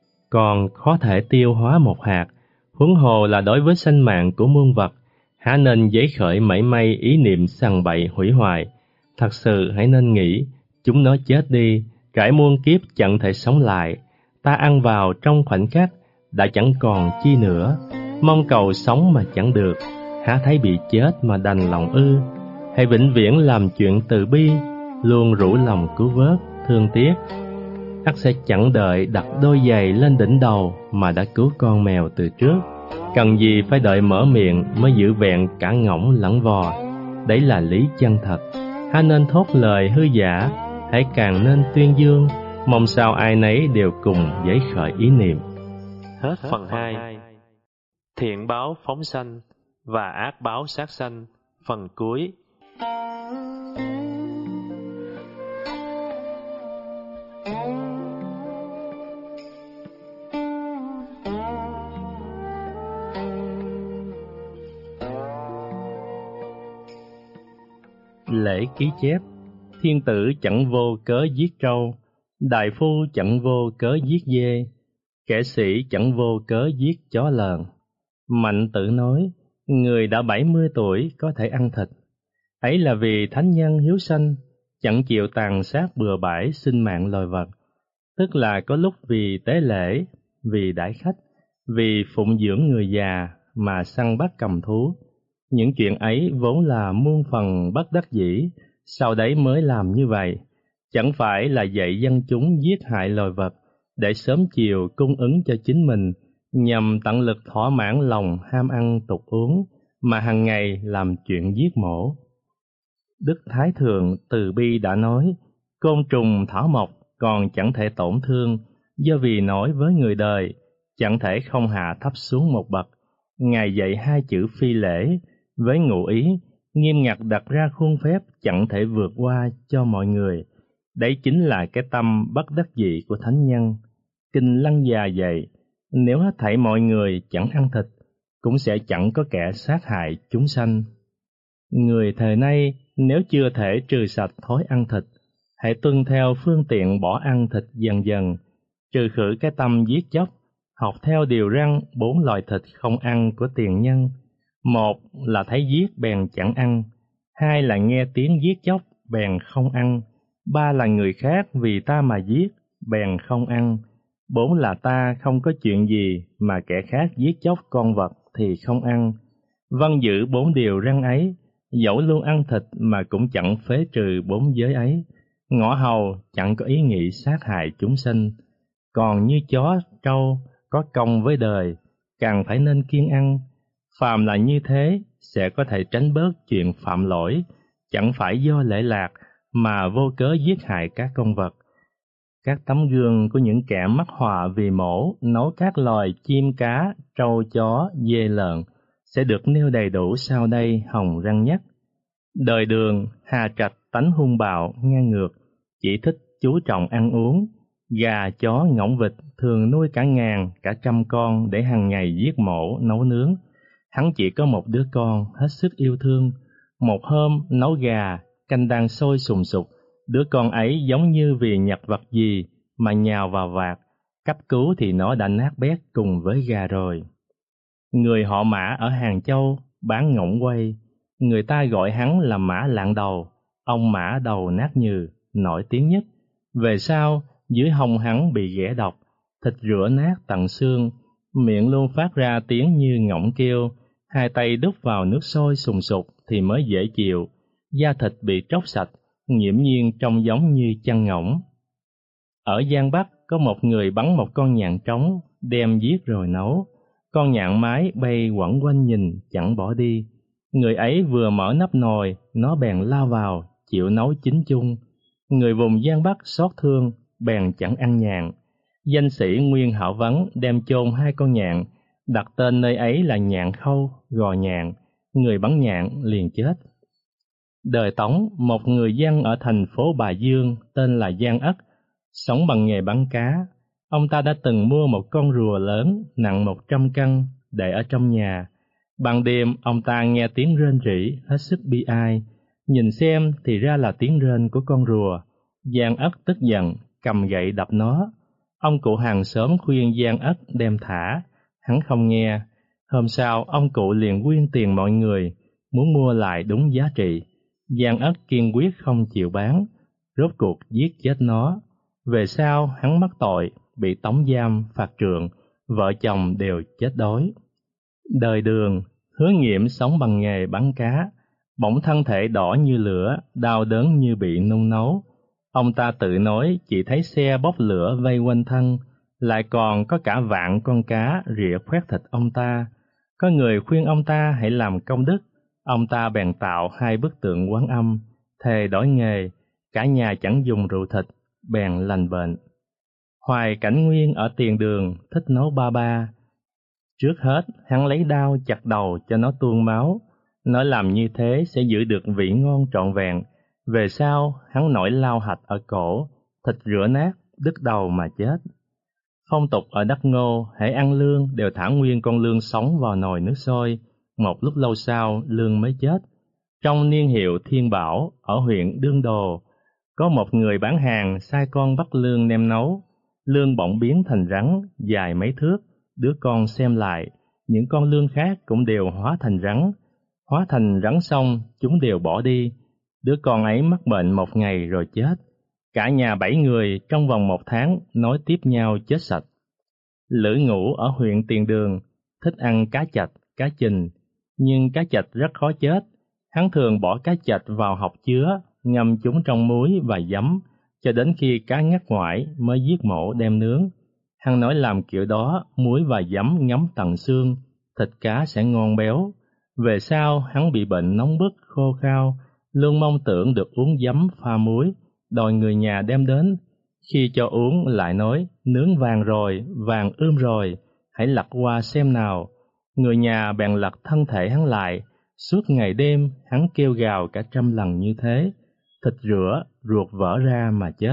còn khó thể tiêu hóa một hạt, huống hồ là đối với sanh mạng của muôn vật. Há nên giấy khởi mảy may ý niệm sằng bậy hủy hoại. Thật sự hãy nên nghĩ, chúng nó chết đi, trải muôn kiếp chẳng thể sống lại. Ta ăn vào trong khoảnh khắc, đã chẳng còn chi nữa. Mong cầu sống mà chẳng được, há thấy bị chết mà đành lòng ư? Hãy vĩnh viễn làm chuyện từ bi, luôn rủ lòng cứu vớt, thương tiếc. Ắt sẽ chẳng đợi đặt đôi giày lên đỉnh đầu mà đã cứu con mèo từ trước. Cần gì phải đợi mở miệng mới giữ vẹn cả ngỗng lẫn vò. Đấy là lý chân thật. Hãy nên thốt lời hư giả, hãy càng nên tuyên dương, mong sao ai nấy đều cùng giấy khởi ý niệm. Hết phần 2. Thiện báo phóng sanh và ác báo sát sanh, phần cuối. Lễ ký chép: thiên tử chẳng vô cớ giết trâu, đại phu chẳng vô cớ giết dê, kẻ sĩ chẳng vô cớ giết chó lợn. Mạnh Tử nói, người đã 70 tuổi có thể ăn thịt. Ấy là vì thánh nhân hiếu sanh, chẳng chịu tàn sát bừa bãi sinh mạng loài vật. Tức là có lúc vì tế lễ, vì đãi khách, vì phụng dưỡng người già mà săn bắt cầm thú. Những chuyện ấy vốn là muôn phần bất đắc dĩ, sau đấy mới làm như vậy. Chẳng phải là dạy dân chúng giết hại loài vật, để sớm chiều cung ứng cho chính mình, nhằm tận lực thỏa mãn lòng ham ăn tục uống, mà hàng ngày làm chuyện giết mổ. Đức Thái Thượng từ bi đã nói, côn trùng thảo mộc còn chẳng thể tổn thương, do vì nói với người đời, chẳng thể không hạ thấp xuống một bậc. Ngài dạy hai chữ phi lễ, với ngụ ý, nghiêm ngặt đặt ra khuôn phép chẳng thể vượt qua cho mọi người. Đấy chính là cái tâm bất đắc dĩ của thánh nhân. Kinh Lăng Già dạy, nếu hết thảy mọi người chẳng ăn thịt, cũng sẽ chẳng có kẻ sát hại chúng sanh. Người thời nay nếu chưa thể trừ sạch thói ăn thịt, hãy tuân theo phương tiện bỏ ăn thịt dần dần, trừ khử cái tâm giết chóc, học theo điều răn 4 loại thịt không ăn của tiền nhân. Một là thấy giết bèn chẳng ăn, hai là nghe tiếng giết chóc bèn không ăn, ba là người khác vì ta mà giết bèn không ăn, bốn là ta không có chuyện gì mà kẻ khác giết chóc con vật thì không ăn. Vâng giữ 4 điều răn ấy, dẫu luôn ăn thịt mà cũng chẳng phế trừ 4 giới ấy. Ngõ hầu chẳng có ý nghĩ sát hại chúng sinh. Còn như chó, trâu có công với đời, càng phải nên kiêng ăn. Phàm là như thế, sẽ có thể tránh bớt chuyện phạm lỗi, chẳng phải do lễ lạc mà vô cớ giết hại các con vật. Các tấm gương của những kẻ mắc họa vì mổ, nấu các loài chim cá, trâu chó, dê lợn sẽ được nêu đầy đủ sau đây hồng răng nhất. Đời Đường, hà trạch tánh hung bạo, ngang ngược, chỉ thích chú trọng ăn uống. Gà, chó, ngỗng vịt thường nuôi cả ngàn, cả trăm con để hàng ngày giết mổ, nấu nướng. Hắn chỉ có một đứa con hết sức yêu thương. Một hôm nấu gà, canh đang sôi sùng sục, đứa con ấy giống như vì nhặt vật gì mà nhào vào vạc, cấp cứu thì nó đã nát bét cùng với gà rồi. Người họ Mã ở Hàng Châu bán ngỗng quay, người ta gọi hắn là Mã Lạng Đầu, ông Mã đầu nát nhừ, nổi tiếng nhất. Về sau, dưới hông hắn bị ghẻ độc, thịt rửa nát tận xương, miệng luôn phát ra tiếng như ngỗng kêu, hai tay đút vào nước sôi sùng sục thì mới dễ chịu, da thịt bị tróc sạch, nghiễm nhiên trông giống như chăn ngỗng. Ở Giang Bắc có một người bắn một con nhạn trống, đem giết rồi nấu. Con nhạn mái bay quẩn quanh nhìn, chẳng bỏ đi. Người ấy vừa mở nắp nồi, nó bèn lao vào, chịu nấu chín chung. Người vùng Giang Bắc xót thương, bèn chẳng ăn nhạn. Danh sĩ Nguyên Hạo Vấn đem chôn 2 con nhạn, đặt tên nơi ấy là Nhạn Khâu, Gò Nhạn. Người bắn nhạn liền chết. Đời Tống, một người dân ở thành phố Bà Dương tên là Giang Ất, sống bằng nghề bắn cá. Ông ta đã từng mua một con rùa lớn nặng 100 cân để ở trong nhà. Ban đêm ông ta nghe tiếng rên rỉ hết sức bi ai, nhìn xem thì ra là tiếng rên của con rùa. Giang Ất tức giận, cầm gậy đập nó. Ông cụ hàng xóm khuyên Giang Ất đem thả, hắn không nghe. Hôm sau ông cụ liền quyên tiền mọi người, muốn mua lại đúng giá trị. Giang Ất kiên quyết không chịu bán, rốt cuộc giết chết nó. Về sau hắn mắc tội, bị tống giam, phạt trượng, vợ chồng đều chết đói. Đời Đường, Hứa Nghiệm sống bằng nghề bắn cá, bỗng thân thể đỏ như lửa, đau đớn như bị nung nấu. Ông ta tự nói chỉ thấy xe bốc lửa vây quanh thân, lại còn có cả vạn con cá rỉa khoét thịt ông ta. Có người khuyên ông ta hãy làm công đức, ông ta bèn tạo 2 bức tượng Quán Âm, thề đổi nghề, cả nhà chẳng dùng rượu thịt, bèn lành bệnh. Hoài Cảnh Nguyên ở Tiền Đường thích nấu ba ba. Trước hết, hắn lấy đao chặt đầu cho nó tuôn máu, nói làm như thế sẽ giữ được vị ngon trọn vẹn. Về sau, hắn nổi lao hạch ở cổ, thịt rửa nát, đứt đầu mà chết. Phong tục ở đất Ngô, hễ ăn lương đều thả nguyên con lương sống vào nồi nước sôi, một lúc lâu sau lương mới chết. Trong niên hiệu Thiên Bảo ở huyện Đương Đồ, có một người bán hàng sai con bắt lương đem nấu. Lương bỗng biến thành rắn dài mấy thước, đứa con xem lại, những con lương khác cũng đều hóa thành rắn. Hóa thành rắn xong, chúng đều bỏ đi. Đứa con ấy mắc bệnh 1 ngày rồi chết. Cả nhà 7 người trong vòng 1 tháng nối tiếp nhau chết sạch. Lữ Ngũ ở huyện Tiền Đường thích ăn cá chạch, cá trình, nhưng cá chạch rất khó chết. Hắn thường bỏ cá chạch vào hộc chứa, ngâm chúng trong muối và giấm, cho đến khi cá ngắt ngoải mới giết mổ đem nướng. Hắn nói làm kiểu đó, muối và giấm ngấm tận xương, thịt cá sẽ ngon béo. Về sau, hắn bị bệnh nóng bức, khô khao, luôn mong tưởng được uống giấm pha muối, đòi người nhà đem đến. Khi cho uống lại nói, nướng vàng rồi, vàng rồi, hãy lật qua xem nào. Người nhà bèn lật thân thể hắn lại, suốt ngày đêm hắn kêu gào cả 100 lần như thế, thịt rửa, ruột vỡ ra mà chết.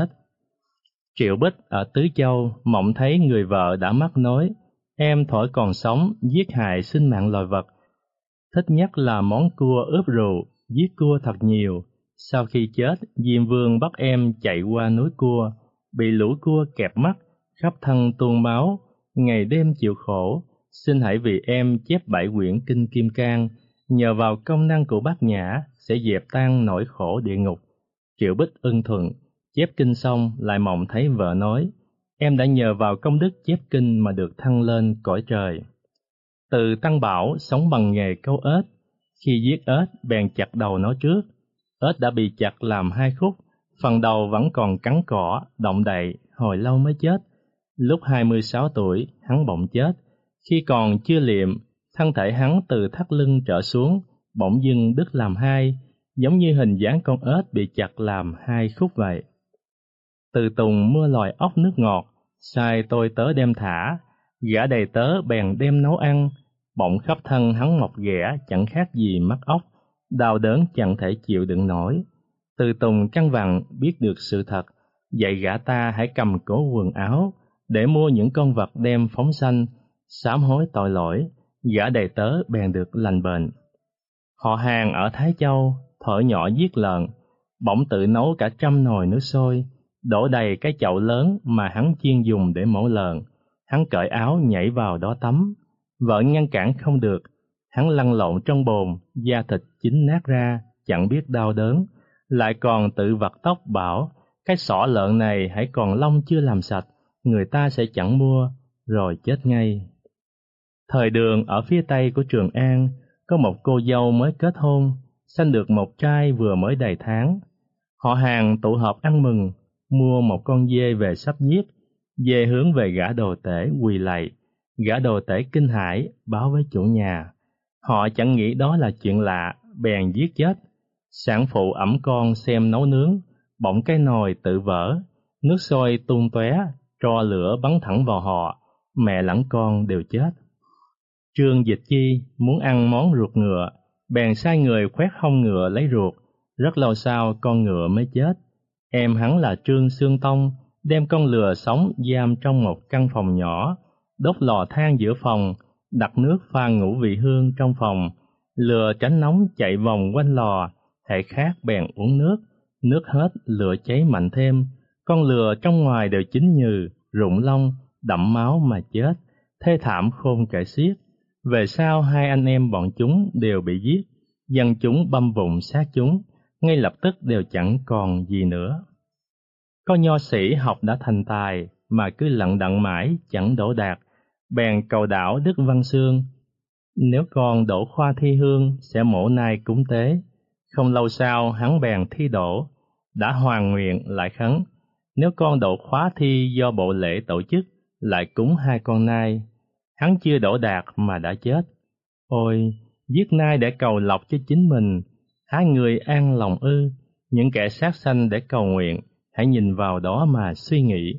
Triệu Bích ở Tứ Châu mộng thấy người vợ đã mất nói, em thổi còn sống, giết hại sinh mạng loài vật. Thích nhất là món cua ướp rượu, giết cua thật nhiều, Sau khi chết, Diêm Vương bắt em chạy qua núi cua, bị lũ cua kẹp mắt, khắp thân tuôn máu, ngày đêm chịu khổ. Xin hãy vì em chép 7 quyển kinh Kim Cang, nhờ vào công năng của Bát Nhã sẽ dẹp tan nỗi khổ địa ngục. Triệu Bích ưng thuận, chép kinh xong lại mộng thấy vợ nói, em đã nhờ vào công đức chép kinh mà được thăng lên cõi trời. Từ Tăng Bảo sống bằng nghề câu ếch, khi giết ếch bèn chặt đầu nó trước. Ếch đã bị chặt làm 2 khúc, phần đầu vẫn còn cắn cỏ, động đậy, hồi lâu mới chết. Lúc 26 tuổi, hắn bỗng chết. Khi còn chưa liệm, thân thể hắn từ thắt lưng trở xuống, bỗng dưng đứt làm 2, giống như hình dáng con ếch bị chặt làm 2 khúc vậy. Từ Tùng mua lòi ốc nước ngọt, sai tôi tớ đem thả, gã đầy tớ bèn đem nấu ăn, bỗng khắp thân hắn mọc ghẻ chẳng khác gì mắt ốc, đau đớn chẳng thể chịu đựng nổi. Từ Tùng căn vặn biết được sự thật, dạy gã ta hãy cầm cố quần áo, để mua những con vật đem phóng sanh, sám hối tội lỗi, gã đầy tớ bèn được lành bệnh. Họ hàng ở Thái Châu, thợ nhỏ giết lợn, bỗng tự nấu cả 100 nồi nước sôi, đổ đầy cái chậu lớn mà hắn chuyên dùng để mổ lợn. Hắn cởi áo nhảy vào đó tắm, vợ ngăn cản không được, hắn lăn lộn trong bồn, da thịt chín nát ra, chẳng biết đau đớn, lại còn tự vặt tóc bảo, cái xỏ lợn này hãy còn lông chưa làm sạch, người ta sẽ chẳng mua, rồi chết ngay. Thời Đường ở phía tây của Trường An, có một cô dâu mới kết hôn, sanh được một trai vừa mới đầy tháng. Họ hàng tụ họp ăn mừng, mua một con dê về sắp giết, dê hướng về gã đồ tể quỳ lạy. Gã đồ tể kinh hãi báo với chủ nhà. Họ chẳng nghĩ đó là chuyện lạ, bèn giết chết. Sản phụ ẵm con xem nấu nướng, bỗng cái nồi tự vỡ, nước sôi tung tóe, tro lửa bắn thẳng vào họ, mẹ lẫn con đều chết. Trương Dịch Chi muốn ăn món ruột ngựa, bèn sai người khoét hông ngựa lấy ruột, rất lâu sau con ngựa mới chết. Em hắn là Trương Xương Tông, đem con lừa sống giam trong một căn phòng nhỏ, đốt lò than giữa phòng, đặt nước pha ngũ vị hương trong phòng, lừa tránh nóng chạy vòng quanh lò, hễ khát bèn uống nước, nước hết lửa cháy mạnh thêm, con lừa trong ngoài đều chín nhừ, rụng lông, đẫm máu mà chết, thê thảm khôn kể xiết. Về sau 2 anh em bọn chúng đều bị giết, dân chúng băm vụng xác chúng, ngay lập tức đều chẳng còn gì nữa. Có nho sĩ học đã thành tài mà cứ lận đận mãi chẳng đỗ đạt, bèn cầu đảo Đức Văn Xương, nếu con đỗ khoa thi hương sẽ mổ nai cúng tế. Không lâu sau hắn bèn thi đỗ, đã hoàn nguyện lại khấn, nếu con đỗ khóa thi do bộ lễ tổ chức lại cúng 2 con nai. Hắn chưa đỗ đạt mà đã chết. Ôi, giết nai để cầu lộc cho chính mình, há người an lòng ư? Những kẻ sát sanh để cầu nguyện, hãy nhìn vào đó mà suy nghĩ.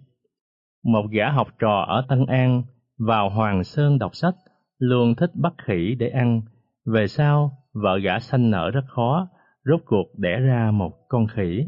Một gã học trò ở Tân An vào Hoàng Sơn đọc sách, luôn thích bắt khỉ để ăn. Về sau, vợ gã sanh nở rất khó, rốt cuộc đẻ ra một con khỉ.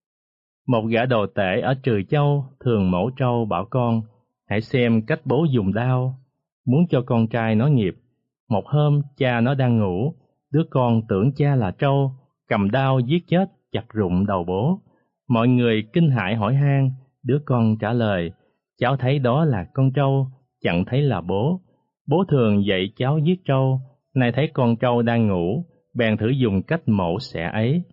Một gã đồ tể ở Trừ Châu thường mổ trâu bảo con, hãy xem cách bố dùng đao, muốn cho con trai nó nghiệp. Một hôm cha nó đang ngủ, đứa con tưởng cha là trâu, cầm đao giết chết chặt rụng đầu bố. Mọi người kinh hãi hỏi han, đứa con trả lời, cháu thấy đó là con trâu, chẳng thấy là bố. Bố thường dạy cháu giết trâu, nay thấy con trâu đang ngủ, bèn thử dùng cách mổ xẻ ấy.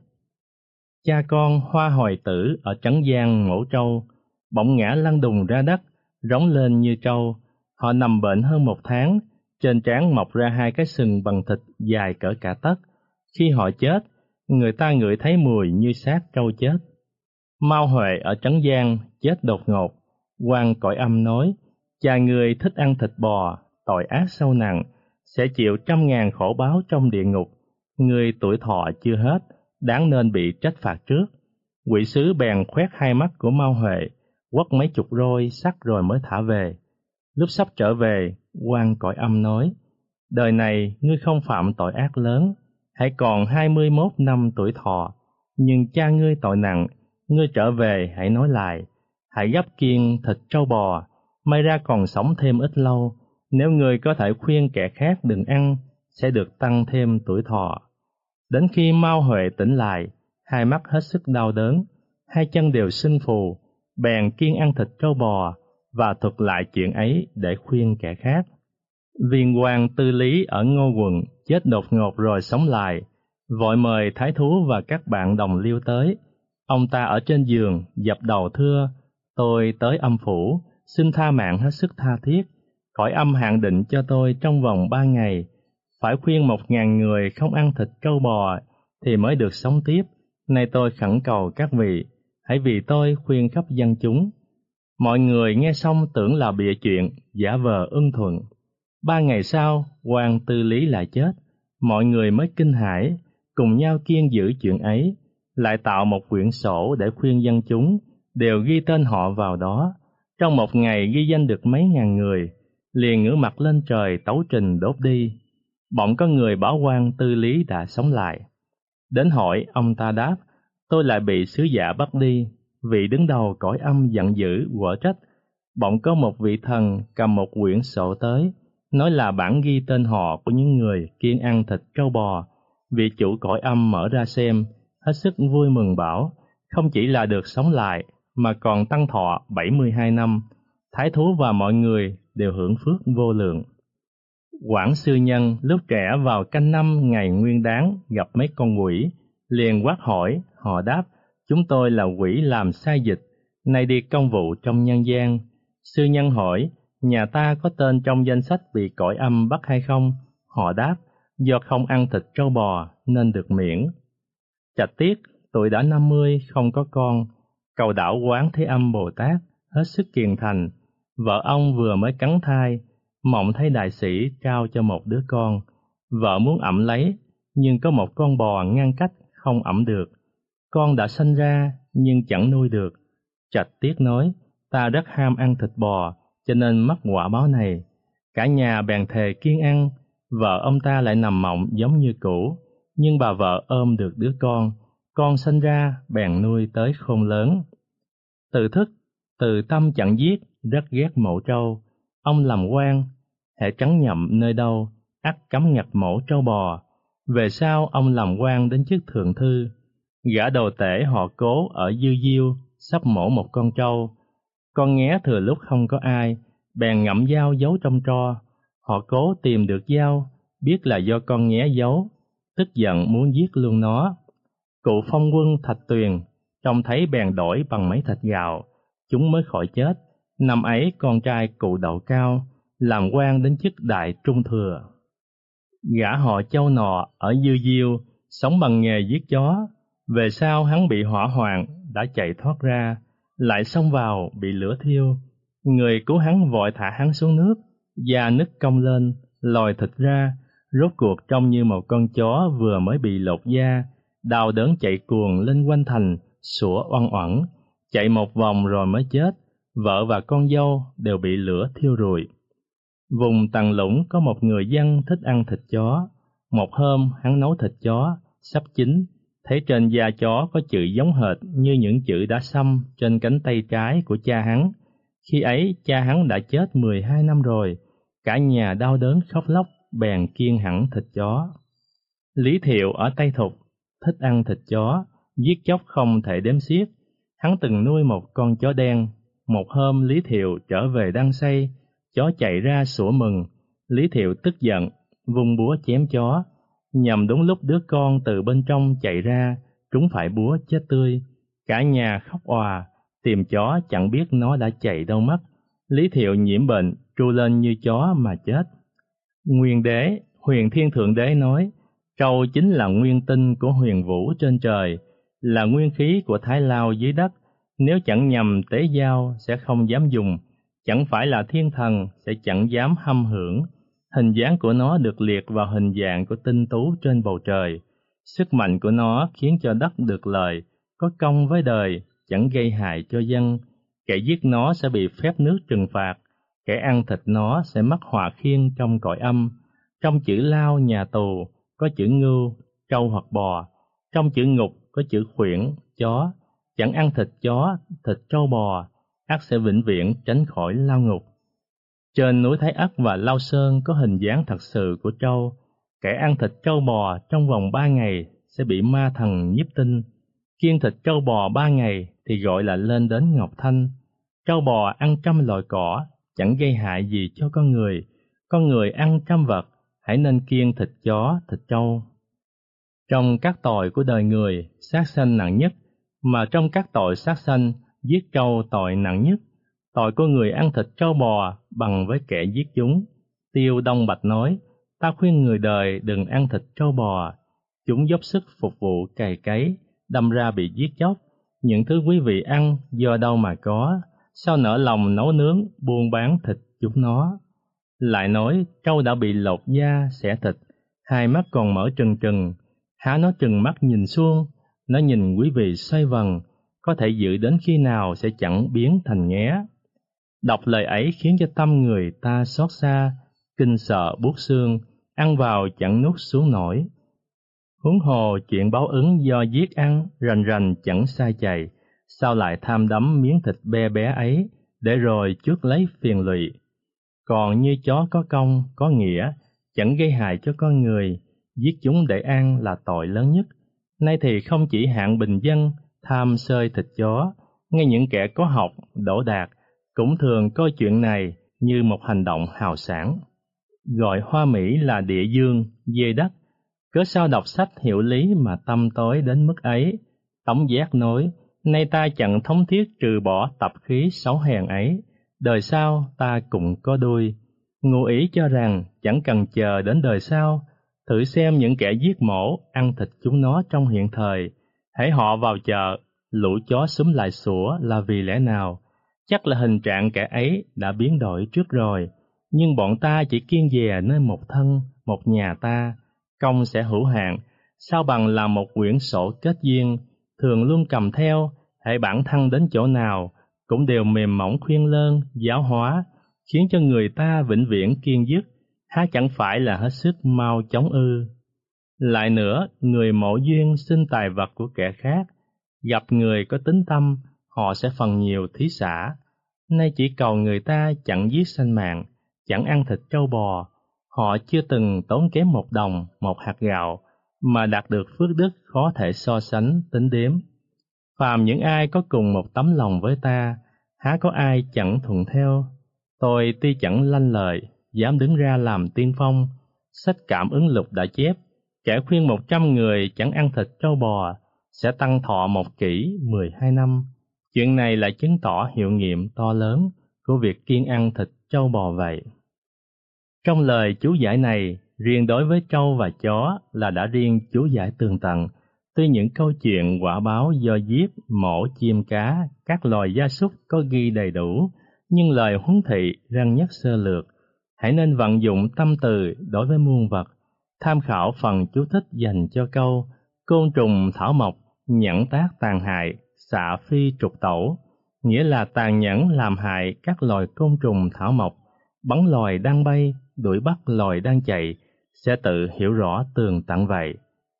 Cha con Hoa Hồi Tử ở Trấn Giang mổ trâu, bỗng ngã lăn đùng ra đất, rống lên như trâu. Họ nằm bệnh hơn 1 tháng, trên trán mọc ra 2 cái sừng bằng thịt dài cỡ cả tấc. Khi họ chết, người ta ngửi thấy mùi như xác trâu chết. Mao Huệ ở Trấn Giang chết đột ngột. Quan cõi âm nói, cha người thích ăn thịt bò, tội ác sâu nặng, sẽ chịu 100.000 khổ báo trong địa ngục. Người tuổi thọ chưa hết, đáng nên bị trách phạt trước. Quỷ sứ bèn khoét 2 mắt của Mao Huệ, quất mấy chục roi sắt rồi mới thả về. Lúc sắp trở về, quan cõi âm nói, đời này ngươi không phạm tội ác lớn, hãy còn 21 năm tuổi thọ, nhưng cha ngươi tội nặng, ngươi trở về hãy nói lại, hãy gắp kiêng thịt trâu bò, may ra còn sống thêm ít lâu, nếu ngươi có thể khuyên kẻ khác đừng ăn, sẽ được tăng thêm tuổi thọ. Đến khi Mao Huệ tỉnh lại, hai mắt hết sức đau đớn, hai chân đều sưng phù, bèn kiêng ăn thịt trâu bò và thuật lại chuyện ấy để khuyên kẻ khác. Viên quan Tư Lý ở Ngô Quận chết đột ngột rồi sống lại, vội mời thái thú và các bạn đồng liêu tới. Ông ta ở trên giường dập đầu thưa: "Tôi tới âm phủ, xin tha mạng hết sức tha thiết. Cõi âm hạn định cho tôi trong vòng 3 ngày, phải khuyên 1.000 người không ăn thịt trâu bò thì mới được sống tiếp. Nay tôi khẩn cầu các vị, hãy vì tôi khuyên khắp dân chúng." Mọi người nghe xong tưởng là bịa chuyện, giả vờ ưng thuận. 3 ngày sau, quan Tư Lý lại chết. Mọi người mới kinh hãi, cùng nhau kiêng giữ chuyện ấy, lại tạo một quyển sổ để khuyên dân chúng, đều ghi tên họ vào đó. Trong một ngày ghi danh được mấy ngàn người, liền ngửa mặt lên trời tấu trình đốt đi. Bỗng có người báo quan Tư Lý đã sống lại. Đến hỏi, ông ta đáp: "Tôi lại bị sứ giả bắt đi." Vị đứng đầu cõi âm giận dữ quở trách. Bỗng có một vị thần cầm một quyển sổ tới, nói là bản ghi tên họ của những người kiêng ăn thịt trâu bò. Vị chủ cõi âm mở ra xem, hết sức vui mừng bảo, không chỉ là được sống lại, mà còn tăng thọ 72 năm. Thái thú và mọi người đều hưởng phước vô lượng. Quảng Sư Nhân lúc trẻ vào canh năm ngày Nguyên Đán gặp mấy con quỷ, liền quát hỏi, họ đáp: "Chúng tôi là quỷ làm sai dịch, nay đi công vụ trong nhân gian." Sư Nhân hỏi: "Nhà ta có tên trong danh sách bị cõi âm bắt hay không?" Họ đáp: "Do không ăn thịt trâu bò nên được miễn." Trạch Tiết tuổi đã 50 không có con, cầu đảo Quán Thế Âm Bồ Tát hết sức kiền thành. Vợ ông vừa mới cắn thai, mộng thấy đại sĩ trao cho một đứa con. Vợ muốn ẵm lấy, nhưng có một con bò ngăn cách không ẵm được. Con đã sinh ra nhưng chẳng nuôi được. Trạch Tiết nói: "Ta rất ham ăn thịt bò, cho nên mắc quả báo này." Cả nhà bèn thề kiêng ăn. Vợ ông ta lại nằm mộng giống như cũ, nhưng bà vợ ôm được đứa con sinh ra bèn nuôi tới khôn lớn. Từ thức, từ tâm chẳng giết, rất ghét mổ trâu. Ông làm quan, hễ trắng nhậm nơi đâu, ắt cấm nhập mổ trâu bò. Về sau ông làm quan đến chức thượng thư. Gã đồ tể họ Cố ở Dư Diêu sắp mổ một con trâu. Con nghé thừa lúc không có ai, bèn ngậm dao giấu trong tro. Họ Cố tìm được dao, biết là do con nghé giấu, tức giận muốn giết luôn nó. Cụ phong quân Thạch Tuyền trông thấy bèn đổi bằng mấy thạch gạo, chúng mới khỏi chết. Năm ấy con trai cụ đậu cao, làm quan đến chức đại trung thừa. Gã họ Châu Nọ ở Dư Diêu sống bằng nghề giết chó. Về sau hắn bị hỏa hoạn, đã chạy thoát ra, lại xông vào bị lửa thiêu. Người cứu hắn vội thả hắn xuống nước, da nứt cong lên, lòi thịt ra, rốt cuộc trông như một con chó vừa mới bị lột da, đau đớn chạy cuồng lên quanh thành, sủa oăn oẳn, chạy một vòng rồi mới chết. Vợ và con dâu đều bị lửa thiêu rụi. Vùng Tằng Lũng có một người dân thích ăn thịt chó. Một hôm hắn nấu thịt chó, sắp chín, thấy trên da chó có chữ giống hệt như những chữ đã xăm trên cánh tay trái của cha hắn. Khi ấy cha hắn đã chết 12 năm rồi, cả nhà đau đớn khóc lóc, bèn kiêng hẳn thịt chó. Lý Thiệu ở Tây Thục thích ăn thịt chó, giết chóc không thể đếm xiết. Hắn từng nuôi một con chó đen. Một hôm Lý Thiệu trở về Đăng Xây, chó chạy ra sủa mừng. Lý Thiệu tức giận, vung búa chém chó. Nhằm đúng lúc đứa con từ bên trong chạy ra, trúng phải búa chết tươi. Cả nhà khóc òa, tìm chó chẳng biết nó đã chạy đâu mất. Lý Thiệu nhiễm bệnh, tru lên như chó mà chết. Nguyên đế, Huyền Thiên Thượng Đế nói, trâu chính là nguyên tinh của huyền vũ trên trời, là nguyên khí của Thái Lao dưới đất. Nếu chẳng nhằm tế giao sẽ không dám dùng, chẳng phải là thiên thần sẽ chẳng dám hâm hưởng. Hình dáng của nó được liệt vào hình dạng của tinh tú trên bầu trời. Sức mạnh của nó khiến cho đất được lợi, có công với đời, chẳng gây hại cho dân. Kẻ giết nó sẽ bị phép nước trừng phạt, kẻ ăn thịt nó sẽ mắc họa khiên trong cõi âm. Trong chữ lao nhà tù có chữ ngưu, trâu hoặc bò. Trong chữ ngục có chữ khuyển, chó. Chẳng ăn thịt chó, thịt trâu bò, ắt sẽ vĩnh viễn tránh khỏi lao ngục. Trên núi Thái Ất và Lao Sơn có hình dáng thật sự của trâu. Kẻ ăn thịt trâu bò trong vòng 3 ngày sẽ bị ma thần nhiếp tinh. Kiêng thịt trâu bò 3 ngày thì gọi là lên đến Ngọc Thanh. Trâu bò ăn trăm loài cỏ, chẳng gây hại gì cho con người ăn trăm vật, hãy nên kiêng thịt chó, thịt trâu. Trong các tội của đời người, sát sanh nặng nhất, mà trong các tội sát sanh, giết trâu tội nặng nhất. Tội của người ăn thịt trâu bò bằng với kẻ giết chúng. Tiêu Đông Bạch nói, ta khuyên người đời đừng ăn thịt trâu bò. Chúng dốc sức phục vụ cày cấy, đâm ra bị giết chóc. Những thứ quý vị ăn do đâu mà có, sao nỡ lòng nấu nướng, buôn bán thịt chúng nó. Lại nói, trâu đã bị lột da, xẻ thịt, hai mắt còn mở trừng trừng, há nó trừng mắt nhìn xuống, nó nhìn quý vị xoay vần, có thể dự đến khi nào sẽ chẳng biến thành nghé. Đọc lời ấy khiến cho tâm người ta xót xa, kinh sợ buốt xương, ăn vào chẳng nuốt xuống nổi. Huống hồ chuyện báo ứng do giết ăn rành rành chẳng sai chày, sao lại tham đắm miếng thịt be bé ấy, để rồi chuốc lấy phiền lụy. Còn như chó có công, có nghĩa, chẳng gây hại cho con người, giết chúng để ăn là tội lớn nhất. Nay thì không chỉ hạng bình dân tham xơi thịt chó, ngay những kẻ có học, đỗ đạt cũng thường coi chuyện này như một hành động hào sảng. Gọi hoa mỹ là địa dương, dê đất, cớ sao đọc sách hiểu lý mà tâm tối đến mức ấy. Tống Giác nói, nay ta chẳng thống thiết trừ bỏ tập khí xấu hèn ấy, đời sau ta cũng có đuôi. Ngụ ý cho rằng chẳng cần chờ đến đời sau, thử xem những kẻ giết mổ, ăn thịt chúng nó trong hiện thời. Hãy họ vào chợ, lũ chó xúm lại sủa là vì lẽ nào? Chắc là hình trạng kẻ ấy đã biến đổi trước rồi, nhưng bọn ta chỉ kiêng dè nơi một thân, một nhà ta, công sẽ hữu hạn, sao bằng làm một quyển sổ kết duyên, thường luôn cầm theo, hãy bản thân đến chỗ nào, cũng đều mềm mỏng khuyên lơn, giáo hóa, khiến cho người ta vĩnh viễn kiêng dứt, há chẳng phải là hết sức mau chóng ư. Lại nữa, người mộ duyên xin tài vật của kẻ khác, gặp người có tính tâm, họ sẽ phần nhiều thí xả. Nay chỉ cầu người ta chẳng giết sanh mạng, chẳng ăn thịt trâu bò, họ chưa từng tốn kém một đồng, một hạt gạo, mà đạt được phước đức khó thể so sánh, tính đếm. Phàm những ai có cùng một tấm lòng với ta, há có ai chẳng thuận theo. Tôi tuy chẳng lanh lợi, dám đứng ra làm tiên phong, sách Cảm Ứng Lục đã chép, kẻ khuyên 100 người chẳng ăn thịt trâu bò, sẽ tăng thọ 1 kỷ 12 năm. Chuyện này lại chứng tỏ hiệu nghiệm to lớn của việc kiêng ăn thịt trâu bò vậy. Trong lời chú giải này, riêng đối với trâu và chó là đã riêng chú giải tường tận, tuy những câu chuyện quả báo do giết, mổ, chim cá, các loài gia súc có ghi đầy đủ, nhưng lời huấn thị răng nhắc sơ lược. Hãy nên vận dụng tâm từ đối với muôn vật, tham khảo phần chú thích dành cho câu côn trùng thảo mộc, nhẫn tác tàn hại, xạ phi trục tẩu, nghĩa là tàn nhẫn làm hại các loài côn trùng thảo mộc, bắn loài đang bay, đuổi bắt loài đang chạy, sẽ tự hiểu rõ tường tận vậy.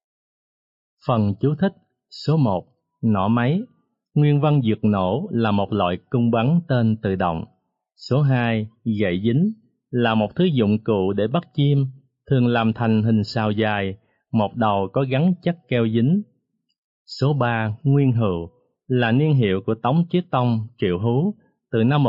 Phần chú thích số 1. Nỏ máy. Nguyên văn dược nổ là một loại cung bắn tên tự động. Số 2. Gậy dính là một thứ dụng cụ để bắt chim, thường làm thành hình sào dài, một đầu có gắn chất keo dính. Số 3. Nguyên hữu là niên hiệu của Tống Triết Tông Triệu Hú từ năm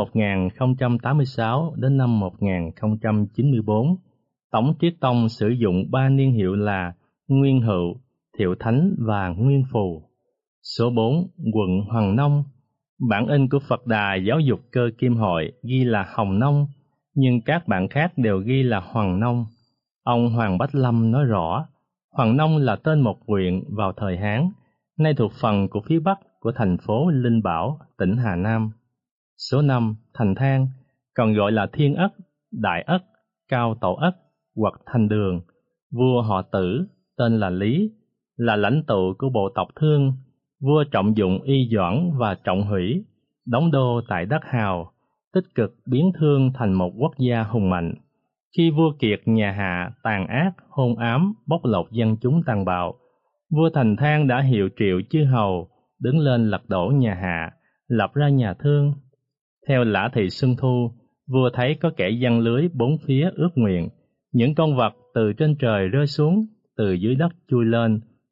1086 đến năm 1094. Tống Triết Tông sử dụng 3 niên hiệu là Nguyên Hữu, Thiệu Thánh và Nguyên Phù. Số 4. Quận Hoàng Nông. Bản in của Phật Đà Giáo dục Cơ Kim Hội ghi là Hồng Nông, nhưng các bản khác đều ghi là Hoàng Nông. Ông Hoàng Bách Lâm nói rõ, Hoàng Nông là tên một huyện vào thời Hán, nay thuộc phần của phía bắc của thành phố Linh Bảo, tỉnh Hà Nam. Số 5. Thành Thang, còn gọi là Thiên Ất, Đại Ất, Cao Tổ Ất hoặc Thành Đường. Vua họ Tử, tên là Lý, là lãnh tụ của bộ tộc Thương. Vua trọng dụng Y Doãn và Trọng Hủy, đóng đô tại đất Hào, tích cực biến Thương thành một quốc gia hùng mạnh. Khi vua Kiệt nhà Hạ tàn ác, hôn ám, bóc lột dân chúng tàn bạo, vua Thành Thang đã hiệu triệu chư hầu đứng lên lật đổ nhà Hạ, lập ra nhà Thương. Theo Lã Thị Xuân Thu, vua thấy có kẻ giăng lưới bốn phía ước nguyện, những con vật từ trên trời rơi xuống, từ dưới đất chui lên,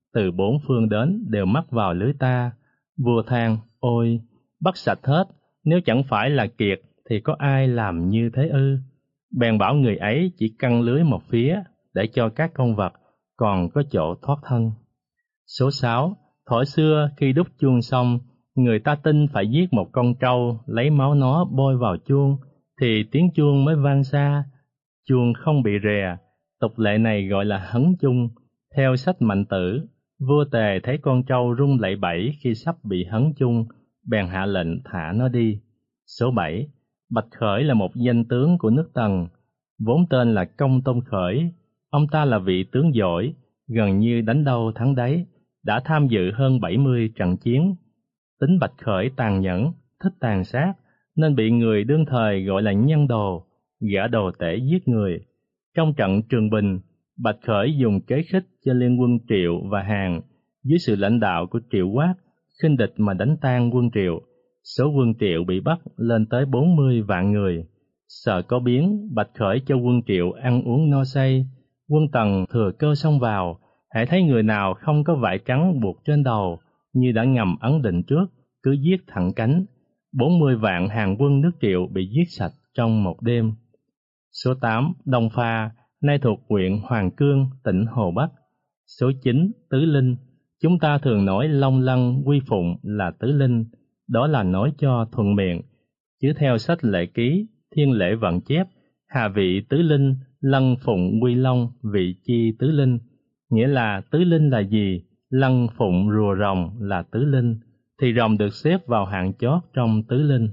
từ bốn phương đến đều mắc vào lưới ta. Vua than, ôi, bắt sạch hết, nếu chẳng phải là kiệt thì có ai làm như thế ư? Bèn bảo người ấy chỉ căng lưới một phía để cho các con vật còn có chỗ thoát thân. Số 6. Thuở xưa khi đúc chuông xong, người ta tin phải giết một con trâu, lấy máu nó bôi vào chuông, thì tiếng chuông mới vang xa, chuông không bị rè. Tục lệ này gọi là hấn chung. Theo sách Mạnh Tử, vua Tề thấy con trâu rung lẩy bẩy khi sắp bị hấn chung, bèn hạ lệnh thả nó đi. Số 7. Bạch Khởi là một danh tướng của nước Tần, vốn tên là Công Tôn Khởi. Ông ta là vị tướng giỏi, gần như đánh đâu thắng đấy, đã tham dự hơn 70 trận chiến. Tính Bạch Khởi tàn nhẫn, thích tàn sát, nên bị người đương thời gọi là nhân đồ, gã đồ tể giết người. Trong trận Trường Bình, Bạch Khởi dùng kế khích cho liên quân Triệu và Hàn, dưới sự lãnh đạo của Triệu Quát, khinh địch mà đánh tan quân Triệu. Số quân Triệu bị bắt lên tới 40 vạn người. Sợ có biến, Bạch Khởi cho quân Triệu ăn uống no say. Quân Tần thừa cơ xông vào, hễ thấy người nào không có vải trắng buộc trên đầu, như đã ngầm ấn định trước, cứ giết thẳng cánh. 40 vạn Hàn quân nước Triệu bị giết sạch trong một đêm. Số 8. Đông Pha, nay thuộc huyện Hoàng Cương, tỉnh Hồ Bắc. Số 9. Tứ Linh. Chúng ta thường nói Long Lân, Quy Phụng là Tứ Linh, đó là nói cho thuận miệng. Chứ theo sách Lệ Ký, Thiên Lễ Vận chép, hà vị Tứ Linh, Lân Phụng Quy Long, vị chi Tứ Linh. Nghĩa là Tứ Linh là gì? Lân Phụng rùa rồng là Tứ Linh, thì rồng được xếp vào hạng chót trong Tứ Linh.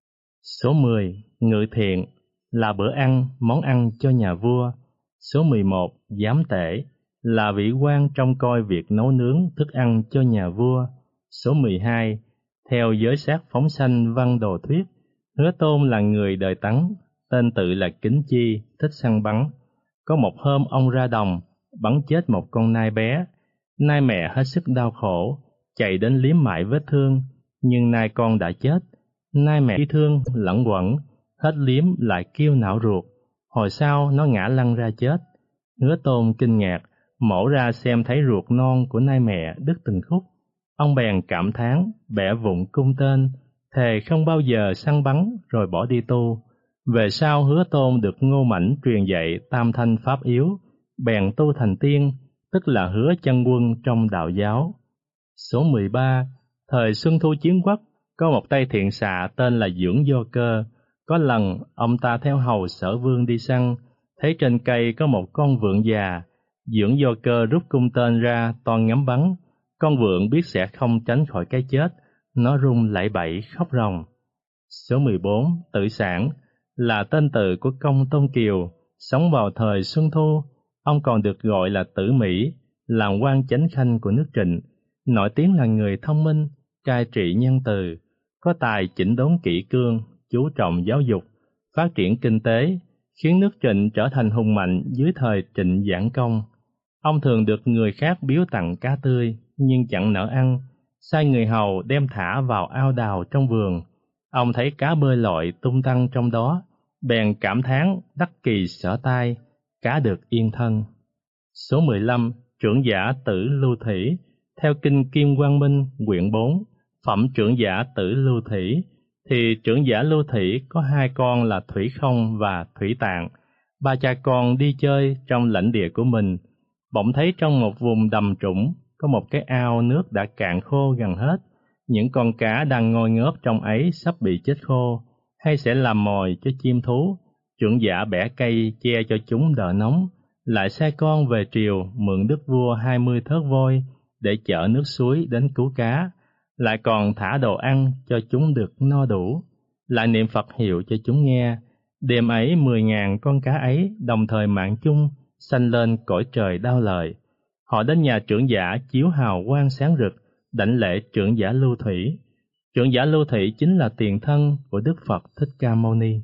Số 10. Ngự thiện, là bữa ăn, món ăn cho nhà vua. Số 11. Giám tể, là vị quan trông coi việc nấu nướng thức ăn cho nhà vua. Số 12. Theo giới sát phóng sanh văn đồ thuyết, Hứa Tôn là người đời Tấn, tên tự là Kính Chi, thích săn bắn. Có một hôm ông ra đồng, bắn chết một con nai bé. Nai mẹ hết sức đau khổ, chạy đến liếm mại vết thương, nhưng nai con đã chết. Nai mẹ bị thương lẫn quẩn, hết liếm lại kêu não ruột. Hồi sau nó ngã lăn ra chết. Hứa Tôn kinh ngạc, mổ ra xem thấy ruột non của nai mẹ đứt từng khúc. Ông bèn cảm thán, bẻ vụn cung tên, thề không bao giờ săn bắn rồi bỏ đi tu. Về sau Hứa Tôn được Ngô Mãnh truyền dạy tam thanh pháp yếu, bèn tu thành tiên, tức là Hứa Chân Quân trong đạo giáo. Số 13. Thời Xuân Thu Chiến Quốc, có một tay thiện xạ tên là Dưỡng Do Cơ. Có lần ông ta theo hầu Sở Vương đi săn, thấy trên cây có một con vượn già. Dưỡng Do Cơ rút cung tên ra toan ngắm bắn. Con vượn biết sẽ không tránh khỏi cái chết, nó rung lẩy bẩy khóc ròng. Số 14. Tự Sản, là tên tự của Công Tôn Kiều, sống vào thời Xuân Thu. Ông còn được gọi là Tử Mỹ, làm quan chánh khanh của nước Trịnh, nổi tiếng là người thông minh, cai trị nhân từ, có tài chỉnh đốn kỷ cương, chú trọng giáo dục, phát triển kinh tế, khiến nước Trịnh trở thành hùng mạnh dưới thời Trịnh Giảng Công. Ông thường được người khác biếu tặng cá tươi, nhưng chẳng nỡ ăn, sai người hầu đem thả vào ao đào trong vườn. Ông thấy cá bơi lội tung tăng trong đó, bèn cảm thán đắc kỳ sở tai, cá được yên thân. Số 15. Trưởng giả Tử Lưu Thủy, theo kinh Kim Quang Minh, quyển 4, phẩm trưởng giả Tử Lưu Thủy, thì trưởng giả Lưu Thủy có hai con là Thủy Không và Thủy Tạng. Ba cha con đi chơi trong lãnh địa của mình, bỗng thấy trong một vùng đầm trũng có một cái ao nước đã cạn khô gần hết. Những con cá đang ngồi ngớp trong ấy sắp bị chết khô, hay sẽ làm mồi cho chim thú. Trưởng giả bẻ cây che cho chúng đỡ nóng, lại sai con về triều mượn đức vua 20 thớt voi để chở nước suối đến cứu cá, lại còn thả đồ ăn cho chúng được no đủ, lại niệm Phật hiệu cho chúng nghe. Đêm ấy 10.000 con cá ấy đồng thời mạng chung, sanh lên cõi trời đau lợi. Họ đến nhà trưởng giả chiếu hào quang sáng rực, đảnh lễ trưởng giả Lưu Thủy. Trưởng giả Lưu Thủy chính là tiền thân của Đức Phật Thích Ca Mâu Ni.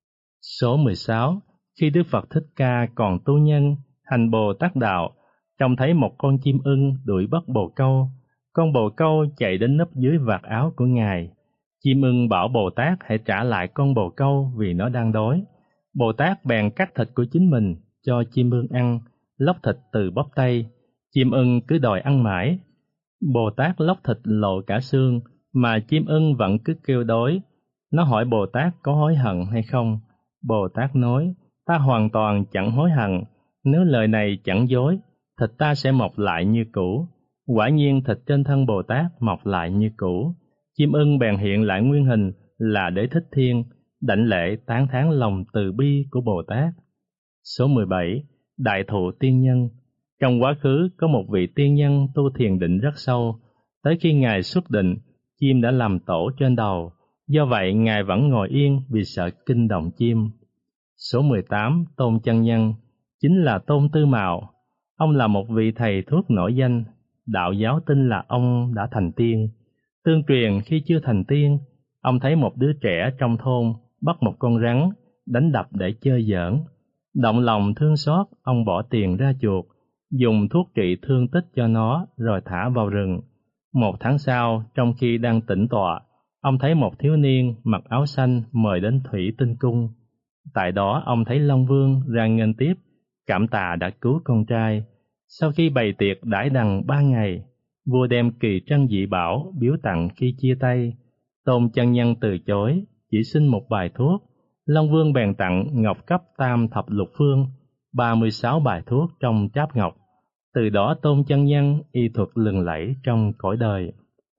Số 16. Khi Đức Phật Thích Ca còn tu nhân, hành Bồ Tát đạo, trông thấy một con chim ưng đuổi bắt bồ câu. Con bồ câu chạy đến nấp dưới vạt áo của Ngài. Chim ưng bảo Bồ Tát hãy trả lại con bồ câu vì nó đang đói. Bồ Tát bèn cắt thịt của chính mình cho chim ưng ăn, lóc thịt từ bắp tay. Chim ưng cứ đòi ăn mãi. Bồ Tát lóc thịt lộ cả xương, mà chim ưng vẫn cứ kêu đói. Nó hỏi Bồ Tát có hối hận hay không. Bồ Tát nói, ta hoàn toàn chẳng hối hận, nếu lời này chẳng dối, thịt ta sẽ mọc lại như cũ. Quả nhiên thịt trên thân Bồ Tát mọc lại như cũ. Chim ưng bèn hiện lại nguyên hình là Đế Thích Thiên, đảnh lễ tán thán lòng từ bi của Bồ Tát. Số 17. Đại thụ tiên nhân. Trong quá khứ có một vị tiên nhân tu thiền định rất sâu, tới khi Ngài xuất định, chim đã làm tổ trên đầu, do vậy Ngài vẫn ngồi yên vì sợ kinh động chim. Số 18. Tôn Chân Nhân. Chính là Tôn Tư Mạo. Ông là một vị thầy thuốc nổi danh, đạo giáo tin là ông đã thành tiên. Tương truyền khi chưa thành tiên, ông thấy một đứa trẻ trong thôn bắt một con rắn, đánh đập để chơi giỡn. Động lòng thương xót, ông bỏ tiền ra chuộc, dùng thuốc trị thương tích cho nó rồi thả vào rừng. 1 tháng sau, trong khi đang tĩnh tọa, ông thấy một thiếu niên mặc áo xanh mời đến Thủy Tinh Cung. Tại đó ông thấy Long Vương ra nghênh tiếp, cảm tạ đã cứu con trai. Sau khi bày tiệc đãi đằng 3 ngày, vua đem kỳ trân dị bảo biếu tặng khi chia tay. Tôn Chân Nhân từ chối, chỉ xin một bài thuốc. Long Vương bèn tặng ngọc cấp tam thập lục phương, 36 bài thuốc trong tráp ngọc. Từ đó Tôn Chân Nhân y thuật lừng lẫy trong cõi đời.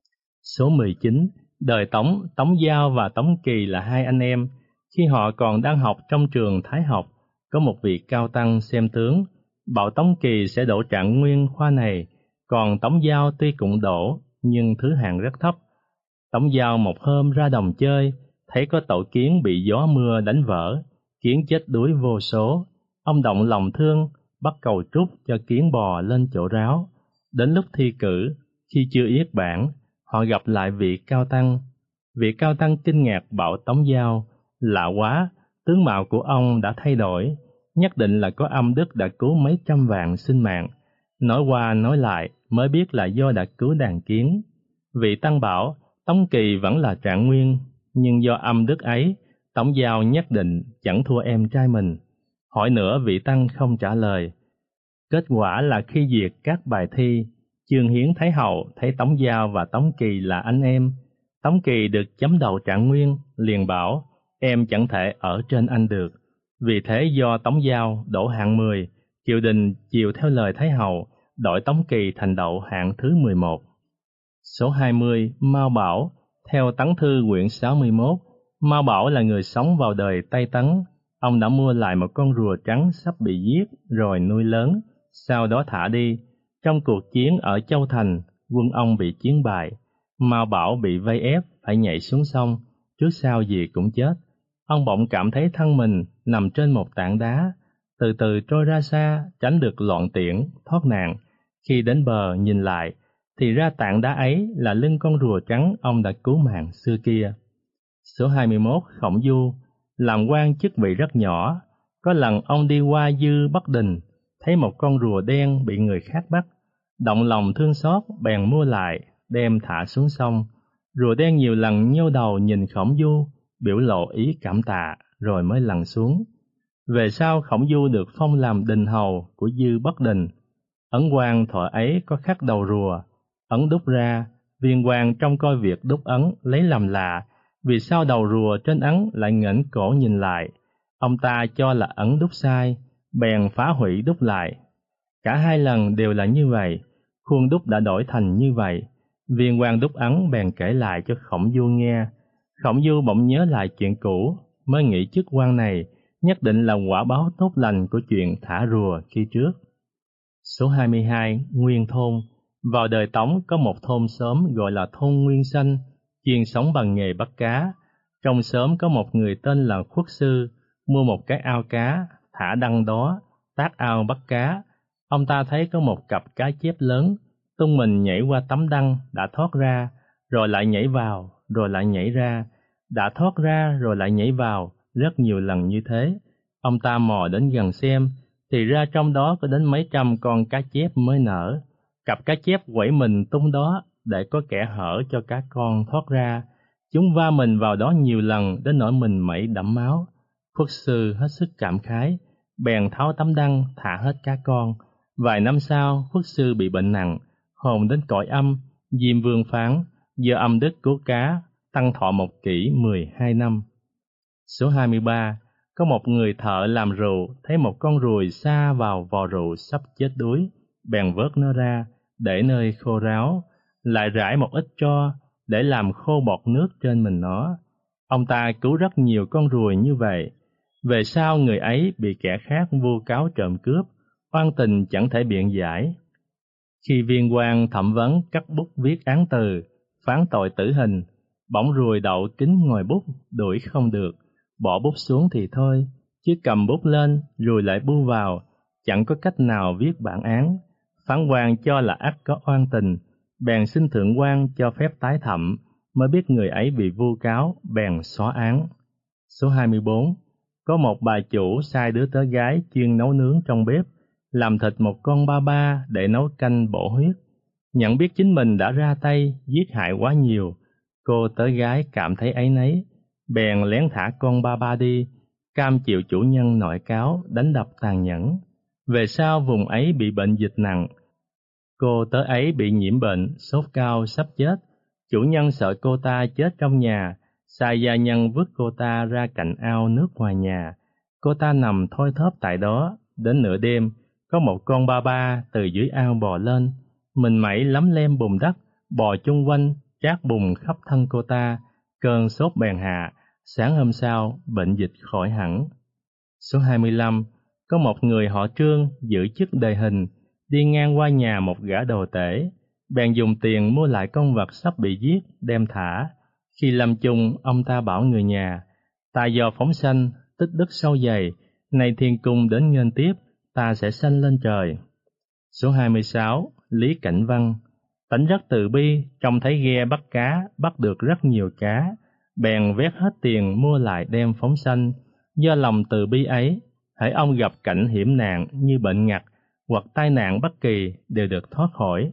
Số 19. Đời Tống. Tống Giao và Tống Kỳ là 2 anh em. Khi họ còn đang học trong trường Thái học, có một vị cao tăng xem tướng, bảo Tống Kỳ sẽ đỗ trạng nguyên khoa này, còn Tống Giao tuy cũng đỗ, nhưng thứ hạng rất thấp. Tống Giao một hôm ra đồng chơi, thấy có tổ kiến bị gió mưa đánh vỡ, kiến chết đuối vô số. Ông động lòng thương, bắt cầu trúc cho kiến bò lên chỗ ráo. Đến lúc thi cử, khi chưa yết bảng, họ gặp lại vị cao tăng. Vị cao tăng kinh ngạc bảo Tống Giao, lạ quá, tướng mạo của ông đã thay đổi, nhất định là có âm đức đã cứu mấy trăm vạn sinh mạng. Nói qua nói lại mới biết là do đã cứu đàn kiến. Vị tăng bảo, Tống Kỳ vẫn là trạng nguyên, nhưng do âm đức ấy, Tống Giao nhất định chẳng thua em trai mình. Hỏi nữa vị tăng không trả lời. Kết quả là khi duyệt các bài thi, Chương Hiến Thái Hậu thấy Tống Giao và Tống Kỳ là anh em. Tống Kỳ được chấm đầu trạng nguyên, liền bảo, em chẳng thể ở trên anh được. Vì thế do Tống Giao đỗ hạng 10, triều đình chiều theo lời Thái Hậu, đổi Tống Kỳ thành đậu hạng thứ 11. Số 20. Mao Bảo. Theo Tấn Thư quyển 61, Mao Bảo là người sống vào đời Tây Tấn. Ông đã mua lại một con rùa trắng sắp bị giết rồi nuôi lớn, sau đó thả đi. Trong cuộc chiến ở Châu Thành, quân ông bị chiến bại. Mao Bảo bị vây ép phải nhảy xuống sông, trước sau gì cũng chết. Ông bỗng cảm thấy thân mình nằm trên một tảng đá, từ từ trôi ra xa, tránh được loạn tiễn, thoát nạn. Khi đến bờ nhìn lại, thì ra tảng đá ấy là lưng con rùa trắng ông đã cứu mạng xưa kia. Số 21. Khổng Du. Làm quan chức vị rất nhỏ. Có lần ông đi qua Dư Bắc Đình, thấy một con rùa đen bị người khác bắt. Động lòng thương xót, bèn mua lại, đem thả xuống sông. Rùa đen nhiều lần nhô đầu nhìn Khổng Du, biểu lộ ý cảm tạ, rồi mới lặn xuống. Về sau Khổng Du được phong làm đình hầu của Dư Bắc Đình. Ấn quan thuở ấy có khắc đầu rùa, ấn đúc ra, viên quan trong coi việc đúc ấn lấy làm lạ, vì sao đầu rùa trên ấn lại ngẩng cổ nhìn lại. Ông ta cho là ấn đúc sai, bèn phá hủy đúc lại. Cả 2 lần đều là như vậy, khuôn đúc đã đổi thành như vậy. Viên quan đúc ấn bèn kể lại cho Khổng Du nghe. Khổng Du bỗng nhớ lại chuyện cũ, mới nghĩ chức quan này nhất định là quả báo tốt lành của chuyện thả rùa khi trước. Số 22. Nguyên Thôn. Vào đời Tống có một thôn xóm gọi là thôn Nguyên Xanh, chuyên sống bằng nghề bắt cá. Trong xóm có một người tên là Khuất Sư, mua một cái ao cá, thả đăng đó, tát ao bắt cá. Ông ta thấy có một cặp cá chép lớn, tung mình nhảy qua tấm đăng, đã thoát ra, rồi lại nhảy vào, rồi lại nhảy ra, đã thoát ra rồi lại nhảy vào, rất nhiều lần như thế. Ông ta mò đến gần xem, thì ra trong đó có đến mấy trăm con cá chép mới nở. Cặp cá chép quẩy mình tung đó để có kẻ hở cho cá con thoát ra. Chúng va mình vào đó nhiều lần đến nỗi mình mẩy đẫm máu. Khuất Sư hết sức cảm khái, bèn tháo tấm đăng thả hết cá con, Vài năm sau, Phất Sư bị bệnh nặng, hồn đến cõi âm. Diêm Vương phán do âm đức cứu cá, tăng thọ một kỷ 12 năm. Số 23. Có một người thợ làm rượu thấy một con ruồi sa vào vò rượu sắp chết đuối, bèn vớt nó ra, để nơi khô ráo, lại rải một ít tro để làm khô bọt nước trên mình nó. Ông ta cứu rất nhiều con ruồi như vậy. Về sau người ấy bị kẻ khác vu cáo trộm cướp, oan tình chẳng thể biện giải. Khi viên quan thẩm vấn cắt bút viết án từ, phán tội tử hình, bỗng ruồi đậu kín ngòi bút, đuổi không được, bỏ bút xuống thì thôi, chứ cầm bút lên rồi lại bu vào, chẳng có cách nào viết bản án. Phán quan cho là ắt có oan tình, bèn xin thượng quan cho phép tái thẩm, mới biết người ấy bị vu cáo, bèn xóa án. Số 24. Có một bà chủ sai đứa tớ gái chuyên nấu nướng trong bếp, làm thịt một con ba ba để nấu canh bổ huyết. Nhận biết chính mình đã ra tay giết hại quá nhiều, cô tớ gái cảm thấy áy náy, bèn lén thả con ba ba đi, cam chịu chủ nhân nội cáo đánh đập tàn nhẫn. Về sau vùng ấy bị bệnh dịch nặng, cô tớ ấy bị nhiễm bệnh, sốt cao sắp chết. Chủ nhân sợ cô ta chết trong nhà, sai gia nhân vứt cô ta ra cạnh ao nước ngoài nhà. Cô ta nằm thoi thóp tại đó, đến nửa đêm, có một con ba ba từ dưới ao bò lên, mình mẩy lấm lem bùn đất, bò chung quanh, trát bùn khắp thân cô ta, cơn sốt bèn hạ, sáng hôm sau, bệnh dịch khỏi hẳn. Số 25. Có một người họ Trương giữ chức đề hình, đi ngang qua nhà một gã đồ tể, bèn dùng tiền mua lại con vật sắp bị giết, đem thả. Khi lâm chung, ông ta bảo người nhà, ta do phóng sanh, tích đức sâu dày, nay thiên cung đến nghênh tiếp, ta sẽ sanh lên trời. Số 26. Lý Cảnh Văn. Tánh rất từ bi, trông thấy ghe bắt cá, bắt được rất nhiều cá, bèn vét hết tiền mua lại đem phóng sanh. Do lòng từ bi ấy, hễ ông gặp cảnh hiểm nạn như bệnh ngặt hoặc tai nạn bất kỳ đều được thoát khỏi.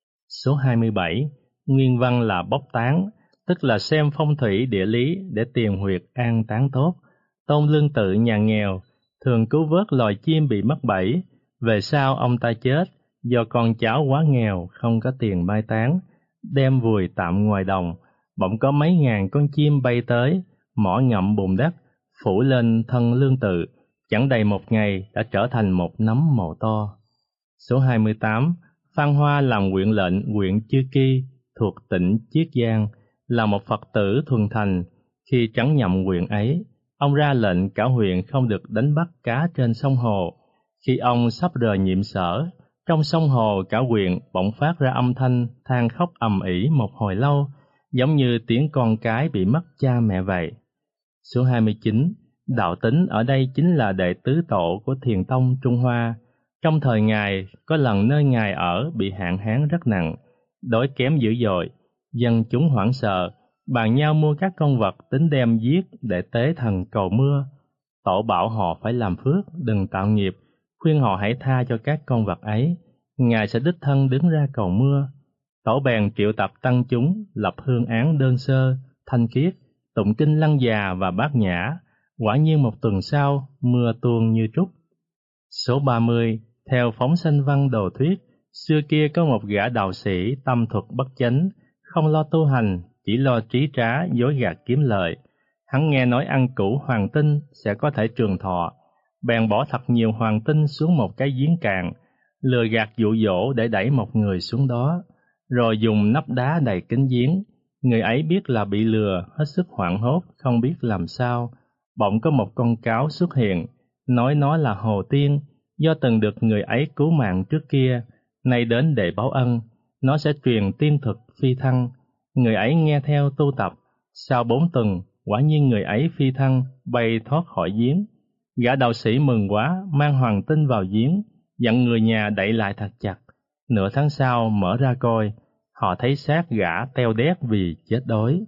Số 27. Nguyên văn là bốc tán, tức là xem phong thủy địa lý để tìm huyệt an táng tốt. Tôn Lương Tự nhà nghèo, thường cứu vớt loài chim bị mắc bẫy. Về sau ông ta chết, do con cháu quá nghèo không có tiền mai táng, đem vùi tạm ngoài đồng. Bỗng có mấy ngàn con chim bay tới, mỏ ngậm bùn đất, phủ lên thân Lương Tự, chẳng đầy một ngày đã trở thành một nấm mồ to. Số 28. Phan Hoa làm huyện lệnh huyện Chư Kỳ thuộc tỉnh Chiết Giang, là một Phật tử thuần thành. Khi trấn nhậm huyện ấy, ông ra lệnh cả huyện không được đánh bắt cá trên sông hồ. Khi ông sắp rời nhiệm sở, trong sông hồ cả huyện bỗng phát ra âm thanh than khóc ầm ĩ một hồi lâu, giống như tiếng con cái bị mất cha mẹ vậy. Số 29. Đạo Tính ở đây chính là đệ tứ tổ của Thiền tông Trung Hoa. Trong thời Ngài, có lần nơi Ngài ở bị hạn hán rất nặng, đói kém dữ dội, dân chúng hoảng sợ, bàn nhau mua các con vật Tính đem giết để tế thần cầu mưa. Tổ bảo họ phải làm phước, đừng tạo nghiệp, khuyên họ hãy tha cho các con vật ấy, Ngài sẽ đích thân đứng ra cầu mưa. Tổ bèn triệu tập tăng chúng, lập hương án đơn sơ, thanh khiết, tụng kinh Lăng Già và Bát Nhã. Quả nhiên một tuần sau, mưa tuôn như trút. Số 30. Theo Phóng Sanh Văn đồ thuyết, xưa kia có một gã đạo sĩ tâm thuật bất chánh, không lo tu hành, chỉ lo trí trá, dối gạt kiếm lợi. Hắn nghe nói ăn củ hoàng tinh sẽ có thể trường thọ, bèn bỏ thật nhiều hoàng tinh xuống một cái giếng cạn, lừa gạt dụ dỗ để đẩy một người xuống đó, rồi dùng nắp đá đầy kín giếng. Người ấy biết là bị lừa, hết sức hoảng hốt, không biết làm sao. Bỗng có một con cáo xuất hiện, nói nó là Hồ Tiên, do từng được người ấy cứu mạng trước kia, nay đến để báo ân, nó sẽ truyền tiên thuật phi thăng. Người ấy nghe theo tu tập, sau 4 tuần, quả nhiên người ấy phi thăng, bay thoát khỏi giếng. Gã đạo sĩ mừng quá, mang hoàng tinh vào giếng, dặn người nhà đậy lại thật chặt. Nửa tháng sau mở ra coi, họ thấy xác gã teo đét vì chết đói.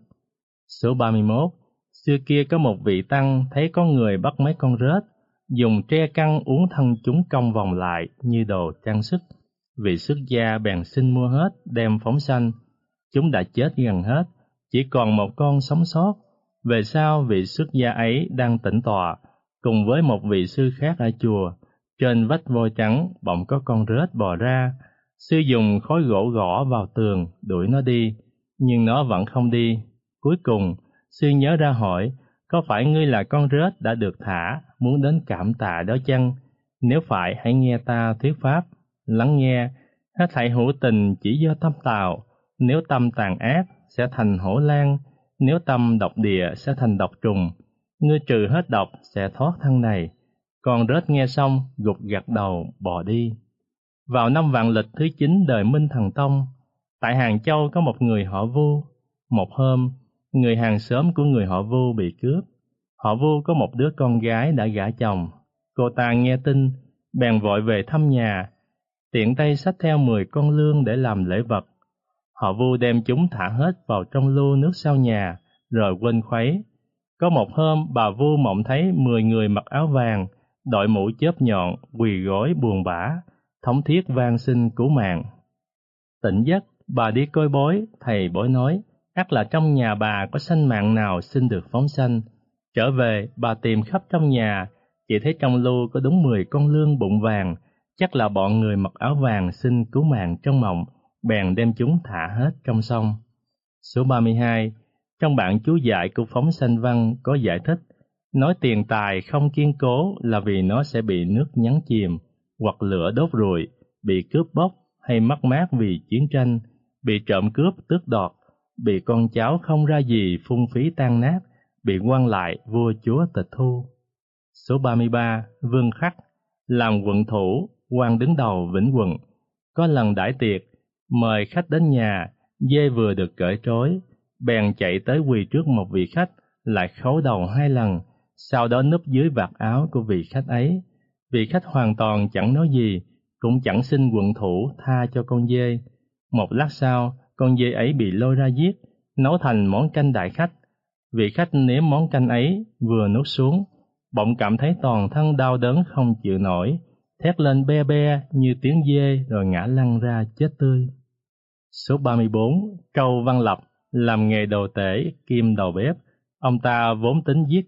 Số 31. Xưa kia có một vị tăng thấy có người bắt mấy con rết, dùng tre căn uốn thân chúng cong vòng lại như đồ trang sức. Vị xuất gia bèn xin mua hết, đem phóng sanh. Chúng đã chết gần hết, chỉ còn một con sống sót. Về sau vị xuất gia ấy đang tĩnh tọa, cùng với một vị sư khác ở chùa, Trên vách vôi trắng bỗng có con rết bò ra. Sư dùng khối gỗ gõ vào tường đuổi nó đi, nhưng nó vẫn không đi. Cuối cùng, sư nhớ ra hỏi, có phải ngươi là con rết đã được thả, muốn đến cảm tạ đó chăng? Nếu phải, hãy nghe ta thuyết pháp. Lắng nghe, hết thảy hữu tình chỉ do tâm tạo. Nếu tâm tàn ác, sẽ thành hổ lang. Nếu tâm độc địa, sẽ thành độc trùng. Ngươi trừ hết độc, sẽ thoát thân này. Con rết nghe xong, gục gặt đầu, bò đi. Vào năm vạn lịch thứ 9 đời Minh Thần Tông, tại Hàng Châu có một người họ Vu. Một hôm, người hàng xóm của người họ Vu bị cướp. Họ Vu có một đứa con gái đã gả chồng. Cô ta nghe tin, bèn vội về thăm nhà, tiện tay xách theo 10 con lương để làm lễ vật. Họ Vu đem chúng thả hết vào trong lu nước sau nhà, rồi quên khuấy. Có một hôm, bà Vu mộng thấy 10 người mặc áo vàng, đội mũ chớp nhọn, quỳ gối buồn bã, thống thiết van xin cứu mạng. Tỉnh giấc, bà đi coi bói, thầy bói nói, ắt là trong nhà bà có sanh mạng nào xin được phóng sanh. Trở về, bà tìm khắp trong nhà, chỉ thấy trong lu có đúng 10 con lương bụng vàng, chắc là bọn người mặc áo vàng xin cứu mạng trong mộng, bèn đem chúng thả hết trong sông. Số 32, trong bản chú giải của Phóng Sanh Văn có giải thích, nói tiền tài không kiên cố là vì nó sẽ bị nước nhấn chìm, hoặc lửa đốt rụi, bị cướp bóc hay mất mát vì chiến tranh, bị trộm cướp tước đoạt, bị con cháu không ra gì phung phí tan nát, bị quan lại vua chúa tịch thu. Số 33, Vương Khắc, làm quận thủ, quan đứng đầu Vĩnh Quận. Có lần đãi tiệc, mời khách đến nhà, dê vừa được cởi trói, bèn chạy tới quỳ trước một vị khách, lại khấu đầu 2 lần, sau đó núp dưới vạt áo của vị khách ấy. Vị khách hoàn toàn chẳng nói gì, cũng chẳng xin quận thủ tha cho con dê. Một lát sau, con dê ấy bị lôi ra giết, nấu thành món canh đại khách. Vị khách nếm món canh ấy, vừa nuốt xuống, bỗng cảm thấy toàn thân đau đớn không chịu nổi, thét lên be be như tiếng dê rồi ngã lăn ra chết tươi. Số 34, Trâu Văn Lập, làm nghề đầu tể kiêm đầu bếp. Ông ta vốn tính giết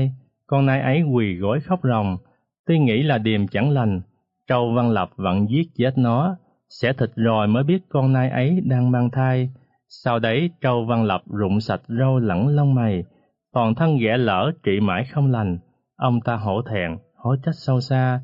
con nai ấy quỳ gối khóc ròng. Tuy nghĩ là điềm chẳng lành, Trâu Văn Lập vẫn giết chết nó, xẻ thịt rồi mới biết con nai ấy đang mang thai. Sau đấy Trâu Văn Lập rụng sạch râu lẫn lông mày, toàn thân ghẻ lở trị mãi không lành. Ông ta hổ thẹn, hối trách sâu xa,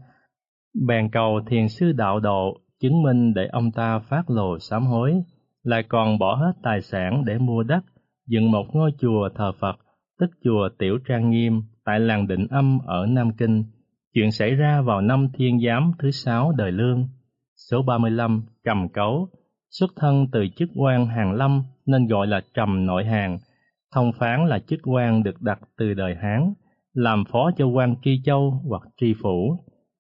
bèn cầu thiền sư đạo độ chứng minh để ông ta phát lộ sám hối, lại còn bỏ hết tài sản để mua đất, dựng một ngôi chùa thờ Phật, tức chùa Tiểu Trang Nghiêm tại làng Định Âm ở Nam Kinh. Chuyện xảy ra vào năm Thiên Giám thứ 6 đời Lương. Số 35, Trầm Cấu, xuất thân từ chức quan Hàn Lâm nên gọi là Trầm Nội Hàn. Thông phán là chức quan được đặt từ đời Hán, làm phó cho quan tri châu hoặc tri phủ.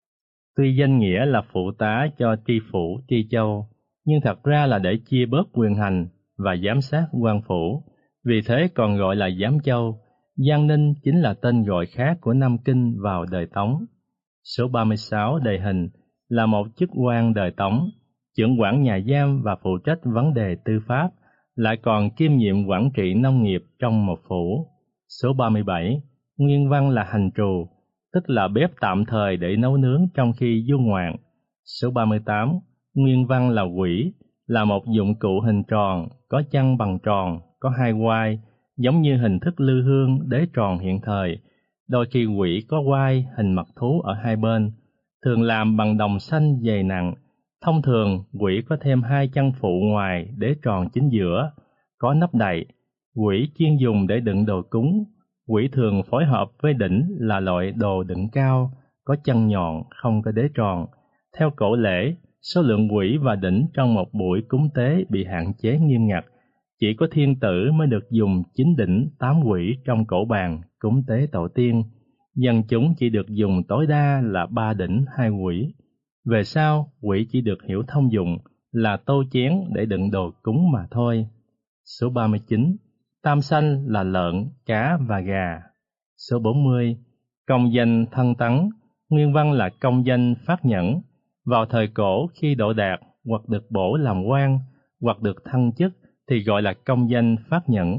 Tuy danh nghĩa là phụ tá cho tri phủ tri châu, nhưng thật ra là để chia bớt quyền hành và giám sát quan phủ, vì thế còn gọi là Giám Châu. Giang Ninh chính là tên gọi khác của Nam Kinh vào đời Tống. Số 36, Đề Hình, là một chức quan đời Tống, trưởng quản nhà giam và phụ trách vấn đề tư pháp, lại còn kiêm nhiệm quản trị nông nghiệp trong một phủ. Số 37, Nguyên Văn, là hành trù, tức là bếp tạm thời để nấu nướng trong khi du ngoạn. Số 38, Nguyên Văn là quỹ, là một dụng cụ hình tròn, có chân bằng tròn, có 2 quai, giống như hình thức lư hương đế tròn hiện thời. Đôi khi quỹ có quai hình mặt thú ở 2 bên, thường làm bằng đồng xanh dày nặng. Thông thường, quỹ có thêm 2 chân phụ ngoài đế tròn chính giữa, có nắp đậy. Quỹ chuyên dùng để đựng đồ cúng. Quỹ thường phối hợp với đỉnh là loại đồ đựng cao, có chân nhọn, không có đế tròn. Theo cổ lễ, số lượng quỹ và đỉnh trong một buổi cúng tế bị hạn chế nghiêm ngặt. Chỉ có thiên tử mới được dùng 9 đỉnh 8 quỹ trong cổ bàn cúng tế tổ tiên. Dân chúng chỉ được dùng tối đa là 3 đỉnh 2 quỹ. Về sau, quỹ chỉ được hiểu thông dụng là tô chén để đựng đồ cúng mà thôi. Số 39, Tam Sanh, là lợn, cá và gà. Số 40, Công danh thân tấn, nguyên văn là công danh phát nhẫn. Vào thời cổ, khi đỗ đạt hoặc được bổ làm quan hoặc được thăng chức thì gọi là công danh phát nhẫn.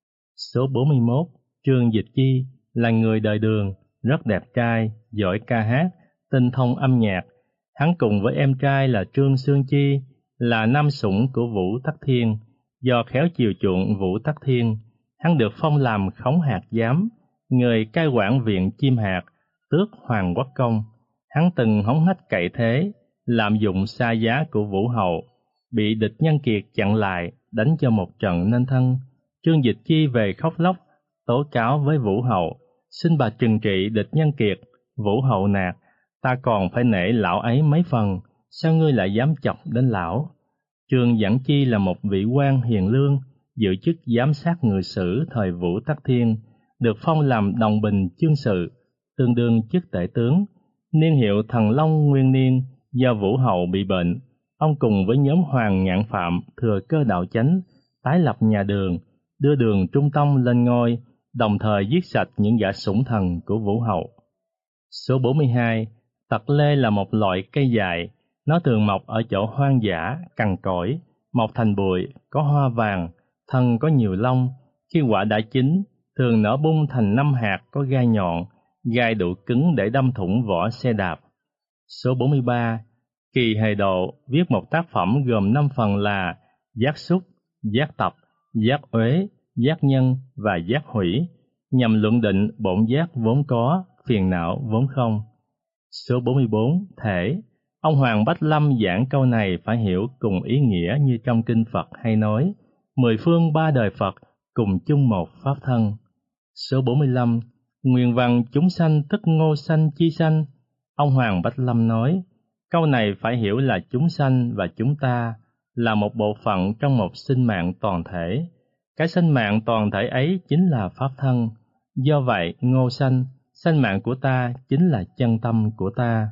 Số 41, Trương Dịch Chi, là người đời Đường, rất đẹp trai, giỏi ca hát, tinh thông âm nhạc. Hắn cùng với em trai là Trương Xương Chi là nam sủng của Vũ Tắc Thiên. Do khéo chiều chuộng Vũ Tắc Thiên, hắn được phong làm Khống Hạt Giám, người cai quản viện Chiêm Hạt, tước Hoàng Quốc Công. Hắn từng hống hách cậy thế, lạm dụng xa giá của Vũ hậu, bị địch Nhân Kiệt chặn lại, đánh cho một trận nên thân. Trương Dịch Chi về khóc lóc, tố cáo với Vũ hậu, xin bà trừng trị địch Nhân Kiệt. Vũ hậu nạt, ta còn phải nể lão ấy mấy phần, sao ngươi lại dám chọc đến lão? Trương Giảng Chi là một vị quan hiền lương, giữ chức giám sát ngự sử thời Vũ Tắc Thiên, được phong làm đồng bình chương sự, tương đương chức tể tướng. Niên hiệu Thần Long nguyên niên, do Vũ hậu bị bệnh, ông cùng với nhóm Hoàng Ngạn Phạm thừa cơ đạo chánh, tái lập nhà Đường, đưa Đường Trung Tông lên ngôi, đồng thời giết sạch những gã sủng thần của Vũ hậu. Số 42. Tật lê là một loại cây dài, nó thường mọc ở chỗ hoang dã, cằn cỗi, mọc thành bụi, có hoa vàng, thân có nhiều lông. Khi quả đã chín, thường nở bung thành 5 hạt có gai nhọn, gai đủ cứng để đâm thủng vỏ xe đạp. Số 43. Kỳ Hề Độ viết một tác phẩm gồm 5 phần là giác xúc, giác tập, giác uế, giác nhân và giác hủy, nhằm luận định bổn giác vốn có, phiền não vốn không. Số 44. Thể. Ông Hoàng Bách Lâm giảng câu này phải hiểu cùng ý nghĩa như trong kinh Phật hay nói, 10 phương 3 đời Phật cùng chung một pháp thân. Số 45. Nguyên văn chúng sanh tức ngô sanh chi sanh. Ông Hoàng Bách Lâm nói, câu này phải hiểu là chúng sanh và chúng ta là một bộ phận trong một sinh mạng toàn thể. Cái sinh mạng toàn thể ấy chính là pháp thân. Do vậy, ngô sanh, sanh mạng của ta chính là chân tâm của ta.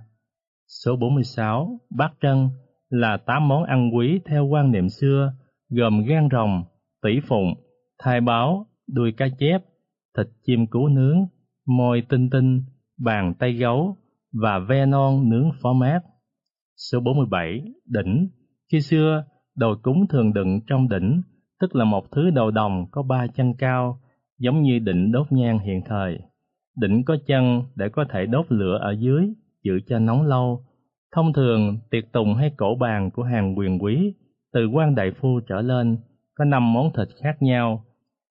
Số 46. Bát trân là 8 món ăn quý theo quan niệm xưa, gồm gan rồng, tỷ phụng, thai báo, đuôi cá chép, thịt chim cú nướng, môi tinh tinh, bàn tay gấu và ve non nướng phó mát. Số 47. Đỉnh. Khi xưa, đồ cúng thường đựng trong đỉnh, tức là một thứ đồ đồng có 3 chân cao, giống như đỉnh đốt nhang hiện thời. Đỉnh có chân để có thể đốt lửa ở dưới, giữ cho nóng lâu. Thông thường, tiệc tùng hay cỗ bàn của hàng quyền quý, từ quan đại phu trở lên, có 5 món thịt khác nhau: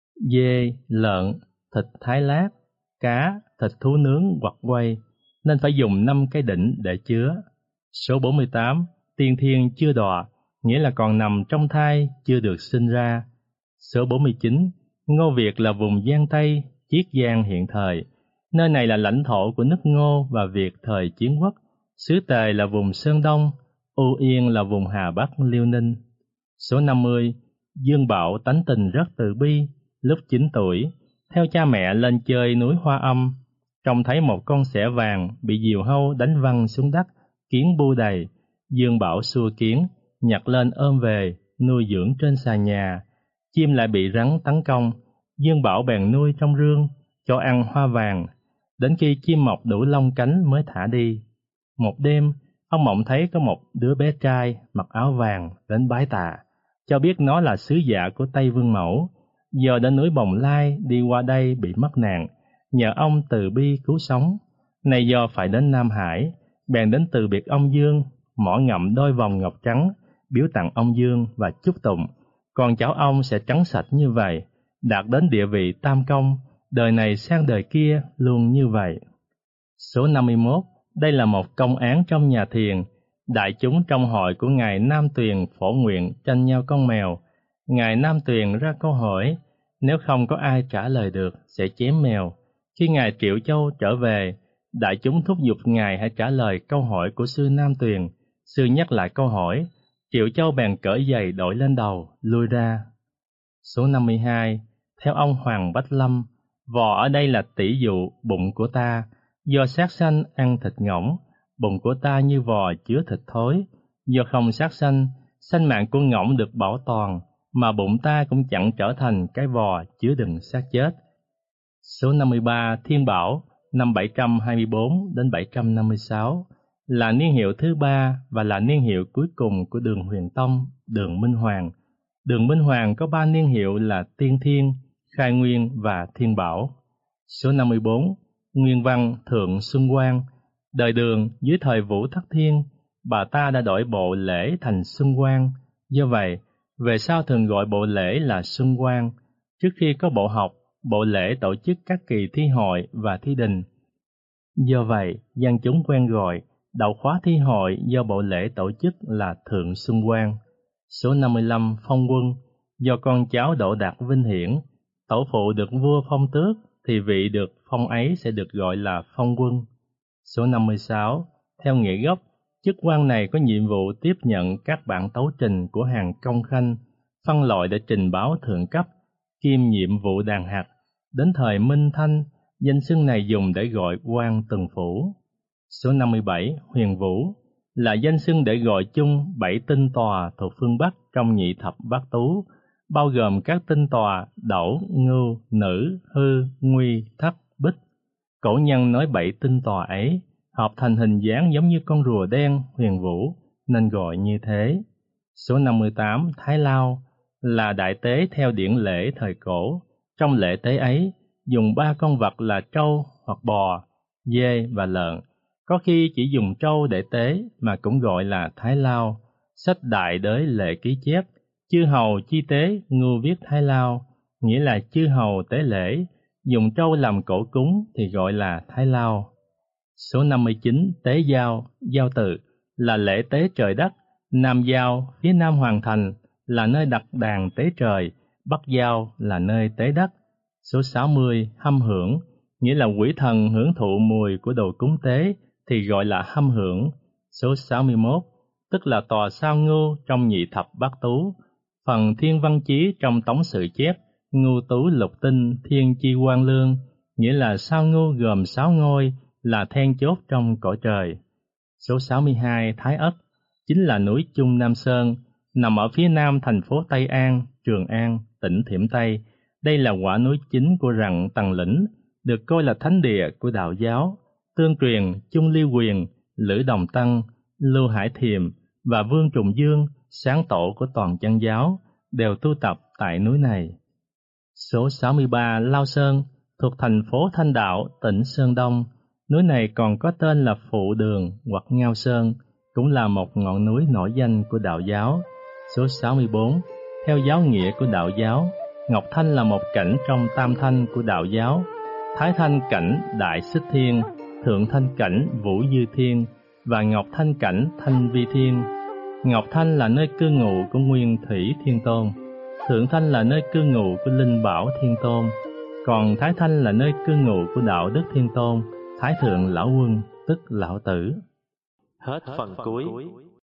dê, lợn, thịt thái lát, cá, thịt thú nướng hoặc quay, nên phải dùng 5 cái đỉnh để chứa. Số 48. Tiên thiên chưa đọa, nghĩa là còn nằm trong thai, chưa được sinh ra. Số 49. Ngô Việt là vùng Giang Tây, Chiết Giang hiện thời. Nơi này là lãnh thổ của nước Ngô và Việt thời Chiến Quốc. Xứ Tề là vùng Sơn Đông, U Yên là vùng Hà Bắc Liêu Ninh. Số 50. Dương Bảo tánh tình rất từ bi. Lúc 9 tuổi, theo cha mẹ lên chơi núi Hoa Âm, trông thấy một con sẻ vàng bị diều hâu đánh văng xuống đất, kiến bu đầy. Dương Bảo xua kiến, nhặt lên ôm về, nuôi dưỡng trên xà nhà. Chim lại bị rắn tấn công, Dương Bảo bèn nuôi trong rương, cho ăn hoa vàng, đến khi chim mọc đủ lông cánh mới thả đi. Một đêm, ông mộng thấy có một đứa bé trai mặc áo vàng đến bái tạ, cho biết nó là sứ giả của Tây Vương Mẫu, giờ đến núi Bồng Lai đi qua đây bị mất nạn, nhờ ông từ bi cứu sống. Nay do phải đến Nam Hải, bèn đến từ biệt ông Dương, mỏ ngậm đôi vòng ngọc trắng, biếu tặng ông Dương và chúc tụng, con cháu ông sẽ trắng sạch như vậy, đạt đến địa vị tam công, đời này sang đời kia luôn như vậy. Số 51. Đây là một công án trong nhà thiền. Đại chúng trong hội của Ngài Nam Tuyền phổ nguyện tranh nhau con mèo. Ngài Nam Tuyền ra câu hỏi, nếu không có ai trả lời được sẽ chém mèo. Khi Ngài Triệu Châu trở về, đại chúng thúc giục Ngài hãy trả lời câu hỏi của sư Nam Tuyền. Sư nhắc lại câu hỏi, Triệu Châu bèn cởi giày đội lên đầu, lui ra. Số 52. Theo ông Hoàng Bách Lâm, vò ở đây là tỷ dụ bụng của ta, do sát sanh ăn thịt ngỗng, bụng của ta như vò chứa thịt thối. Do không sát sanh, sanh mạng của ngỗng được bảo toàn, mà bụng ta cũng chẳng trở thành cái vò chứa đựng xác chết. Số 53. Thiên Bảo, năm 724 đến 756, là niên hiệu thứ 3 và là niên hiệu cuối cùng của Đường Huyền Tông, Đường Minh Hoàng. Đường Minh Hoàng có 3 niên hiệu là Tiên Thiên, Khai Nguyên và Thiên Bảo. Số 54. Nguyên văn Thượng Xuân Quang, Đời Đường dưới thời Vũ Thất Thiên, bà ta đã đổi bộ lễ thành Xuân Quan. Do vậy, về sau thường gọi bộ lễ là Xuân Quan. Trước khi có bộ học, bộ lễ tổ chức các kỳ thi hội và thi đình. Do vậy, dân chúng quen gọi đậu khóa thi hội do bộ lễ tổ chức là Thượng Xuân Quan. Số 55 phong quân, do con cháu Đỗ Đạt vinh hiển, tổ phụ được vua phong tước thì vị được phong ấy sẽ được gọi là phong quân. Số 56, theo nghĩa gốc, chức quan này có nhiệm vụ tiếp nhận các bản tấu trình của hàng công khanh, phân loại để trình báo thượng cấp, kiêm nhiệm vụ đàn hạt. Đến thời Minh Thanh, danh xưng này dùng để gọi quan từng phủ. Số 57, Huyền Vũ, là danh xưng để gọi chung 7 tinh tòa thuộc phương Bắc trong nhị thập bát tú, bao gồm các tinh tòa Đẩu, Ngưu, Nữ, Hư, Nguy, Thất, Bích. Cổ nhân nói 7 tinh tòa ấy hợp thành hình dáng giống như con rùa đen Huyền Vũ nên gọi như thế. Số 58, Thái Lao, là đại tế theo điển lễ thời cổ. Trong lễ tế ấy, dùng 3 con vật là trâu hoặc bò, dê và lợn. Có khi chỉ dùng trâu để tế mà cũng gọi là Thái Lao. Sách Đại Đới Lệ Ký chép, chư hầu chi tế ngưu viết Thái Lao, nghĩa là chư hầu tế lễ, dùng trâu làm cổ cúng thì gọi là Thái Lao. Số 59, Tế Giao, Giao Tự, là lễ tế trời đất. Nam Giao, phía nam hoàng thành, là nơi đặt đàn tế trời, Bắc Giao là nơi tế đất. Số 60, Hâm Hưởng, nghĩa là quỷ thần hưởng thụ mùi của đồ cúng tế thì gọi là hâm hưởng. Số 61, tức là tòa sao ngưu trong nhị thập bát tú. Phần thiên văn chí trong tống sự chép, ngưu tú lục tinh thiên chi quang lương, nghĩa là sao ngưu gồm 6 ngôi, là then chốt trong cõi trời. Số 62, Thái Ất, chính là núi Chung Nam Sơn, nằm ở phía nam thành phố Tây An, Trường An, tỉnh Thiểm Tây. Đây là quả núi chính của rặng Tần Lĩnh, được coi là thánh địa của đạo giáo. Tương truyền, Chung Ly Quyền, Lữ Đồng Tăng, Lưu Hải Thiềm và Vương Trùng Dương, sáng tổ của toàn chân giáo, đều tu tập tại núi này. Số 63, Lao Sơn, thuộc thành phố Thanh Đạo, tỉnh Sơn Đông. Núi này còn có tên là Phụ Đường hoặc Ngao Sơn, cũng là một ngọn núi nổi danh của đạo giáo. Số 64, theo giáo nghĩa của đạo giáo, Ngọc Thanh là một cảnh trong tam thanh của đạo giáo. Thái Thanh cảnh Đại Xích Thiên, Thượng Thanh cảnh Vũ Dư Thiên và Ngọc Thanh cảnh Thanh Vi Thiên. Ngọc Thanh là nơi cư ngụ của Nguyên Thủy Thiên Tôn, Thượng Thanh là nơi cư ngụ của Linh Bảo Thiên Tôn, còn Thái Thanh là nơi cư ngụ của Đạo Đức Thiên Tôn, Thái Thượng Lão Quân tức Lão Tử. Hết phần cuối.